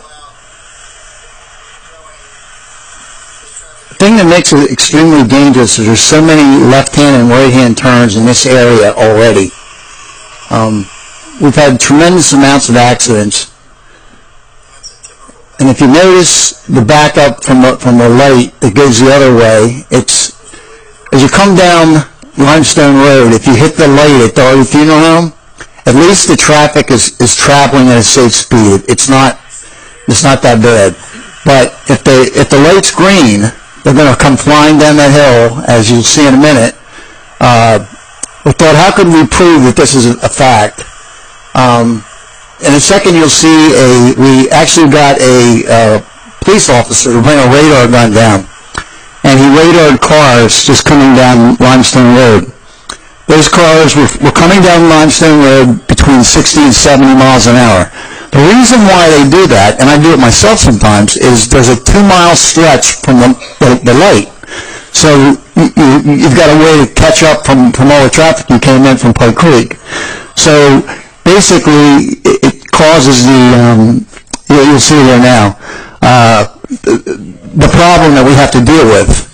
The thing that makes it extremely dangerous is there's so many left-hand and right-hand turns in this area already. We've had tremendous amounts of accidents. And if you notice the backup from the light that goes the other way, it's as you come down Limestone Road, if you hit the light at Doherty Funeral Home, at least the traffic is traveling at a safe speed. It's not that bad. But if the light's green, they're going to come flying down that hill, as you'll see in a minute. We thought, how could we prove that this is a fact? In a second, you'll see we actually got a police officer to bring a radar gun down. And he radared cars just coming down Limestone Road. Those cars were coming down Limestone Road between 60 and 70 miles an hour. The reason why they do that, and I do it myself sometimes, is there's a 2-mile stretch from the light. So you've got a way to catch up from all the traffic you came in from Pike Creek. So basically, it causes you'll see there now, the problem that we have to deal with.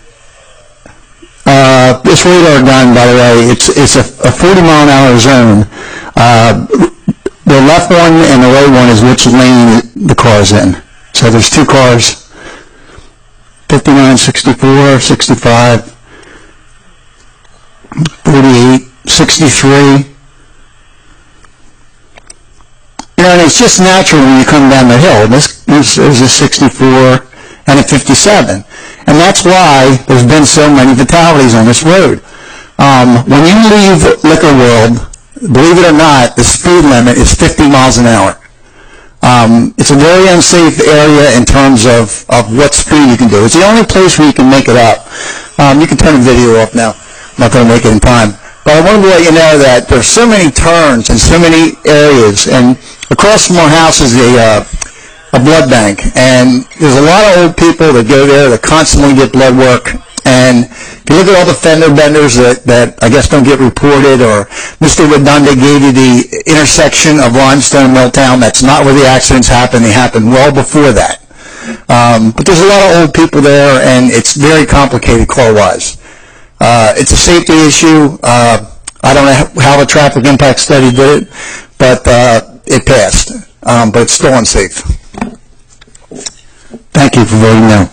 This radar gun, by the way, it's a 40-mile-an-hour zone. The left one and the right one is which lane the car's in. So there's 2 cars, 59, 64, 65, 48, 63. know, and it's just natural when you come down the hill. This is a 64 and a 57. And that's why there's been so many fatalities on this road. When you leave Liquor World, believe it or not, the speed limit is 50 miles an hour. It's a very unsafe area in terms of what speed you can do. It's the only place where you can make it up. You can turn the video off now. I'm not going to make it in time. But I wanted to let you know that there's so many turns and so many areas. And across from our house is a blood bank. And there's a lot of old people that go there that constantly get blood work. And if you look at all the fender benders that I guess don't get reported, or Mr. Redunda gave you the intersection of Limestone and Milltown, that's not where the accidents happen. They happen well before that. But there's a lot of old people there, and it's very complicated car-wise. It's a safety issue. I don't know how the traffic impact study did it, but it passed. But it's still unsafe. Thank you for voting no.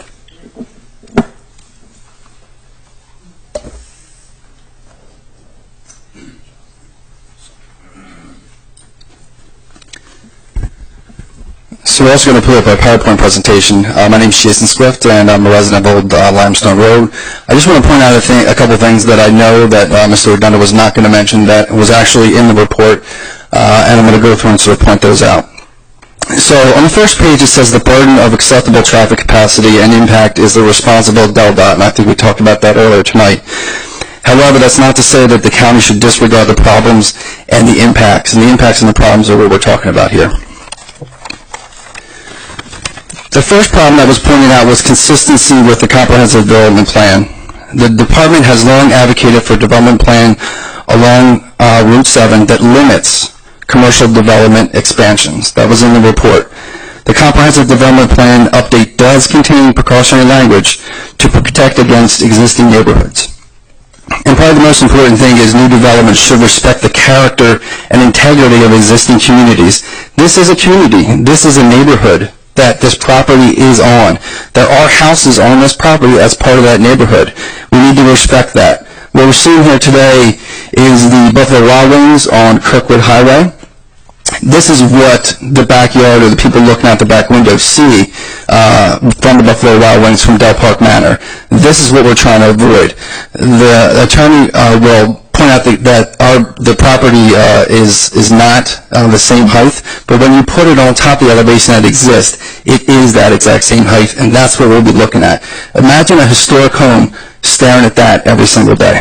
So we're also going to put up a PowerPoint presentation. My name is Jason Swift, and I'm a resident of Old Limestone Road. I just want to point out a couple of things that I know that Mr. Redunda was not going to mention that was actually in the report, and I'm going to go through and sort of point those out. So on the first page it says the burden of acceptable traffic capacity and impact is the responsible DelDOT, and I think we talked about that earlier tonight. However, that's not to say that the county should disregard the problems and the impacts, and the impacts and the problems are what we're talking about here. The first problem that was pointed out was consistency with the comprehensive development plan. The department has long advocated for a development plan along Route 7 that limits commercial development expansions. That was in the report. The comprehensive development plan update does contain precautionary language to protect against existing neighborhoods. And probably the most important thing is new development should respect the character and integrity of existing communities. This is a community. This is a neighborhood that this property is on. There are houses on this property as part of that neighborhood. We need to respect that. What we're seeing here today is the Buffalo Wild Wings on Kirkwood Highway. This is what the backyard or the people looking out the back window see from the Buffalo Wild Wings from Del Park Manor. This is what we're trying to avoid. The attorney will point out that the property is not the same height, but when you put it on top of the elevation that exists, it is that exact same height, and that's what we'll be looking at. Imagine a historic home staring at that every single day.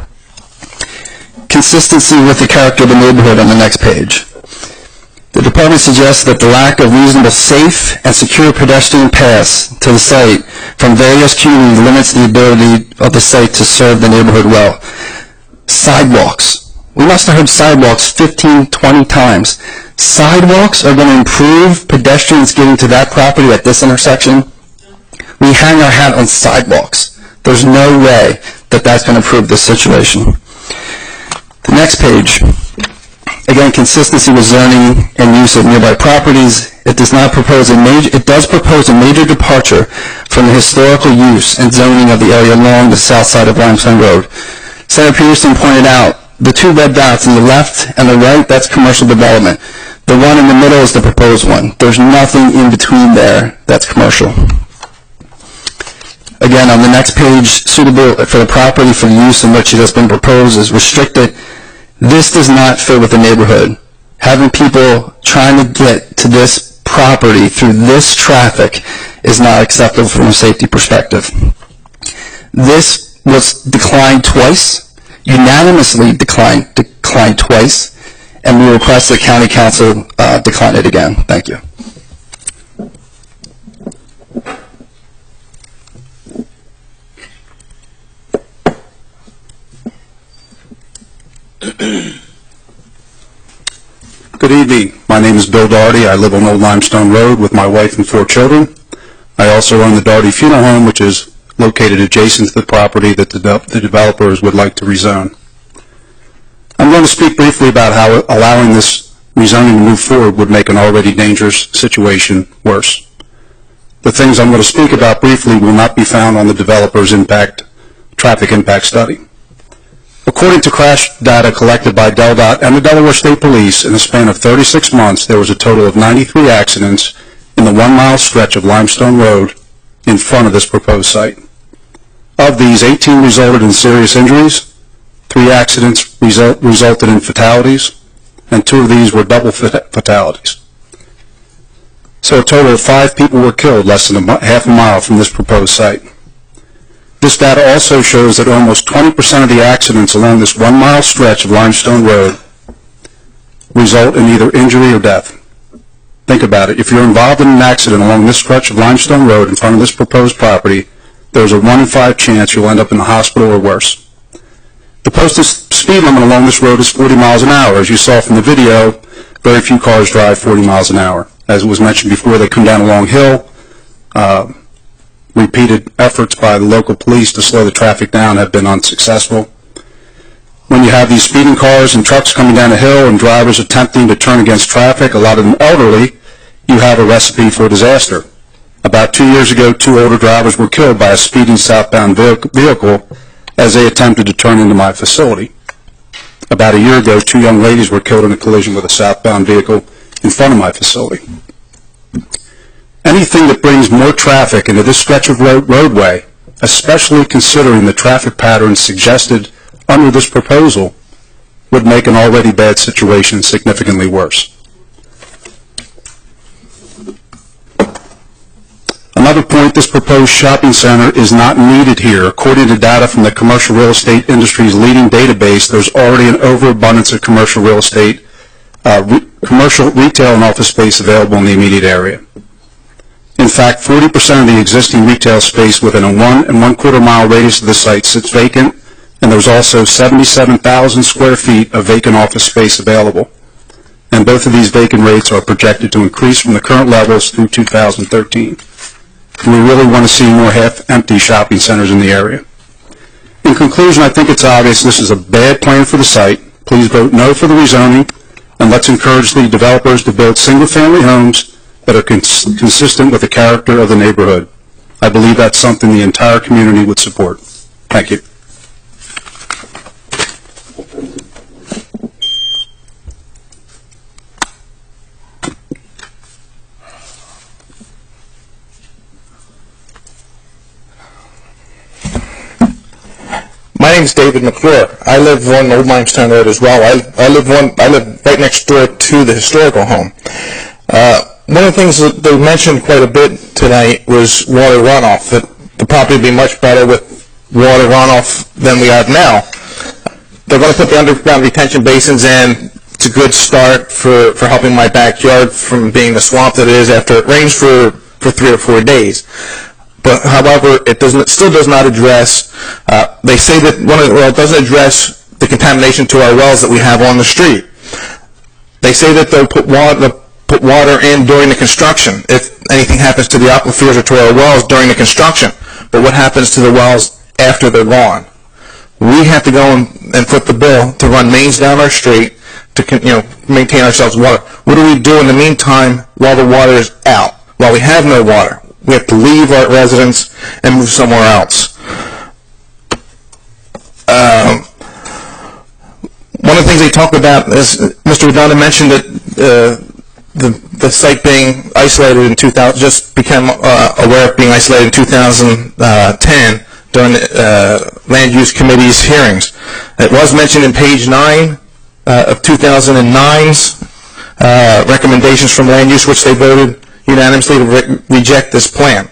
Consistency with the character of the neighborhood on the next page. The department suggests that the lack of reasonable, safe, and secure pedestrian paths to the site from various communities limits the ability of the site to serve the neighborhood well. Sidewalks. We must have heard sidewalks 15, 20 times. Sidewalks are going to improve pedestrians getting to that property at this intersection. We hang our hat on sidewalks. There's no way that that's going to improve this situation. The next page. Again, consistency with zoning and use of nearby properties. It does propose a major departure from the historical use and zoning of the area along the south side of Limestone Road. Senator Peterson pointed out the two red dots on the left and the right, that's commercial development. The one in the middle is the proposed one. There's nothing in between there that's commercial. Again, on the next page, suitable for the property for the use in which it has been proposed is restricted. This does not fit with the neighborhood. Having people trying to get to this property through this traffic is not acceptable from a safety perspective. This was declined twice, unanimously declined twice, and we request the county council decline it again. Thank you. Good evening. My name is Bill Daugherty. I live on Old Limestone Road with my wife and 4 children. I also own the Daugherty Funeral Home, which is located adjacent to the property that the developers would like to rezone. I'm going to speak briefly about how allowing this rezoning to move forward would make an already dangerous situation worse. The things I'm going to speak about briefly will not be found on the developer's traffic impact study. According to crash data collected by DelDOT and the Delaware State Police, in a span of 36 months, there was a total of 93 accidents in the 1-mile stretch of Limestone Road in front of this proposed site. Of these, 18 resulted in serious injuries, 3 accidents resulted in fatalities, and 2 of these were double fatalities. So a total of 5 people were killed less than half a mile from this proposed site. This data also shows that almost 20% of the accidents along this 1-mile stretch of Limestone Road result in either injury or death. Think about it. If you're involved in an accident along this stretch of Limestone Road in front of this proposed property, there's a 1 in 5 chance you'll end up in the hospital or worse. The posted speed limit along this road is 40 miles an hour. As you saw from the video, very few cars drive 40 miles an hour. As was mentioned before, they come down a long hill. Repeated efforts by the local police to slow the traffic down have been unsuccessful. When you have these speeding cars and trucks coming down a hill and drivers attempting to turn against traffic, a lot of them elderly, you have a recipe for disaster. About 2 years ago, 2 older drivers were killed by a speeding southbound vehicle as they attempted to turn into my facility. About a year ago, 2 young ladies were killed in a collision with a southbound vehicle in front of my facility. Anything that brings more traffic into this stretch of roadway, especially considering the traffic patterns suggested under this proposal, would make an already bad situation significantly worse. Another point, this proposed shopping center is not needed here. According to data from the commercial real estate industry's leading database, there's already an overabundance of commercial real estate, commercial retail and office space available in the immediate area. In fact, 40% of the existing retail space within a 1 1/4 mile radius of the site sits vacant, and there's also 77,000 square feet of vacant office space available. And both of these vacant rates are projected to increase from the current levels through 2013. We really want to see more half-empty shopping centers in the area. In conclusion, I think it's obvious this is a bad plan for the site. Please vote no for the rezoning, and let's encourage the developers to build single-family homes that are consistent with the character of the neighborhood. I believe that's something the entire community would support. Thank you. My name is David McClure. I live on Old Limestone Road as well. I live right next door to the historical home. One of the things that they mentioned quite a bit tonight was water runoff, that the property would be much better with water runoff than we have now. They're going to put the underground retention basins in. It's a good start for helping my backyard from being the swamp that it is after it rains for 3 or 4 days. But however, it still does not address, they say that it doesn't address the contamination to our wells that we have on the street. They say that they'll put water in during the construction if anything happens to the aquifers or to our wells during the construction. But what happens to the wells after they're gone? We have to go and foot the bill to run mains down our street to maintain ourselves water. What do we do in the meantime while the water is out? While we have no water, we have to leave our residence and move somewhere else. One of the things they talk about is Mr. Redonda mentioned that the site being isolated in 2000, just became aware of being isolated in 2010 during the Land Use Committee's hearings. It was mentioned in page 9 of 2009's recommendations from Land Use, which they voted unanimously to reject this plan.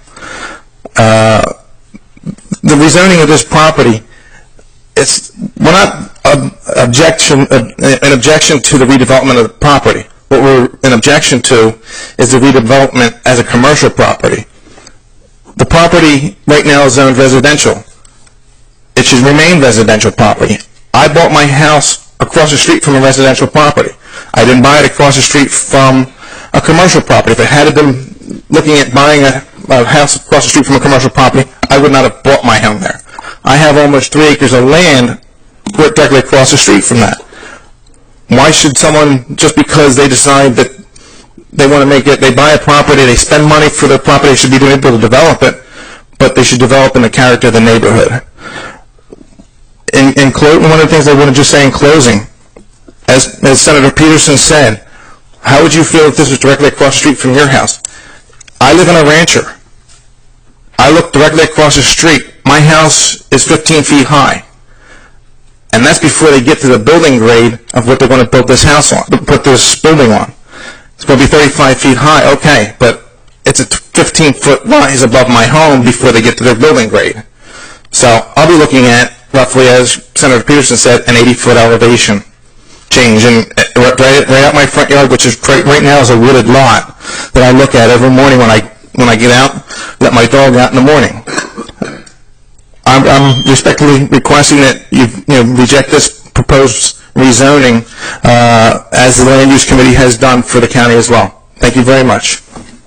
The rezoning of this property, we're not an objection to the redevelopment of the property. What we're an objection to is the redevelopment as a commercial property. The property right now is zoned residential. It should remain residential property. I bought my house across the street from a residential property. I didn't buy it across the street from a commercial property. If I had been looking at buying a house across the street from a commercial property, I would not have bought my home there. I have almost 3 acres of land directly across the street from that. Why should someone, just because they decide that they want to make it, they buy a property, they spend money for the property, they should be able to develop it, but they should develop in the character of the neighborhood. one of the things I want to just say in closing, as Senator Peterson said, how would you feel if this was directly across the street from your house? I live in a rancher. I look directly across the street. My house is 15 feet high. And that's before they get to the building grade of what they're going to build this house on, put this building on. It's going to be 35 feet high, okay, but it's a 15-foot rise above my home before they get to their building grade. So I'll be looking at, roughly, as Senator Peterson said, an 80-foot elevation change, and right out my front yard, which is right now is a wooded lot that I look at every morning when I get out, let my dog out in the morning. I'm respectfully requesting that you reject this proposed rezoning as the Land Use Committee has done for the county as well. Thank you very much.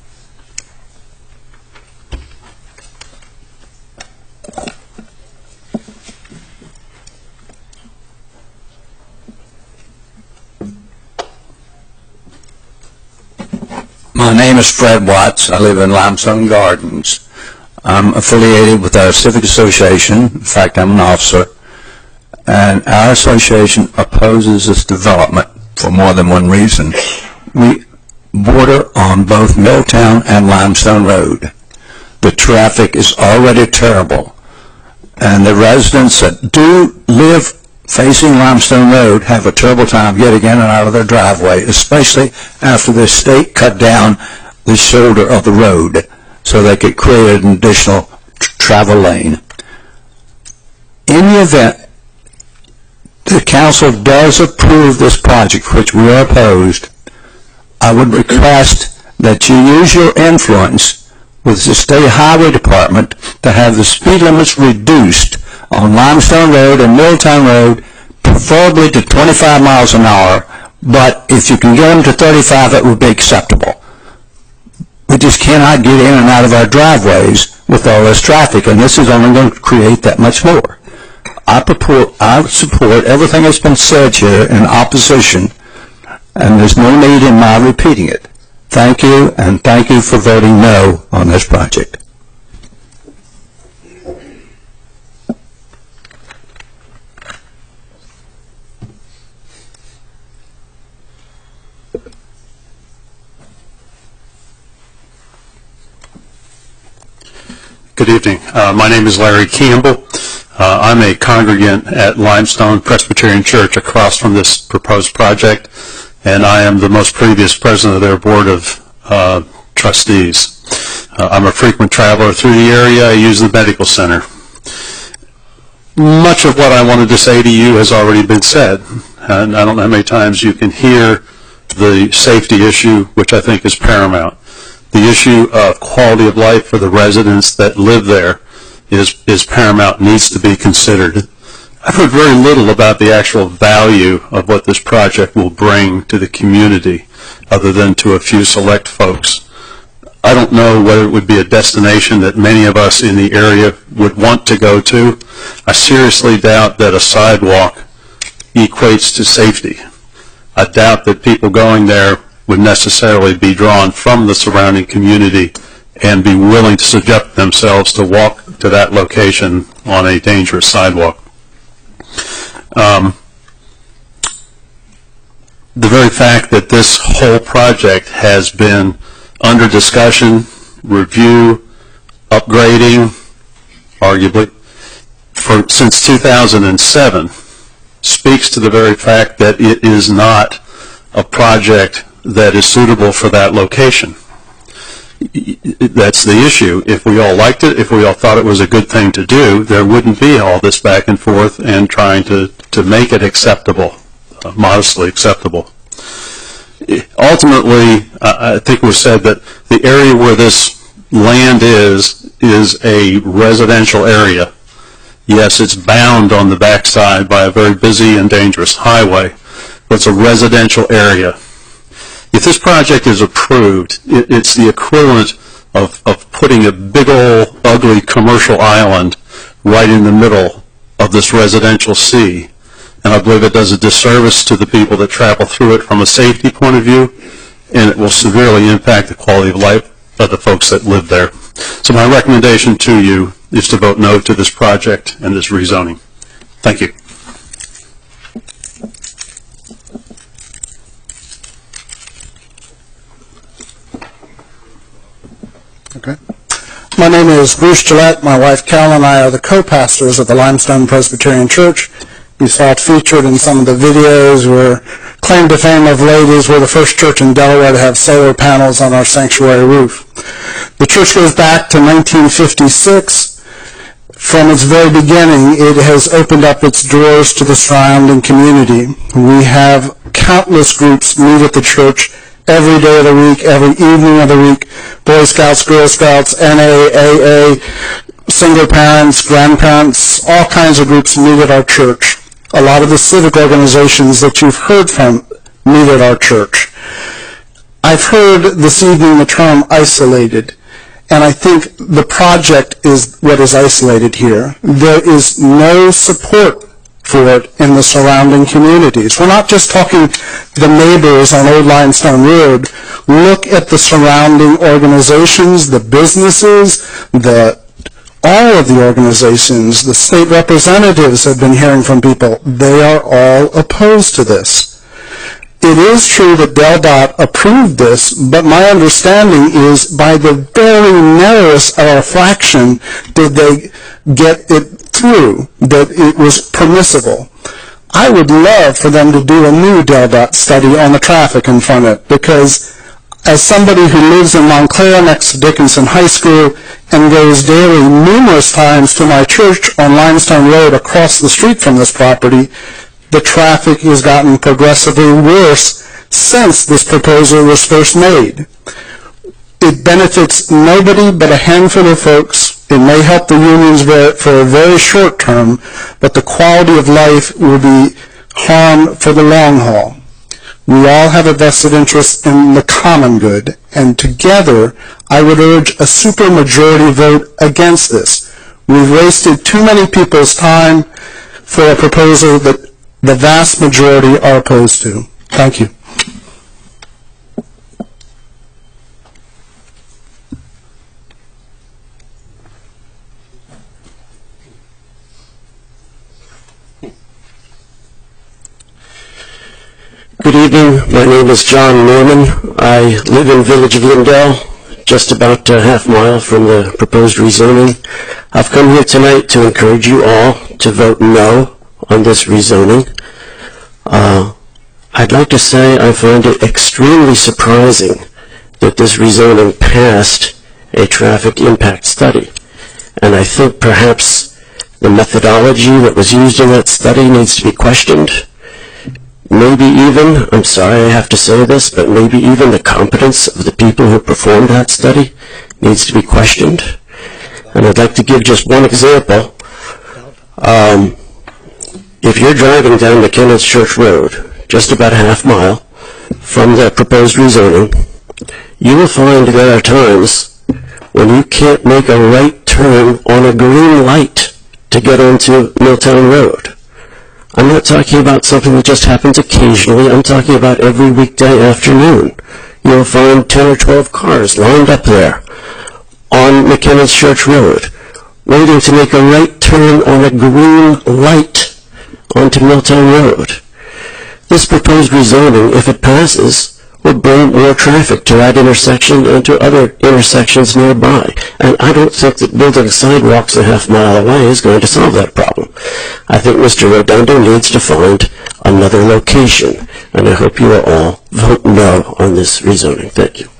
My name is Fred Watts. I live in Limestone Gardens. I'm affiliated with our civic association. In fact, I'm an officer. And our association opposes this development for more than one reason. We border on both Milltown and Limestone Road. The traffic is already terrible. And the residents that do live facing Limestone Road have a terrible time getting in and out of their driveway, especially after the state cut down the shoulder of the road so they could create an additional travel lane. In the event the council does approve this project, which we are opposed, I would request that you use your influence with the state highway department to have the speed limits reduced on Limestone Road and Milltown Road, preferably to 25 miles an hour, but if you can get them to 35, it would be acceptable. We just cannot get in and out of our driveways with all this traffic, and this is only going to create that much more. I support everything that's been said here in opposition, and there's no need in my repeating it. Thank you, and thank you for voting no on this project. Good evening. My name is Larry Campbell. I'm a congregant at Limestone Presbyterian Church across from this proposed project, and I am the most previous president of their board of trustees. I'm a frequent traveler through the area. I use the medical center. Much of what I wanted to say to you has already been said, and I don't know how many times you can hear the safety issue, which I think is paramount. The issue of quality of life for the residents that live there is paramount, needs to be considered. I've heard very little about the actual value of what this project will bring to the community, other than to a few select folks. I don't know whether it would be a destination that many of us in the area would want to go to. I seriously doubt that a sidewalk equates to safety. I doubt that people going there would necessarily be drawn from the surrounding community and be willing to subject themselves to walk to that location on a dangerous sidewalk. The very fact that this whole project has been under discussion, review, upgrading, arguably, since 2007 speaks to the very fact that it is not a project that is suitable for that location. That's the issue. If we all liked it, if we all thought it was a good thing to do, there wouldn't be all this back and forth and trying to make it acceptable, modestly acceptable. Ultimately, I think it was said that the area where this land is a residential area. Yes, it's bound on the backside by a very busy and dangerous highway, but it's a residential area. If this project is approved, it's the equivalent of putting a big old ugly commercial island right in the middle of this residential sea. And I believe it does a disservice to the people that travel through it from a safety point of view, and it will severely impact the quality of life of the folks that live there. So my recommendation to you is to vote no to this project and this rezoning. Thank you. Okay. My name is Bruce Gillette. My wife Carol and I are the co-pastors of the Limestone Presbyterian Church. You saw it featured in some of the videos where claim to fame of ladies, we're the first church in Delaware to have solar panels on our sanctuary roof. The church goes back to 1956. From its very beginning, it has opened up its doors to the surrounding community. We have countless groups meet at the church every day of the week, every evening of the week. Boy Scouts, Girl Scouts, NA, AA, single parents, grandparents, all kinds of groups meet at our church. A lot of the civic organizations that you've heard from meet at our church. I've heard this evening the term isolated, and I think the project is what is isolated here. There is no support for it in the surrounding communities. We're not just talking the neighbors on Old Limestone Road. Look at the surrounding organizations, the businesses, all of the organizations, the state representatives have been hearing from people. They are all opposed to this. It is true that DelDOT approved this, but my understanding is by the very narrowest of a fraction did they get it through, that it was permissible. I would love for them to do a new DelDOT study on the traffic in front of it, because as somebody who lives in Montclair next to Dickinson High School and goes daily numerous times to my church on Limestone Road across the street from this property, the traffic has gotten progressively worse since this proposal was first made. It benefits nobody but a handful of folks. It may help the unions for a very short term, but the quality of life will be harmed for the long haul. We all have a vested interest in the common good, and together I would urge a supermajority vote against this. We've wasted too many people's time for a proposal that the vast majority are opposed to. Thank you. Good evening. My name is John Norman. I live in Village of Lindell, just about a half mile from the proposed rezoning. I've come here tonight to encourage you all to vote no on this rezoning. I'd like to say I find it extremely surprising that this rezoning passed a traffic impact study. And I think perhaps the methodology that was used in that study needs to be questioned. Maybe even, I'm sorry I have to say this, but maybe even the competence of the people who performed that study needs to be questioned. And I'd like to give just one example. If you're driving down McKinnon's Church Road, just about a half mile from the proposed rezoning, you will find there are times when you can't make a right turn on a green light to get onto Milltown Road. I'm not talking about something that just happens occasionally. I'm talking about every weekday afternoon. You'll find 10 or 12 cars lined up there on McKinnon's Church Road, waiting to make a right turn on a green light onto Milltown Road. This proposed rezoning, if it passes, will bring more traffic to that intersection and to other intersections nearby. And I don't think that building sidewalks a half mile away is going to solve that problem. I think Mr. Redondo needs to find another location, and I hope you will all vote no on this rezoning. Thank you.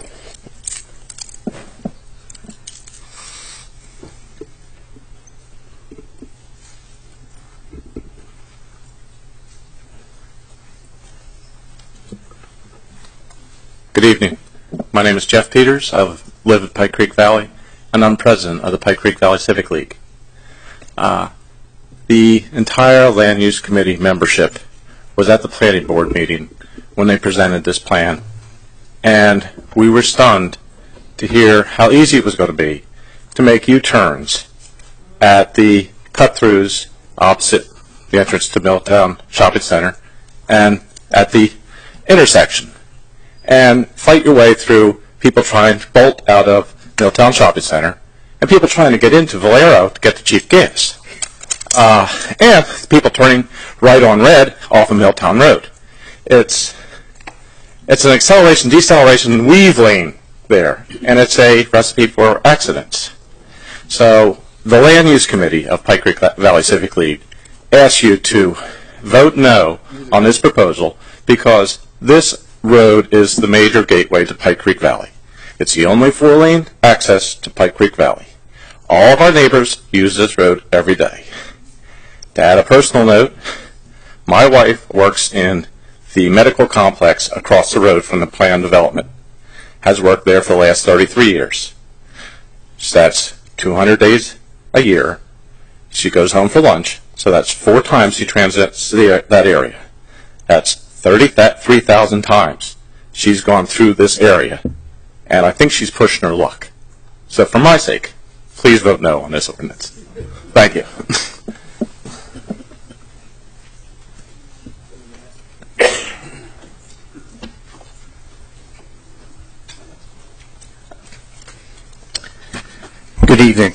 Good evening. My name is Jeff Peters. I live at Pike Creek Valley, and I'm president of the Pike Creek Valley Civic League. The entire Land Use Committee membership was at the planning board meeting when they presented this plan, and we were stunned to hear how easy it was going to be to make U-turns at the cut-throughs opposite the entrance to Milltown Shopping Center and at the intersection, and fight your way through people trying to bolt out of Milltown Shopping Center and people trying to get into Valero to get to Chief Gas. and people turning right on red off of Milltown Road. It's an acceleration, deceleration, weave lane there, and it's a recipe for accidents. So the Land Use Committee of Pike Creek Valley Civic League asks you to vote no on this proposal because this road is the major gateway to Pike Creek Valley. It's the only 4-lane access to Pike Creek Valley. All of our neighbors use this road every day. To add a personal note, my wife works in the medical complex across the road from the planned development. Has worked there for the last 33 years. So that's 200 days a year. She goes home for lunch, so that's 4 times she transits that area. That's 33,000 times she's gone through this area, and I think she's pushing her luck. So for my sake, please vote no on this ordinance. Thank you. Good evening.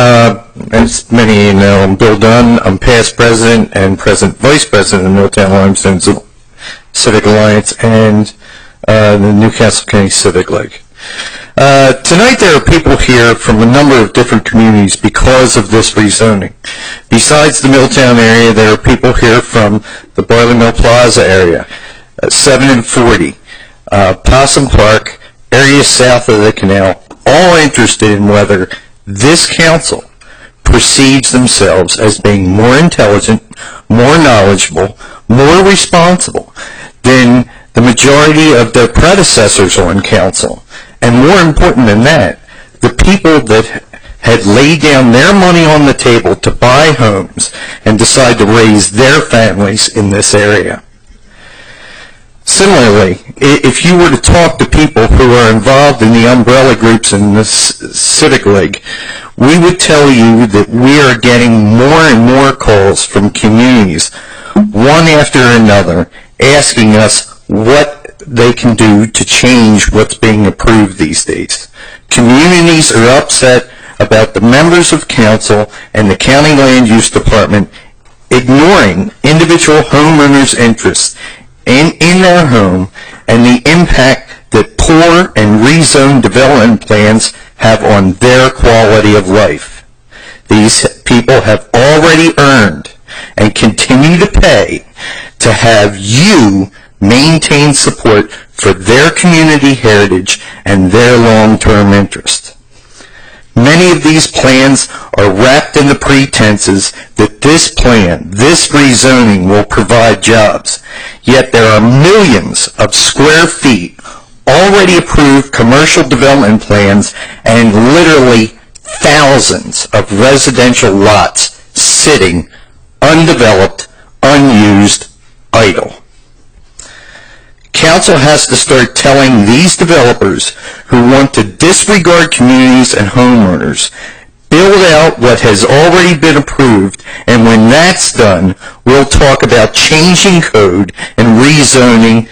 As many of you know, I'm Bill Dunn. I'm past president and present vice president of Milltown Limestone Civic Alliance and the Newcastle County Civic League. Tonight there are people here from a number of different communities because of this rezoning. Besides the Milltown area, there are people here from the Barley Mill Plaza area, 7 and 40, Possum Park, areas south of the canal, all interested in whether this council perceives themselves as being more intelligent, more knowledgeable, more responsible than the majority of their predecessors on council. And more important than that, the people that had laid down their money on the table to buy homes and decide to raise their families in this area. Similarly, if you were to talk to people who are involved in the umbrella groups in the Civic League, we would tell you that we are getting more and more calls from communities, one after another, asking us what they can do to change what's being approved these days. Communities are upset about the members of council and the county land use department ignoring individual homeowners' interests in their home and the impact that poor and rezoned development plans have on their quality of life. These people have already earned and continue to pay to have you maintain support for their community heritage and their long-term interest. Many of these plans are wrapped in the pretenses that this plan, this rezoning, will provide jobs. Yet there are millions of square feet already approved commercial development plans and literally thousands of residential lots sitting undeveloped, unused, idle. Council has to start telling these developers who want to disregard communities and homeowners, build out what has already been approved, and when that's done, we'll talk about changing code and rezoning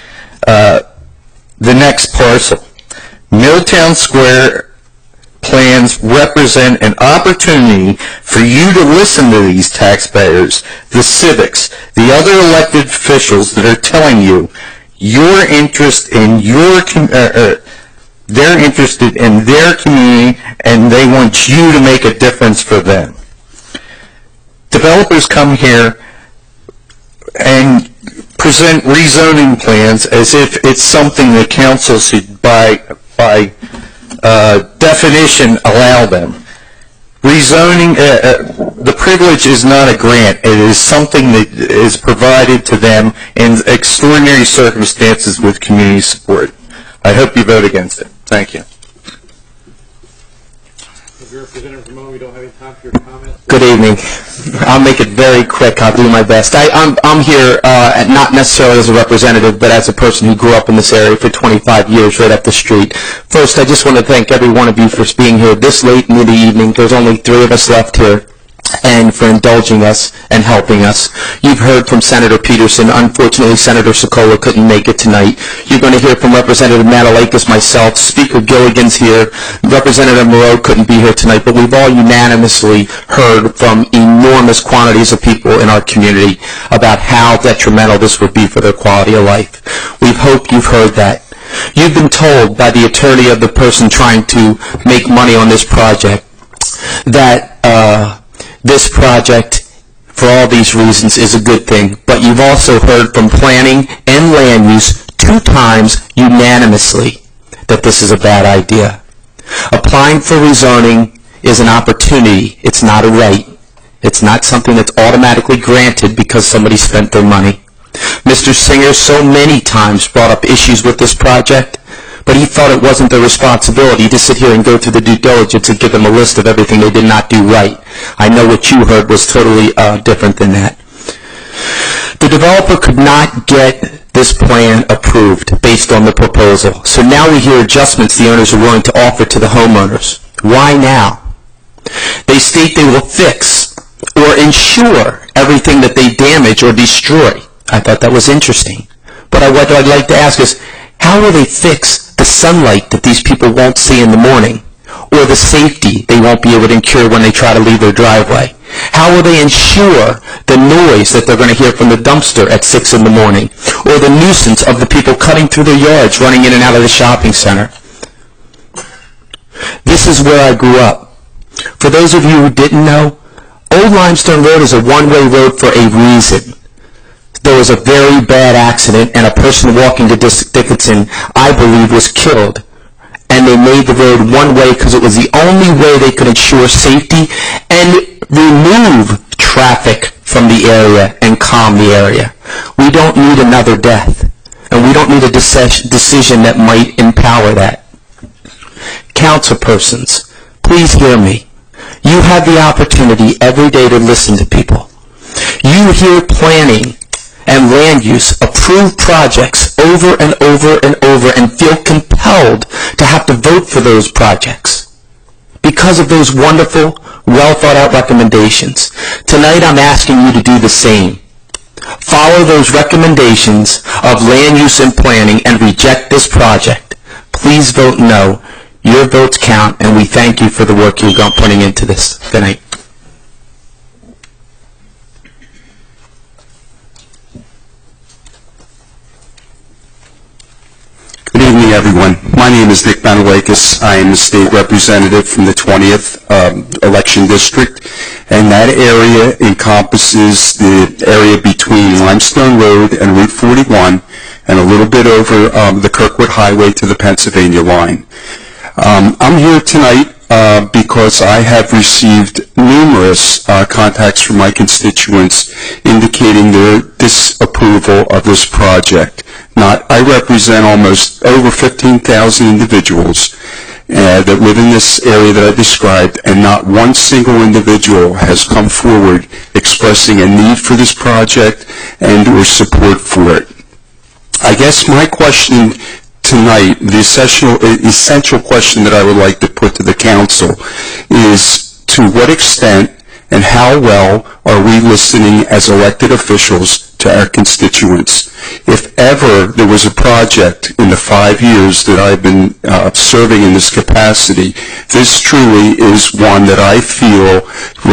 the next parcel. Milltown Square plans represent an opportunity for you to listen to these taxpayers, the civics, the other elected officials that are telling you your interest in they're interested in their community and they want you to make a difference for them. Developers come here and present rezoning plans as if it's something the council should by definition allow them. Rezoning, the privilege is not a grant. It is something that is provided to them in extraordinary circumstances with community support. I hope you vote against it. Thank you. Representative Ramon, we don't have any time for your comments. Good evening. I'll make it very quick. I'll do my best. I'm here not necessarily as a representative, but as a person who grew up in this area for 25 years right up the street. First, I just want to thank every one of you for being here this late in the evening. There's only 3 of us left here. and for indulging us and helping us. You've heard from Senator Peterson. Unfortunately, Senator Sokola couldn't make it tonight. You're going to hear from Representative Matalakis, myself, Speaker Gilligan's here, Representative Moreau couldn't be here tonight, but we've all unanimously heard from enormous quantities of people in our community about how detrimental this would be for their quality of life. We hope you've heard that. You've been told by the attorney of the person trying to make money on this project that this project, for all these reasons, is a good thing. But you've also heard from planning and land use 2 times unanimously that this is a bad idea. Applying for rezoning is an opportunity. It's not a right. It's not something that's automatically granted because somebody spent their money. Mr. Singer so many times brought up issues with this project, but he thought it wasn't their responsibility to sit here and go through the due diligence and give them a list of everything they did not do right. I know what you heard was totally different than that. The developer could not get this plan approved based on the proposal. So now we hear adjustments the owners are willing to offer to the homeowners. Why now? They state they will fix or insure everything that they damage or destroy. I thought that was interesting. But what I'd like to ask is, how will they fix the sunlight that these people won't see in the morning, or the safety they won't be able to incur when they try to leave their driveway? How will they ensure the noise that they're going to hear from the dumpster at 6 in the morning, or the nuisance of the people cutting through their yards running in and out of the shopping center? This is where I grew up. For those of you who didn't know, Old Limestone Road is a one-way road for a reason. There was a very bad accident, and a person walking to Dickinson, I believe, was killed. And they made the road one way because it was the only way they could ensure safety and remove traffic from the area and calm the area. We don't need another death, and we don't need a decision that might empower that. Councilpersons, please hear me. You have the opportunity every day to listen to people. You hear planning and land use approve projects over and over and over and feel compelled to have to vote for those projects because of those wonderful, well-thought-out recommendations. Tonight I'm asking you to do the same. Follow those recommendations of land use and planning and reject this project. Please vote no. Your votes count, and we thank you for the work you've been putting into this. Good night. Good evening, everyone. My name is Nick Matalakis. I am the state representative from the 20th election district, and that area encompasses the area between Limestone Road and Route 41 and a little bit over the Kirkwood Highway to the Pennsylvania line. I'm here tonight because I have received numerous contacts from my constituents indicating their disapproval of this project. I represent almost over 15,000 individuals that live in this area that I described, and not one single individual has come forward expressing a need for this project and or support for it. I guess my question tonight, the essential question that I would like to put to the council is, to what extent and how well are we listening as elected officials to our constituents? If ever there was a project in the 5 years that I've been serving in this capacity, this truly is one that I feel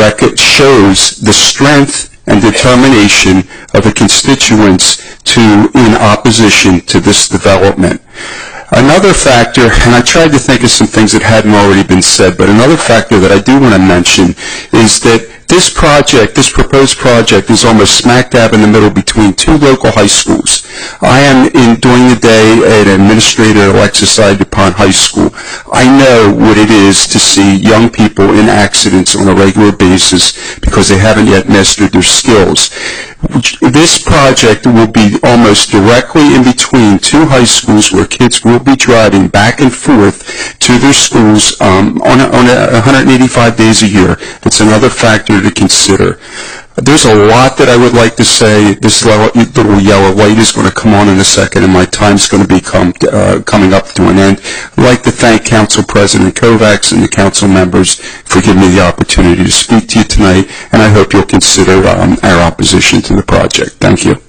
shows the strength and determination of the constituents in opposition to this development. Another factor, and I tried to think of some things that hadn't already been said, but another factor that I do want to mention is that this proposed project is almost smack dab in the middle between 2 local high schools. I am during the day an administrator at Alexis I. DuPont High School. I know what it is to see young people in accidents on a regular basis because they haven't yet mastered their skills. This project will be almost directly in between 2 high schools where kids will be driving back and forth to their schools on 185 days a year. It's another factor to consider. There's a lot that I would like to say. This little yellow light is going to come on in a second, and my time's going to be coming up to an end. I'd like to thank Council President Kovacs and the council members for giving me the opportunity to speak to you tonight, and I hope you'll consider our opposition to the project. Thank you.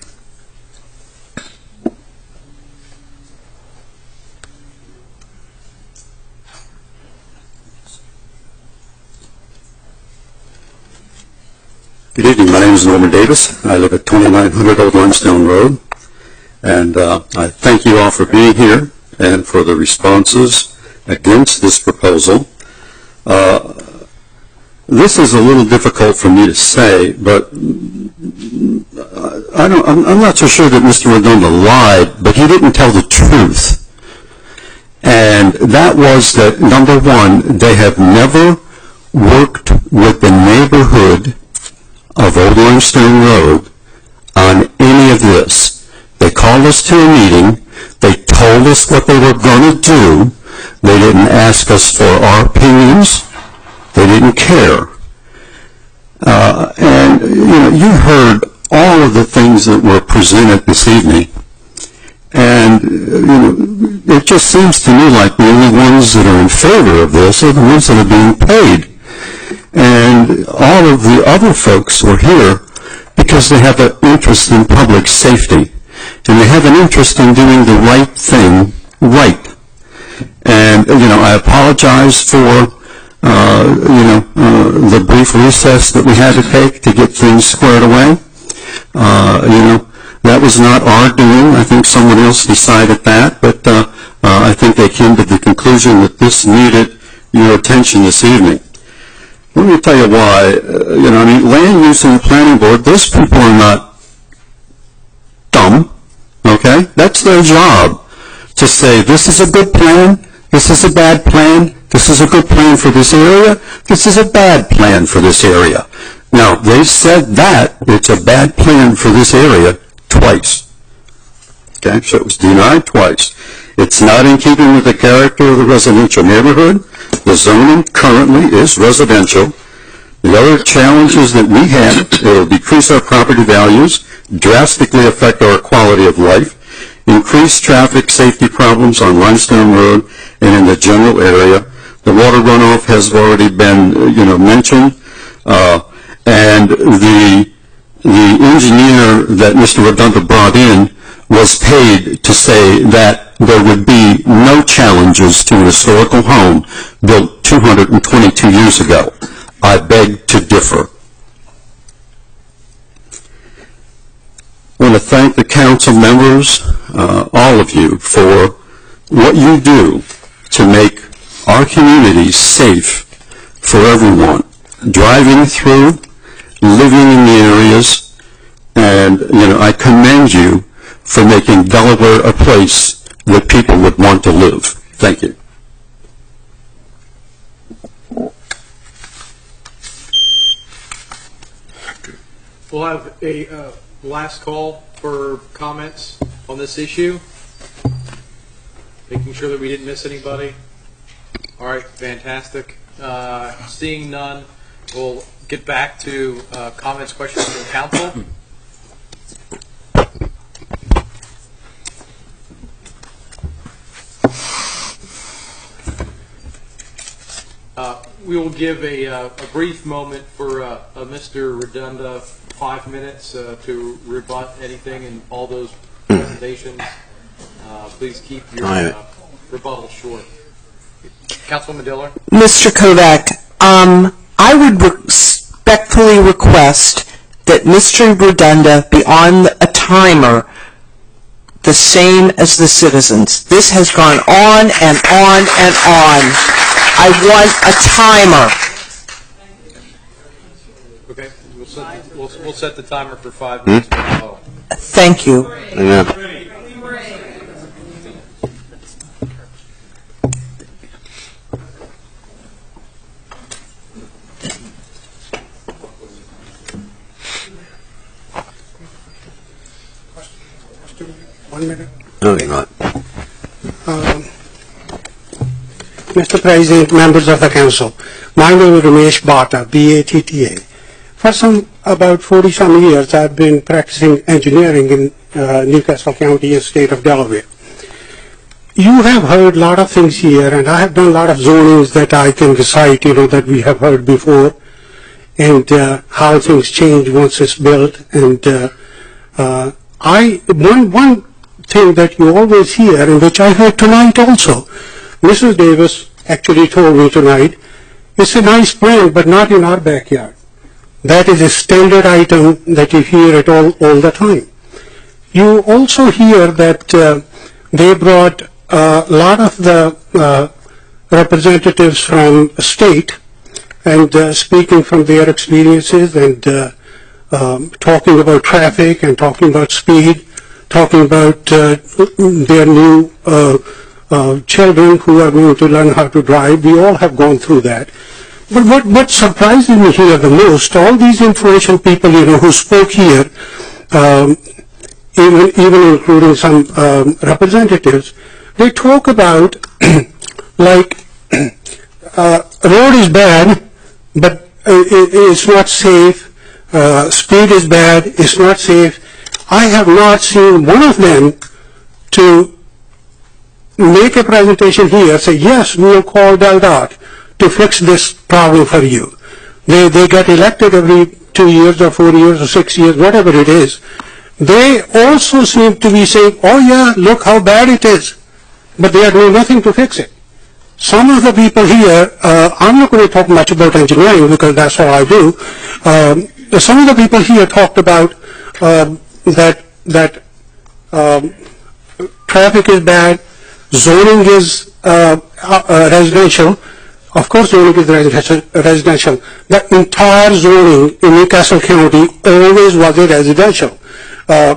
Good evening. My name is Norman Davis. I live at 2900 Old Limestone Road. And I thank you all for being here and for the responses against this proposal. This is a little difficult for me to say, but I'm not so sure that Mr. Redonda lied, but he didn't tell the truth. And that was that, number one, they have never worked with the neighborhood of Old Limestone Road on any of this. They called us to a meeting. They told us what they were going to do. They didn't ask us for our opinions. They didn't care. And you heard all of the things that were presented this evening. And it just seems to me like the only ones that are in favor of this are the ones that are being paid. And all of the other folks were here because they have an interest in public safety. And they have an interest in doing the right thing right. And, I apologize for, the brief recess that we had to take to get things squared away. That was not our doing. I think someone else decided that. But I think they came to the conclusion that this needed your attention this evening. Let me tell you why. Land use and the planning board, those people are not dumb, okay? That's their job to say, this is a good plan, this is a bad plan, this is a good plan for this area, this is a bad plan for this area. Now, they said that it's a bad plan for this area twice. Okay, so it was denied twice. It's not in keeping with the character of the residential neighborhood. The zoning currently is residential. The other challenges that we have, it will decrease our property values, drastically affect our quality of life, increase traffic safety problems on Limestone Road and in the general area. The water runoff has already been, mentioned. And the engineer that Mr. Redonda brought in was paid to say that there would be no challenges to an historical home built 222 years ago. I beg to differ. I want to thank the council members, all of you, for what you do to make our communities safe for everyone. Driving through, living in the areas, and I commend you for making Delaware a place that people would want to live. Thank you. We'll have a last call for comments on this issue. Making sure that we didn't miss anybody. All right, fantastic. Seeing none, we'll get back to comments, questions from council. We will give a brief moment for Mr. Redonda, 5 minutes to rebut anything in all those presentations. Please keep your rebuttal short. Councilwoman Diller. Mr. Kovac, I would respectfully request that Mr. Redonda be on a timer the same as the citizens. This has gone on and on and on. I want a timer. Okay, we'll set the timer for 5 minutes. Thank you. Yeah. 1 minute. No, you're not. Mr. President, members of the council, my name is Ramesh Bhatta, B-A-T-T-A. For some about 40-some years, I've been practicing engineering in Newcastle County and state of Delaware. You have heard a lot of things here, and I have done a lot of zonings that I can recite, that we have heard before, and how things change once it's built. And one thing that you always hear, and which I heard tonight also, Mrs. Davis actually told me tonight, it's a nice plan, but not in our backyard. That is a standard item that you hear it all the time. You also hear that they brought a lot of the representatives from state and speaking from their experiences and talking about traffic and talking about speed, talking about their new children who are going to learn how to drive. We all have gone through that. But what surprises me here the most, all these information people, who spoke here, even including some representatives, they talk about like road is bad, but it's not safe. Speed is bad, it's not safe. I have not seen one of them to make a presentation here, say, yes, we will call DelDOT to fix this problem for you. They get elected every 2 years or 4 years or 6 years, whatever it is. They also seem to be saying, oh yeah, look how bad it is, but they are doing nothing to fix it. Some of the people here, I'm not going to talk much about engineering because that's all I do. Some of the people here talked about that traffic is bad, zoning is residential. Of course, zoning is residential. The entire zoning in Newcastle County always was a residential. A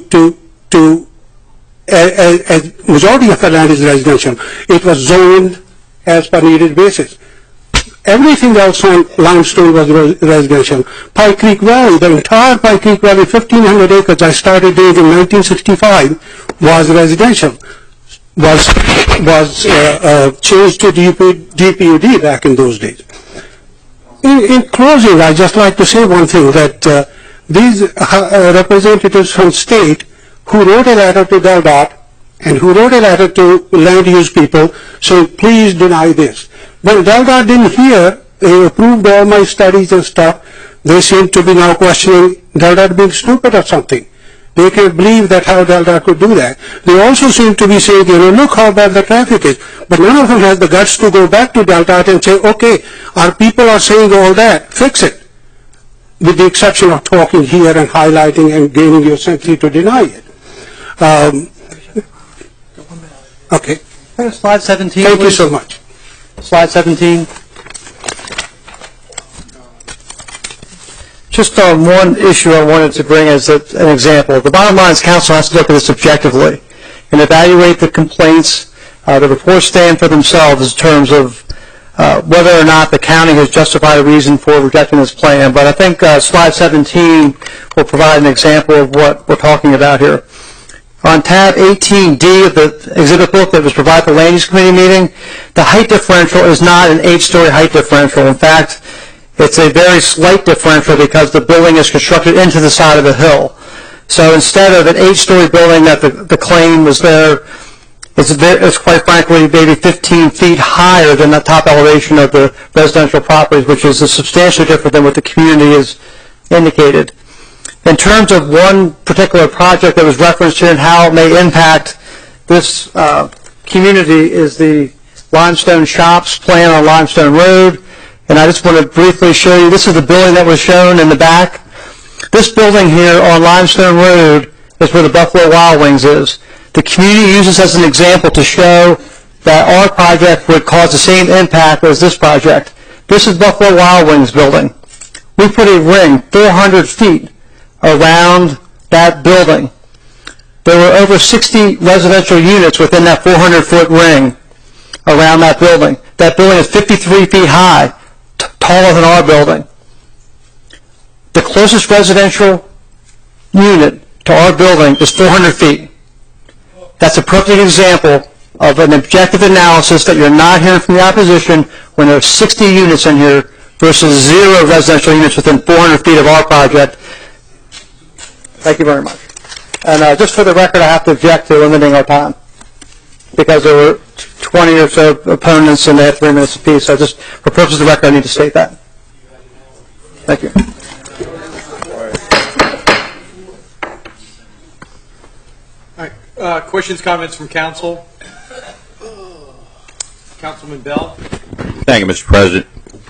majority of the land is residential. It was zoned as per needed basis. Everything else on limestone was residential. Pike Creek Valley, the entire Pike Creek Valley, 1,500 acres I started doing in 1965 was residential. Was changed to DPUD back in those days. In closing, I'd just like to say one thing, that these representatives from state who wrote a letter to DelDOT and who wrote a letter to land use people saying, please deny this. When DelDOT didn't hear, they approved all my studies and stuff, they seem to be now questioning DelDOT being stupid or something. They can't believe that how DelDOT could do that. They also seem to be saying, look how bad the traffic is. But none of them has the guts to go back to DelDOT and say, okay, our people are saying all that, fix it. With the exception of talking here and highlighting and gaining your sympathy to deny it. Okay. Slide 17. Thank you so much. Slide 17. Just on one issue I wanted to bring as an example. The bottom line is council has to look at this objectively and evaluate the complaints. The reports stand for themselves in terms of whether or not the county has justified a reason for rejecting this plan. But I think slide 17 will provide an example of what we're talking about here. On tab 18D of the exhibit book that was provided for the Land Use Committee meeting, the height differential is not an 8-story height differential. In fact, it's a very slight differential because the building is constructed into the side of the hill. So instead of an 8-story building that the claim was there, it's quite frankly maybe 15 feet higher than the top elevation of the residential properties, which is substantially different than what the community has indicated. In terms of one particular project that was referenced here and how it may impact this community is the Limestone Shops plan on Limestone Road. And I just want to briefly show you, this is the building that was shown in the back. This building here on Limestone Road is where the Buffalo Wild Wings is. The community uses this as an example to show that our project would cause the same impact as this project. This is Buffalo Wild Wings building. We put a ring 400 feet around that building. There were over 60 residential units within that 400-foot ring around that building. That building is 53 feet high, taller than our building. The closest residential unit to our building is 400 feet. That's a perfect example of an objective analysis that you're not hearing from the opposition when there are 60 units in here versus 0 residential units within 400 feet of our project. Thank you very much. And just for the record, I have to object to limiting our time because there were 20 or so opponents and they had 3 minutes apiece. So just for purposes of the record, I need to state that. Thank you. All right. Questions, comments from council? Councilman Bell. Thank you, Mr. President.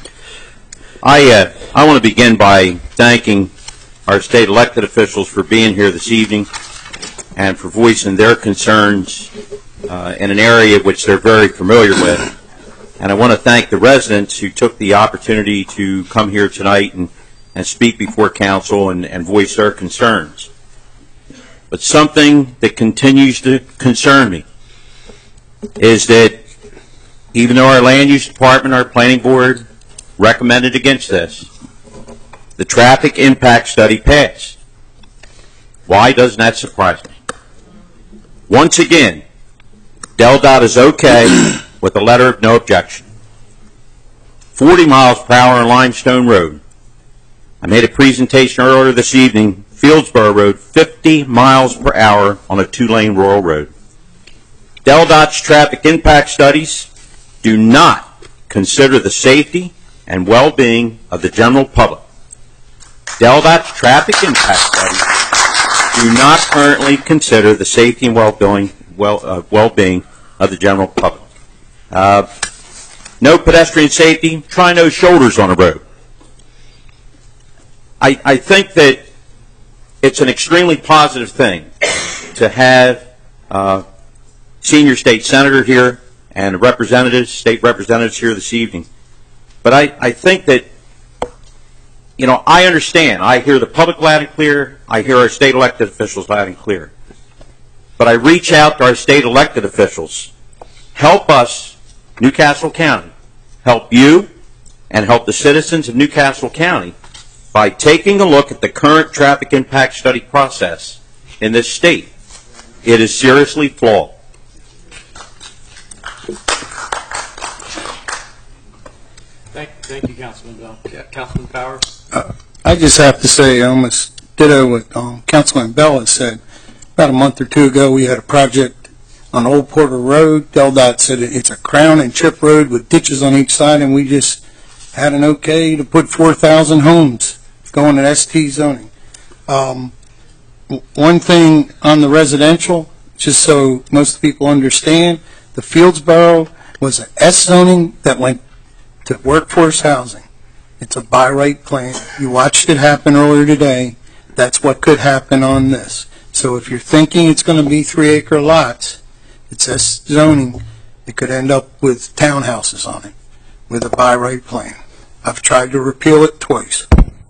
I want to begin by thanking our state elected officials for being here this evening and for voicing their concerns in an area which they're very familiar with. And I want to thank the residents who took the opportunity to come here tonight and speak before council and voice their concerns. But something that continues to concern me is that even though our land use department, our planning board recommended against this, the traffic impact study passed. Why doesn't that surprise me? Once again, DelDOT is okay with a letter of no objection. 40 miles per hour on Limestone Road. I made a presentation earlier this evening, Fieldsboro Road, 50 miles per hour on a 2-lane rural road. DelDOT's traffic impact studies do not consider the safety and well-being of the general public. DelDOT's traffic impact studies do not currently consider the safety and well-being of the general public. No pedestrian safety, try no shoulders on a road. I think that it's an extremely positive thing to have senior state senator here and representatives, state representatives here this evening. But I think that, you know, I understand. I hear the public loud and clear. I hear our state elected officials loud and clear. But I reach out to our state elected officials. Help us, Newcastle County. Help you and help the citizens of Newcastle County by taking a look at the current traffic impact study process in this state. It is seriously flawed. Thank you, Councilman Bell. Yeah, Councilman Powers. I just have to say, I almost ditto what Councilman Bell has said. About a month or 2 ago, we had a project on Old Porter Road. DelDOT said it's a crown and chip road with ditches on each side, and we just had an okay to put 4,000 homes going to ST zoning. One thing on the residential, just so most people understand, the Fieldsboro was an S zoning that went to workforce housing. It's a by right plan. You watched it happen earlier today. That's what could happen on this. So if you're thinking it's going to be 3-acre lots, it's S zoning. It could end up with townhouses on it with a by right plan. I've tried to repeal it twice.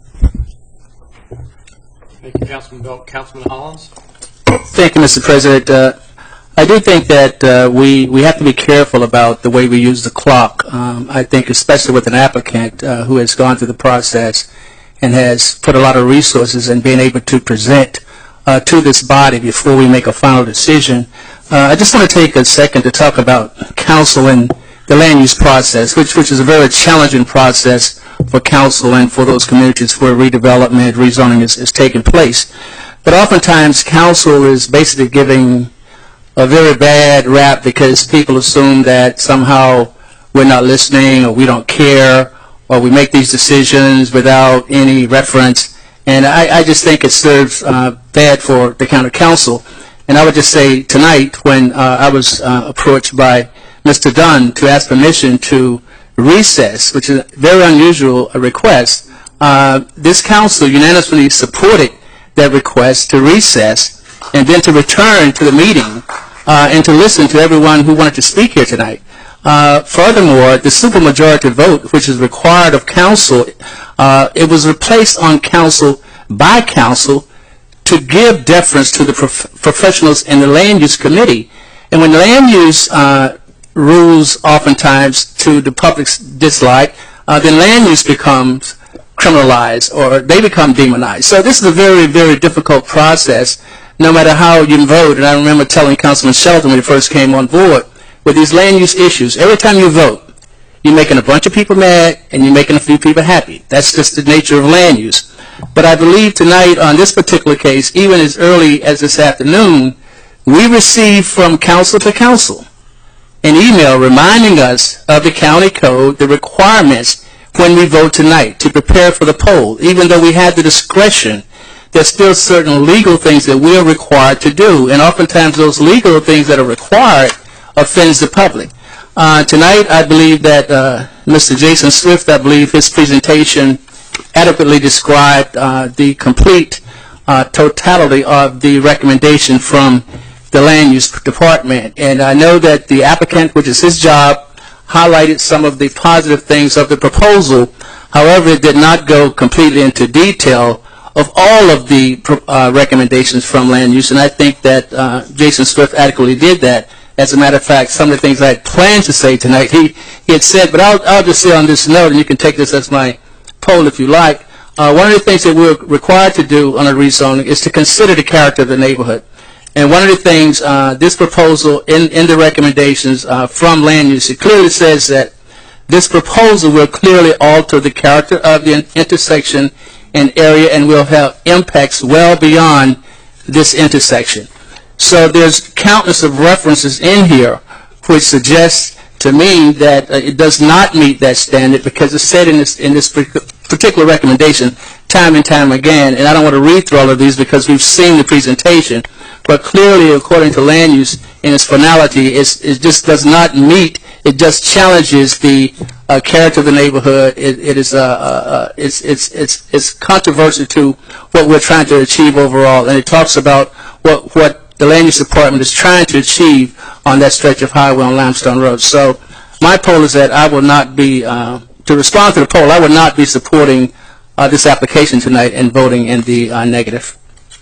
Thank you, Councilman Bell. Councilman Hollins. Thank you, Mr. President. I do think that we have to be careful about the way we use the clock. I think especially with an applicant who has gone through the process and has put a lot of resources in being able to present to this body before we make a final decision. I just want to take a second to talk about council and the land use process, which is a very challenging process for council and for those communities where redevelopment, rezoning is taking place. But oftentimes council is basically giving a very bad rap because people assume that somehow we're not listening or we don't care or we make these decisions without any reference. And I just think it serves bad for the county council. And I would just say tonight when I was approached by Mr. Dunn to ask permission to recess, which is a very unusual request, this council unanimously supported that request to recess and then to return to the meeting and to listen to everyone who wanted to speak here tonight. Furthermore, the supermajority vote, which is required of council, it was replaced on council by council to give deference to the professionals in the land use committee. And when the land use rules oftentimes to the public's dislike, then land use becomes criminalized or they become demonized. So this is a very, very difficult process no matter how you vote. And I remember telling Councilman Shelton when he first came on board, with these land use issues, every time you vote, You're making a bunch of people mad, and you're making a few people happy. That's just the nature of land use. But I believe tonight on this particular case, even as early as this afternoon, we received from council to council an email reminding us of the county code, the requirements when we vote tonight to prepare for the poll. Even though we have the discretion, there's still certain legal things that we are required to do. And oftentimes those legal things that are required offends the public. Tonight, I believe that Mr. Jason Swift, I believe his presentation adequately described the complete totality of the recommendation from the Land Use Department. And I know that the applicant, which is his job, highlighted some of the positive things of the proposal. However, it did not go completely into detail of all of the recommendations from Land Use, and I think that Jason Swift adequately did that. As a matter of fact, some of the things I had planned to say tonight, he had said, but I'll just say on this note, and you can take this as my poll if you like. One of the things that we're required to do on a rezoning is to consider the character of the neighborhood. And one of the things, this proposal in the recommendations from Land Use, it clearly says that this proposal will clearly alter the character of the intersection and area and will have impacts well beyond this intersection. So there's countless of references in here which suggests to me that it does not meet that standard because it's said in this particular recommendation time and time again, and I don't want to read through all of these because we've seen the presentation, but clearly according to Land Use in its finality, it just does not meet, it just challenges the character of the neighborhood. It's controversial to what we're trying to achieve overall, and it talks about what the Land Use Department is trying to achieve on that stretch of highway on Limestone Road. So my poll is that I will not be, to respond to the poll, I would not be supporting this application tonight and voting in the negative.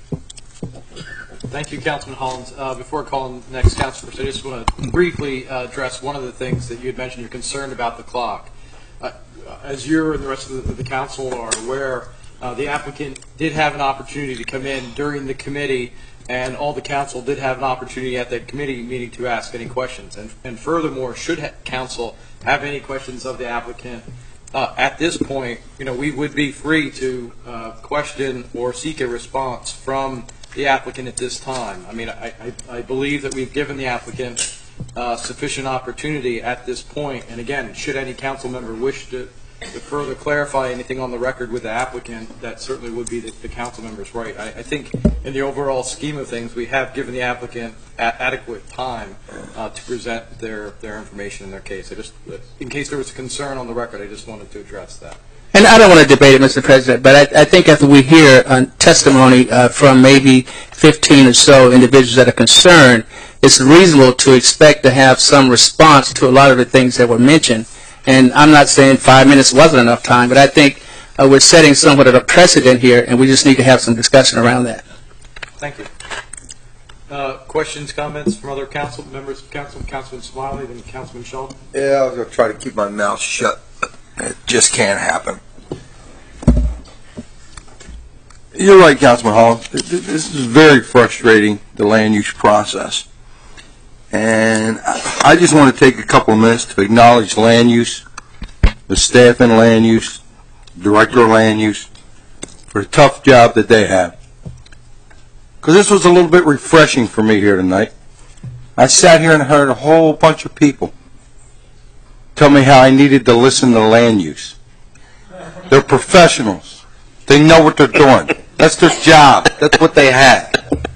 Thank you, Councilman Hollins. Before calling the next council person, I just want to briefly address one of the things that you had mentioned. You're concerned about the clock. As you and the rest of the council are aware, the applicant did have an opportunity to come in during the committee, and all the council did have an opportunity at that committee meeting to ask any questions. And furthermore, should council have any questions of the applicant at this point, we would be free to question or seek a response from the applicant at this time. I mean, I believe that we've given the applicant sufficient opportunity at this point. And again, should any council member wish to further clarify anything on the record with the applicant, that certainly would be the council member's right. I think in the overall scheme of things, we have given the applicant adequate time to present their information in their case. In case there was a concern on the record, I just wanted to address that. And I don't want to debate it, Mr. President, but I think after we hear testimony from maybe 15 or so individuals that are concerned, it's reasonable to expect to have some response to a lot of the things that were mentioned. And I'm not saying 5 minutes wasn't enough time, but I think we're setting somewhat of a precedent here, and we just need to have some discussion around that. Thank you. Questions, comments from other council members of council? Councilman Smiley, then Councilman Sheldon. Yeah, I was going to try to keep my mouth shut. It just can't happen. You're right, Councilman Hollins. This is very frustrating, the land use process. And I just want to take a couple of minutes to acknowledge land use, the staff in land use, director of land use, for the tough job that they have. Because this was a little bit refreshing for me here tonight. I sat here and heard a whole bunch of people tell me how I needed to listen to land use. They're professionals. They know what they're doing. That's their job. That's what they have.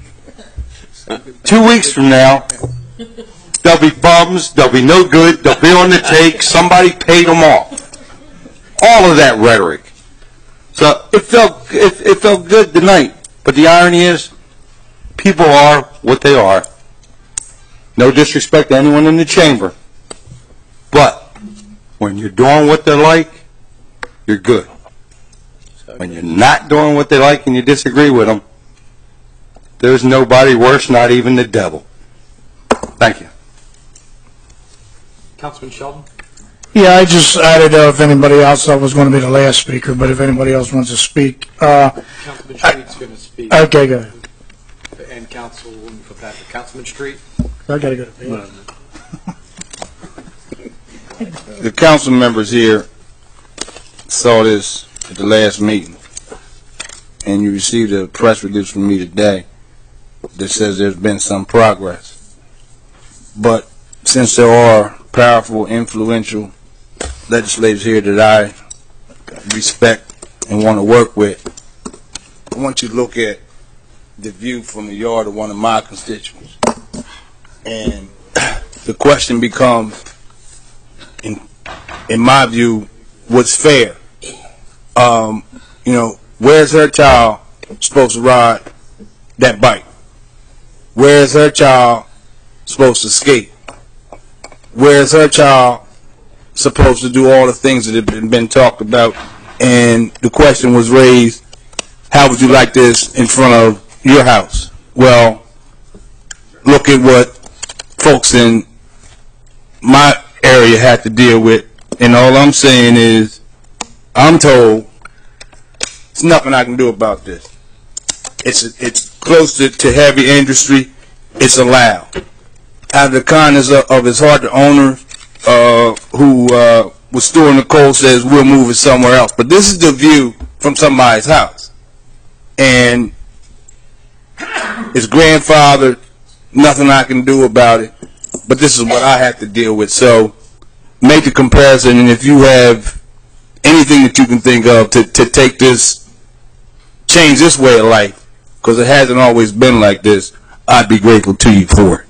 2 weeks from now, they'll be bums, they'll be no good, they'll be on the take, somebody paid them off. All of that rhetoric. So it felt good tonight. But the irony is, people are what they are. No disrespect to anyone in the chamber. But when you're doing what they like, you're good. When you're not doing what they like and you disagree with them, there's nobody worse, not even the devil. Thank you. Councilman Sheldon. Yeah, I just added if anybody else, I was going to be the last speaker, but if anybody else wants to speak. Councilman Street's going to speak. Okay, go ahead. And Councilwoman Fitzpatrick. Councilman Street. I got to go to bed. the council members here saw this at the last meeting, and you received a press release from me today that says there's been some progress. But since there are powerful, influential legislators here that I respect and want to work with, I want you to look at the view from the yard of one of my constituents. And the question becomes, in my view, what's fair? You know, where's her child supposed to ride that bike? Where's her child supposed to skate? Where's her child supposed to do all the things that have been talked about? And the question was raised, how would you like this in front of your house? Well, look at what folks in my area had to deal with, and all I'm saying is, I'm told there's nothing I can do about this. It's close to heavy industry. It's allowed. Out of the kindness of his heart, the owner who was storing the coal says we'll move it somewhere else. But this is the view from somebody's house, and his grandfather. Nothing I can do about it. But this is what I have to deal with. So make the comparison, and if you have anything that you can think of to take this, change this way of life, because it hasn't always been like this, I'd be grateful to you for it.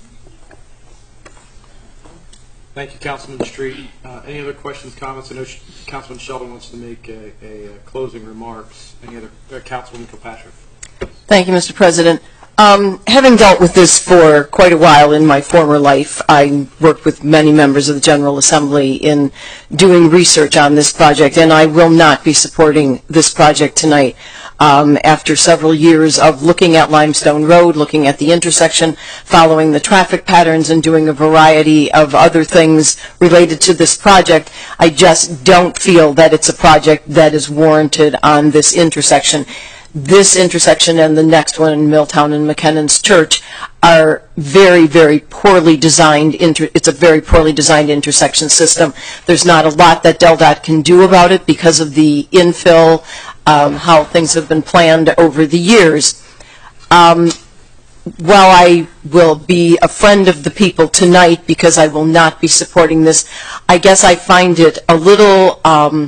Thank you, Councilman Street. Any other questions, comments? I know Councilman Sheldon wants to make a closing remarks. Any other? Councilman Kilpatrick. Thank you, Mr. President. Having dealt with this for quite a while in my former life, I worked with many members of the General Assembly in doing research on this project, and I will not be supporting this project tonight. After several years of looking at Limestone Road, looking at the intersection, following the traffic patterns, and doing a variety of other things related to this project, I just don't feel that it's a project that is warranted on this intersection. This intersection and the next one in Milltown and McKinnon's Church are very, very poorly designed. It's a very poorly designed intersection system. There's not a lot that DelDOT can do about it because of the infill, how things have been planned over the years. While I will be a friend of the people tonight because I will not be supporting this, I guess I find it a little...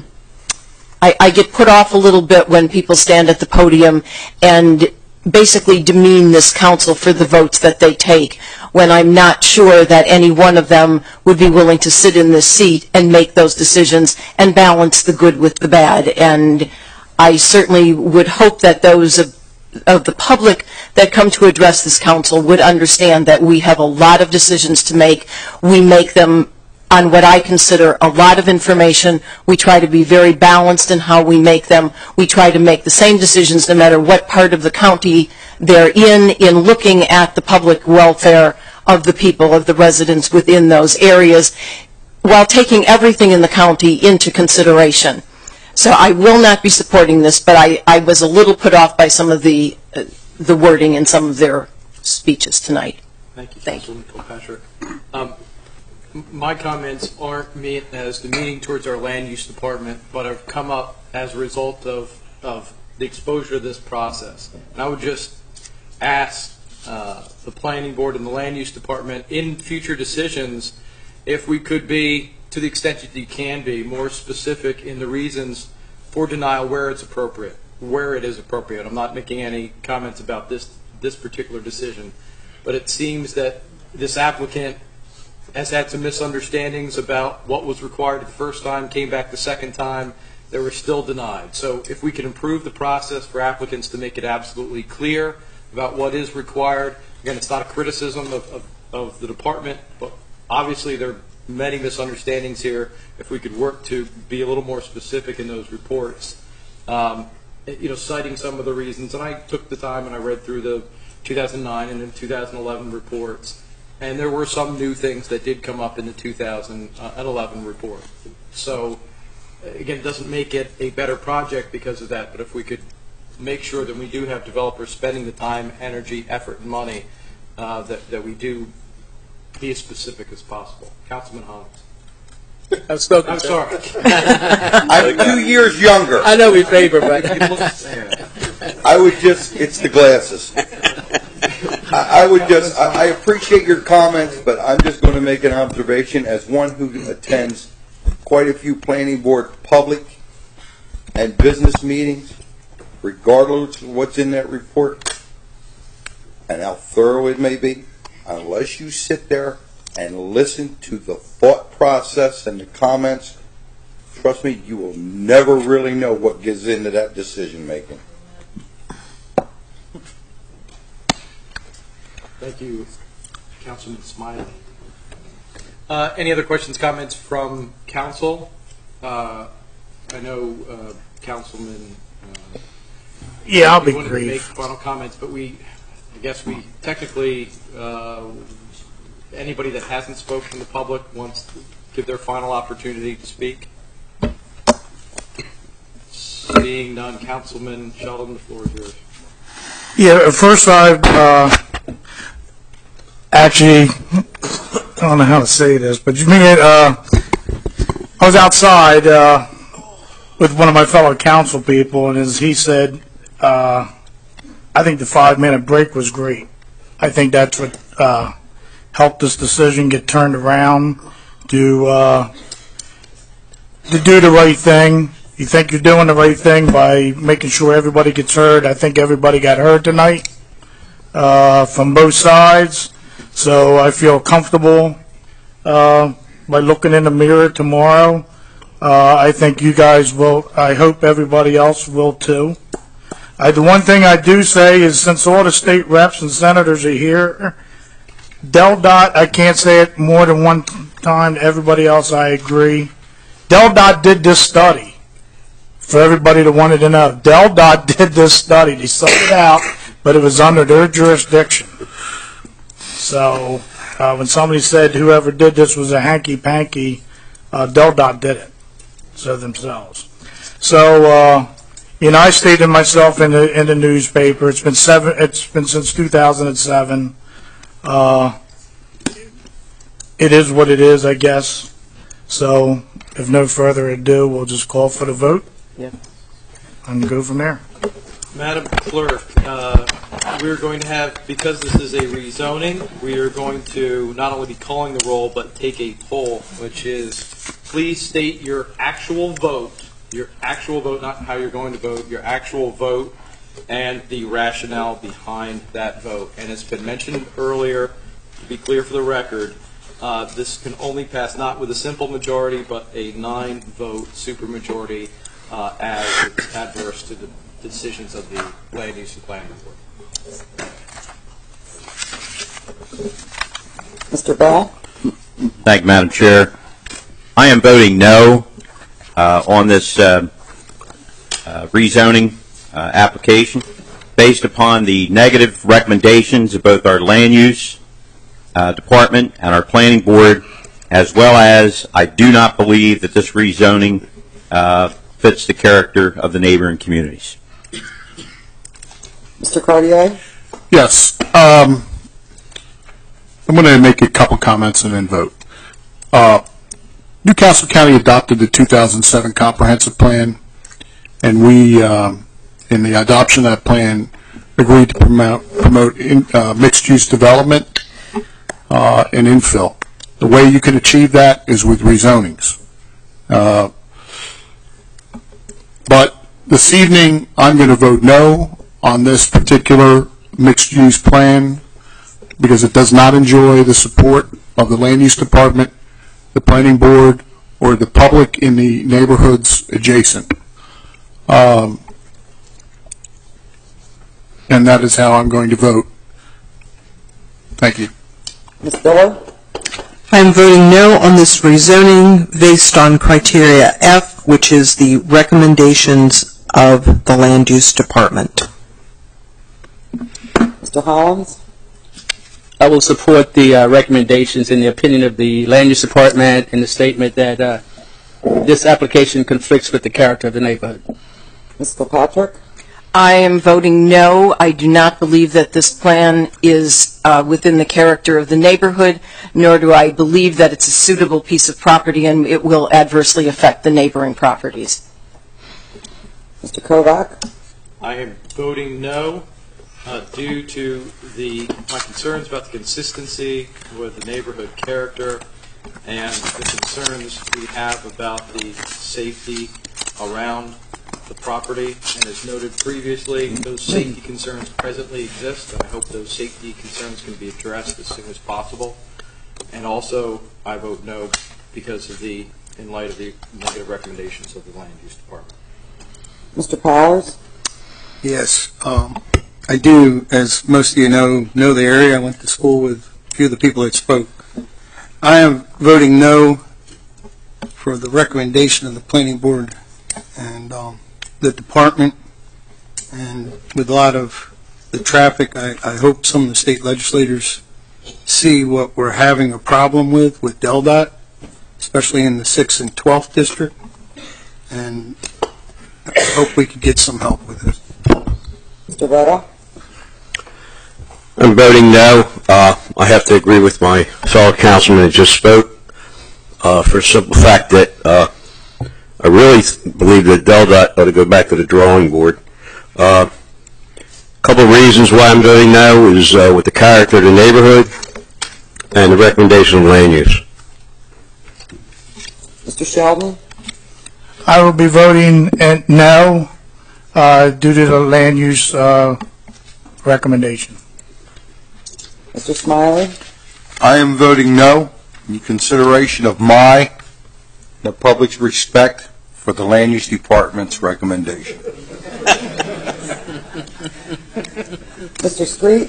I get put off a little bit when people stand at the podium and basically demean this council for the votes that they take, when I'm not sure that any one of them would be willing to sit in this seat and make those decisions and balance the good with the bad. And I certainly would hope that those of the public that come to address this council would understand that we have a lot of decisions to make. We make them on what I consider a lot of information. We try to be very balanced in how we make them. We try to make the same decisions no matter what part of the county they're in looking at the public welfare of the people, of the residents within those areas, while taking everything in the county into consideration. So I will not be supporting this, but I was a little put off by some of the wording in some of their speeches tonight. Thank you, Councilman Kilpatrick. My comments aren't meant as demeaning towards our land use department, but have come up as a result of the exposure to this process. And I would just ask the planning board and the land use department in future decisions if we could be, to the extent that you can be, more specific in the reasons for denial where it's appropriate, where it is appropriate. I'm not making any comments about this particular decision, but it seems that this applicant has had some misunderstandings about what was required the first time, came back the second time, they were still denied. So if we can improve the process for applicants to make it absolutely clear about what is required, again, it's not a criticism of the department, but obviously there are many misunderstandings here. If we could work to be a little more specific in those reports, citing some of the reasons, and I took the time and I read through the 2009 and then 2011 reports, and there were some new things that did come up in the 2011 report. So, again, it doesn't make it a better project because of that, but if we could make sure that we do have developers spending the time, energy, effort, and money, that we do be as specific as possible. Councilman Hines. I'm sorry. I'm 2 years younger. I know we favor, but I would just, it's the glasses. I appreciate your comments, but I'm just going to make an observation as one who attends quite a few planning board public and business meetings, regardless of what's in that report and how thorough it may be, unless you sit there and listen to the thought process and the comments, trust me, you will never really know what goes into that decision making. Thank you, Councilman Smiley. Any other questions, comments from council? I know Councilman. Yeah, I'll be wanted to brief. make final comments, but I guess we technically, anybody that hasn't spoken to the public wants to give their final opportunity to speak. Seeing none, Councilman Sheldon, the floor is yours. Yeah, first actually, I don't know how to say this, but I was outside with one of my fellow council people, and as he said, I think the 5-minute break was great. I think that's what helped this decision get turned around to do the right thing. You think you're doing the right thing by making sure everybody gets heard. I think everybody got heard tonight from both sides. So I feel comfortable by looking in the mirror tomorrow. I think you guys will. I hope everybody else will too. The one thing I do say is, since all the state reps and senators are here, DelDOT, I can't say it more than one time to everybody else, I agree. DelDOT did this study. For everybody that wanted to know, DelDOT did this study. They sucked it out, but it was under their jurisdiction. So when somebody said whoever did this was a hanky-panky, DelDOT did it. So themselves. So I stated myself in the newspaper. It's been since 2007. It is what it is, I guess. So if no further ado, we'll just call for the vote. Yeah. And go from there. Madam Clerk, we're going to have, because this is a rezoning, we are going to not only be calling the roll, but take a poll, which is, please state your actual vote, not how you're going to vote, your actual vote, and the rationale behind that vote. And it's been mentioned earlier, to be clear for the record, this can only pass not with a simple majority, but a 9-vote supermajority, as it's adverse to the decisions of the Land Use and Planning Board. Mr. Bell? Thank you, Madam Chair. I am voting no on this rezoning application based upon the negative recommendations of both our Land Use Department and our Planning Board, as well as I do not believe that this rezoning fits the character of the neighboring communities. Mr. Cartier? Yes. I'm going to make a couple comments and then vote. Newcastle County adopted the 2007 comprehensive plan, and we, in the adoption of that plan, agreed to promote mixed-use development and infill. The way you can achieve that is with rezonings. But this evening, I'm going to vote no on this particular mixed-use plan because it does not enjoy the support of the Land Use Department, the Planning Board, or the public in the neighborhoods adjacent. And that is how I'm going to vote. Thank you. Ms. Miller? I'm voting no on this rezoning based on criteria F, which is the recommendations of the Land Use Department. Mr. Hollins? I will support the recommendations in the opinion of the Land Use Department and the statement that this application conflicts with the character of the neighborhood. Ms. Kilpatrick? I am voting no. I do not believe that this plan is within the character of the neighborhood, nor do I believe that it's a suitable piece of property and it will adversely affect the neighboring properties. Mr. Kovac? I am voting no due to my concerns about the consistency with the neighborhood character and the concerns we have about the safety around the property. And as noted previously, those safety concerns presently exist, and I hope those safety concerns can be addressed as soon as possible. And also, I vote no because of in light of the negative recommendations of the Land Use Department. Mr. Powers? Yes, I do, as most of you know the area. I went to school with a few of the people that spoke. I am voting no for the recommendation of the Planning Board and the department, and with a lot of the traffic, I hope some of the state legislators see what we're having a problem with DelDOT, especially in the 6th and 12th district, and I hope we could get some help with it. Mr. Vetta? I'm voting no. I have to agree with my fellow councilman that just spoke for the simple fact that I really believe that DelDOT ought to go back to the drawing board. A couple of reasons why I'm voting no is with the character of the neighborhood and the recommendation of land use. Mr. Sheldon? I will be voting no due to the land use recommendation. Mr. Smiley? I am voting no in consideration of the public's respect for the Land Use Department's recommendation. Mr. Street?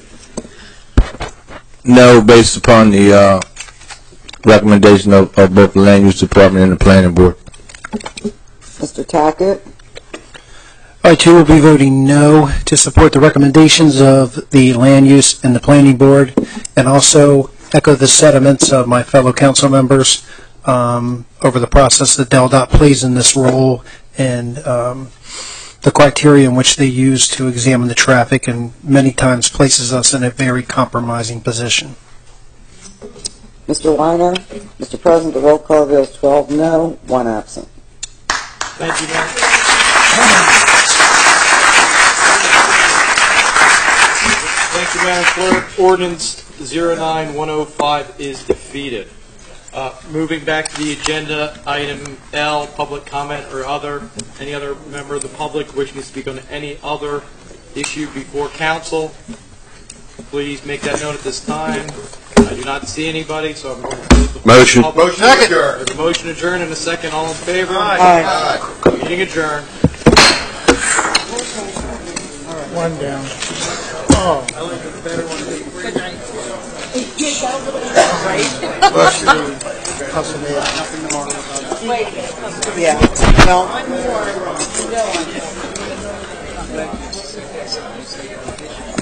No, based upon the recommendation of both the Land Use Department and the Planning Board. Mr. Tackett? I too will be voting no to support the recommendations of the Land Use and the Planning Board, and also echo the sentiments of my fellow council members over the process that DelDOT plays in this role and the criteria in which they use to examine the traffic, and many times places us in a very compromising position. Mr. Weiner? Mr. President, the roll call vote is 12 no, 1 absent. Thank you, Mayor. Thank you, Madam Clerk. Ordinance 09105 is defeated. Moving back to the agenda, item L, public comment or other. Any other member of the public wishing to speak on any other issue before council, please make that known at this time. I do not see anybody, so I'm going to close the Motion. public. Motion adjourned. There's a motion adjourned and a second. All in favor? Aye. Meeting adjourned. One down. Oh. Yeah. No.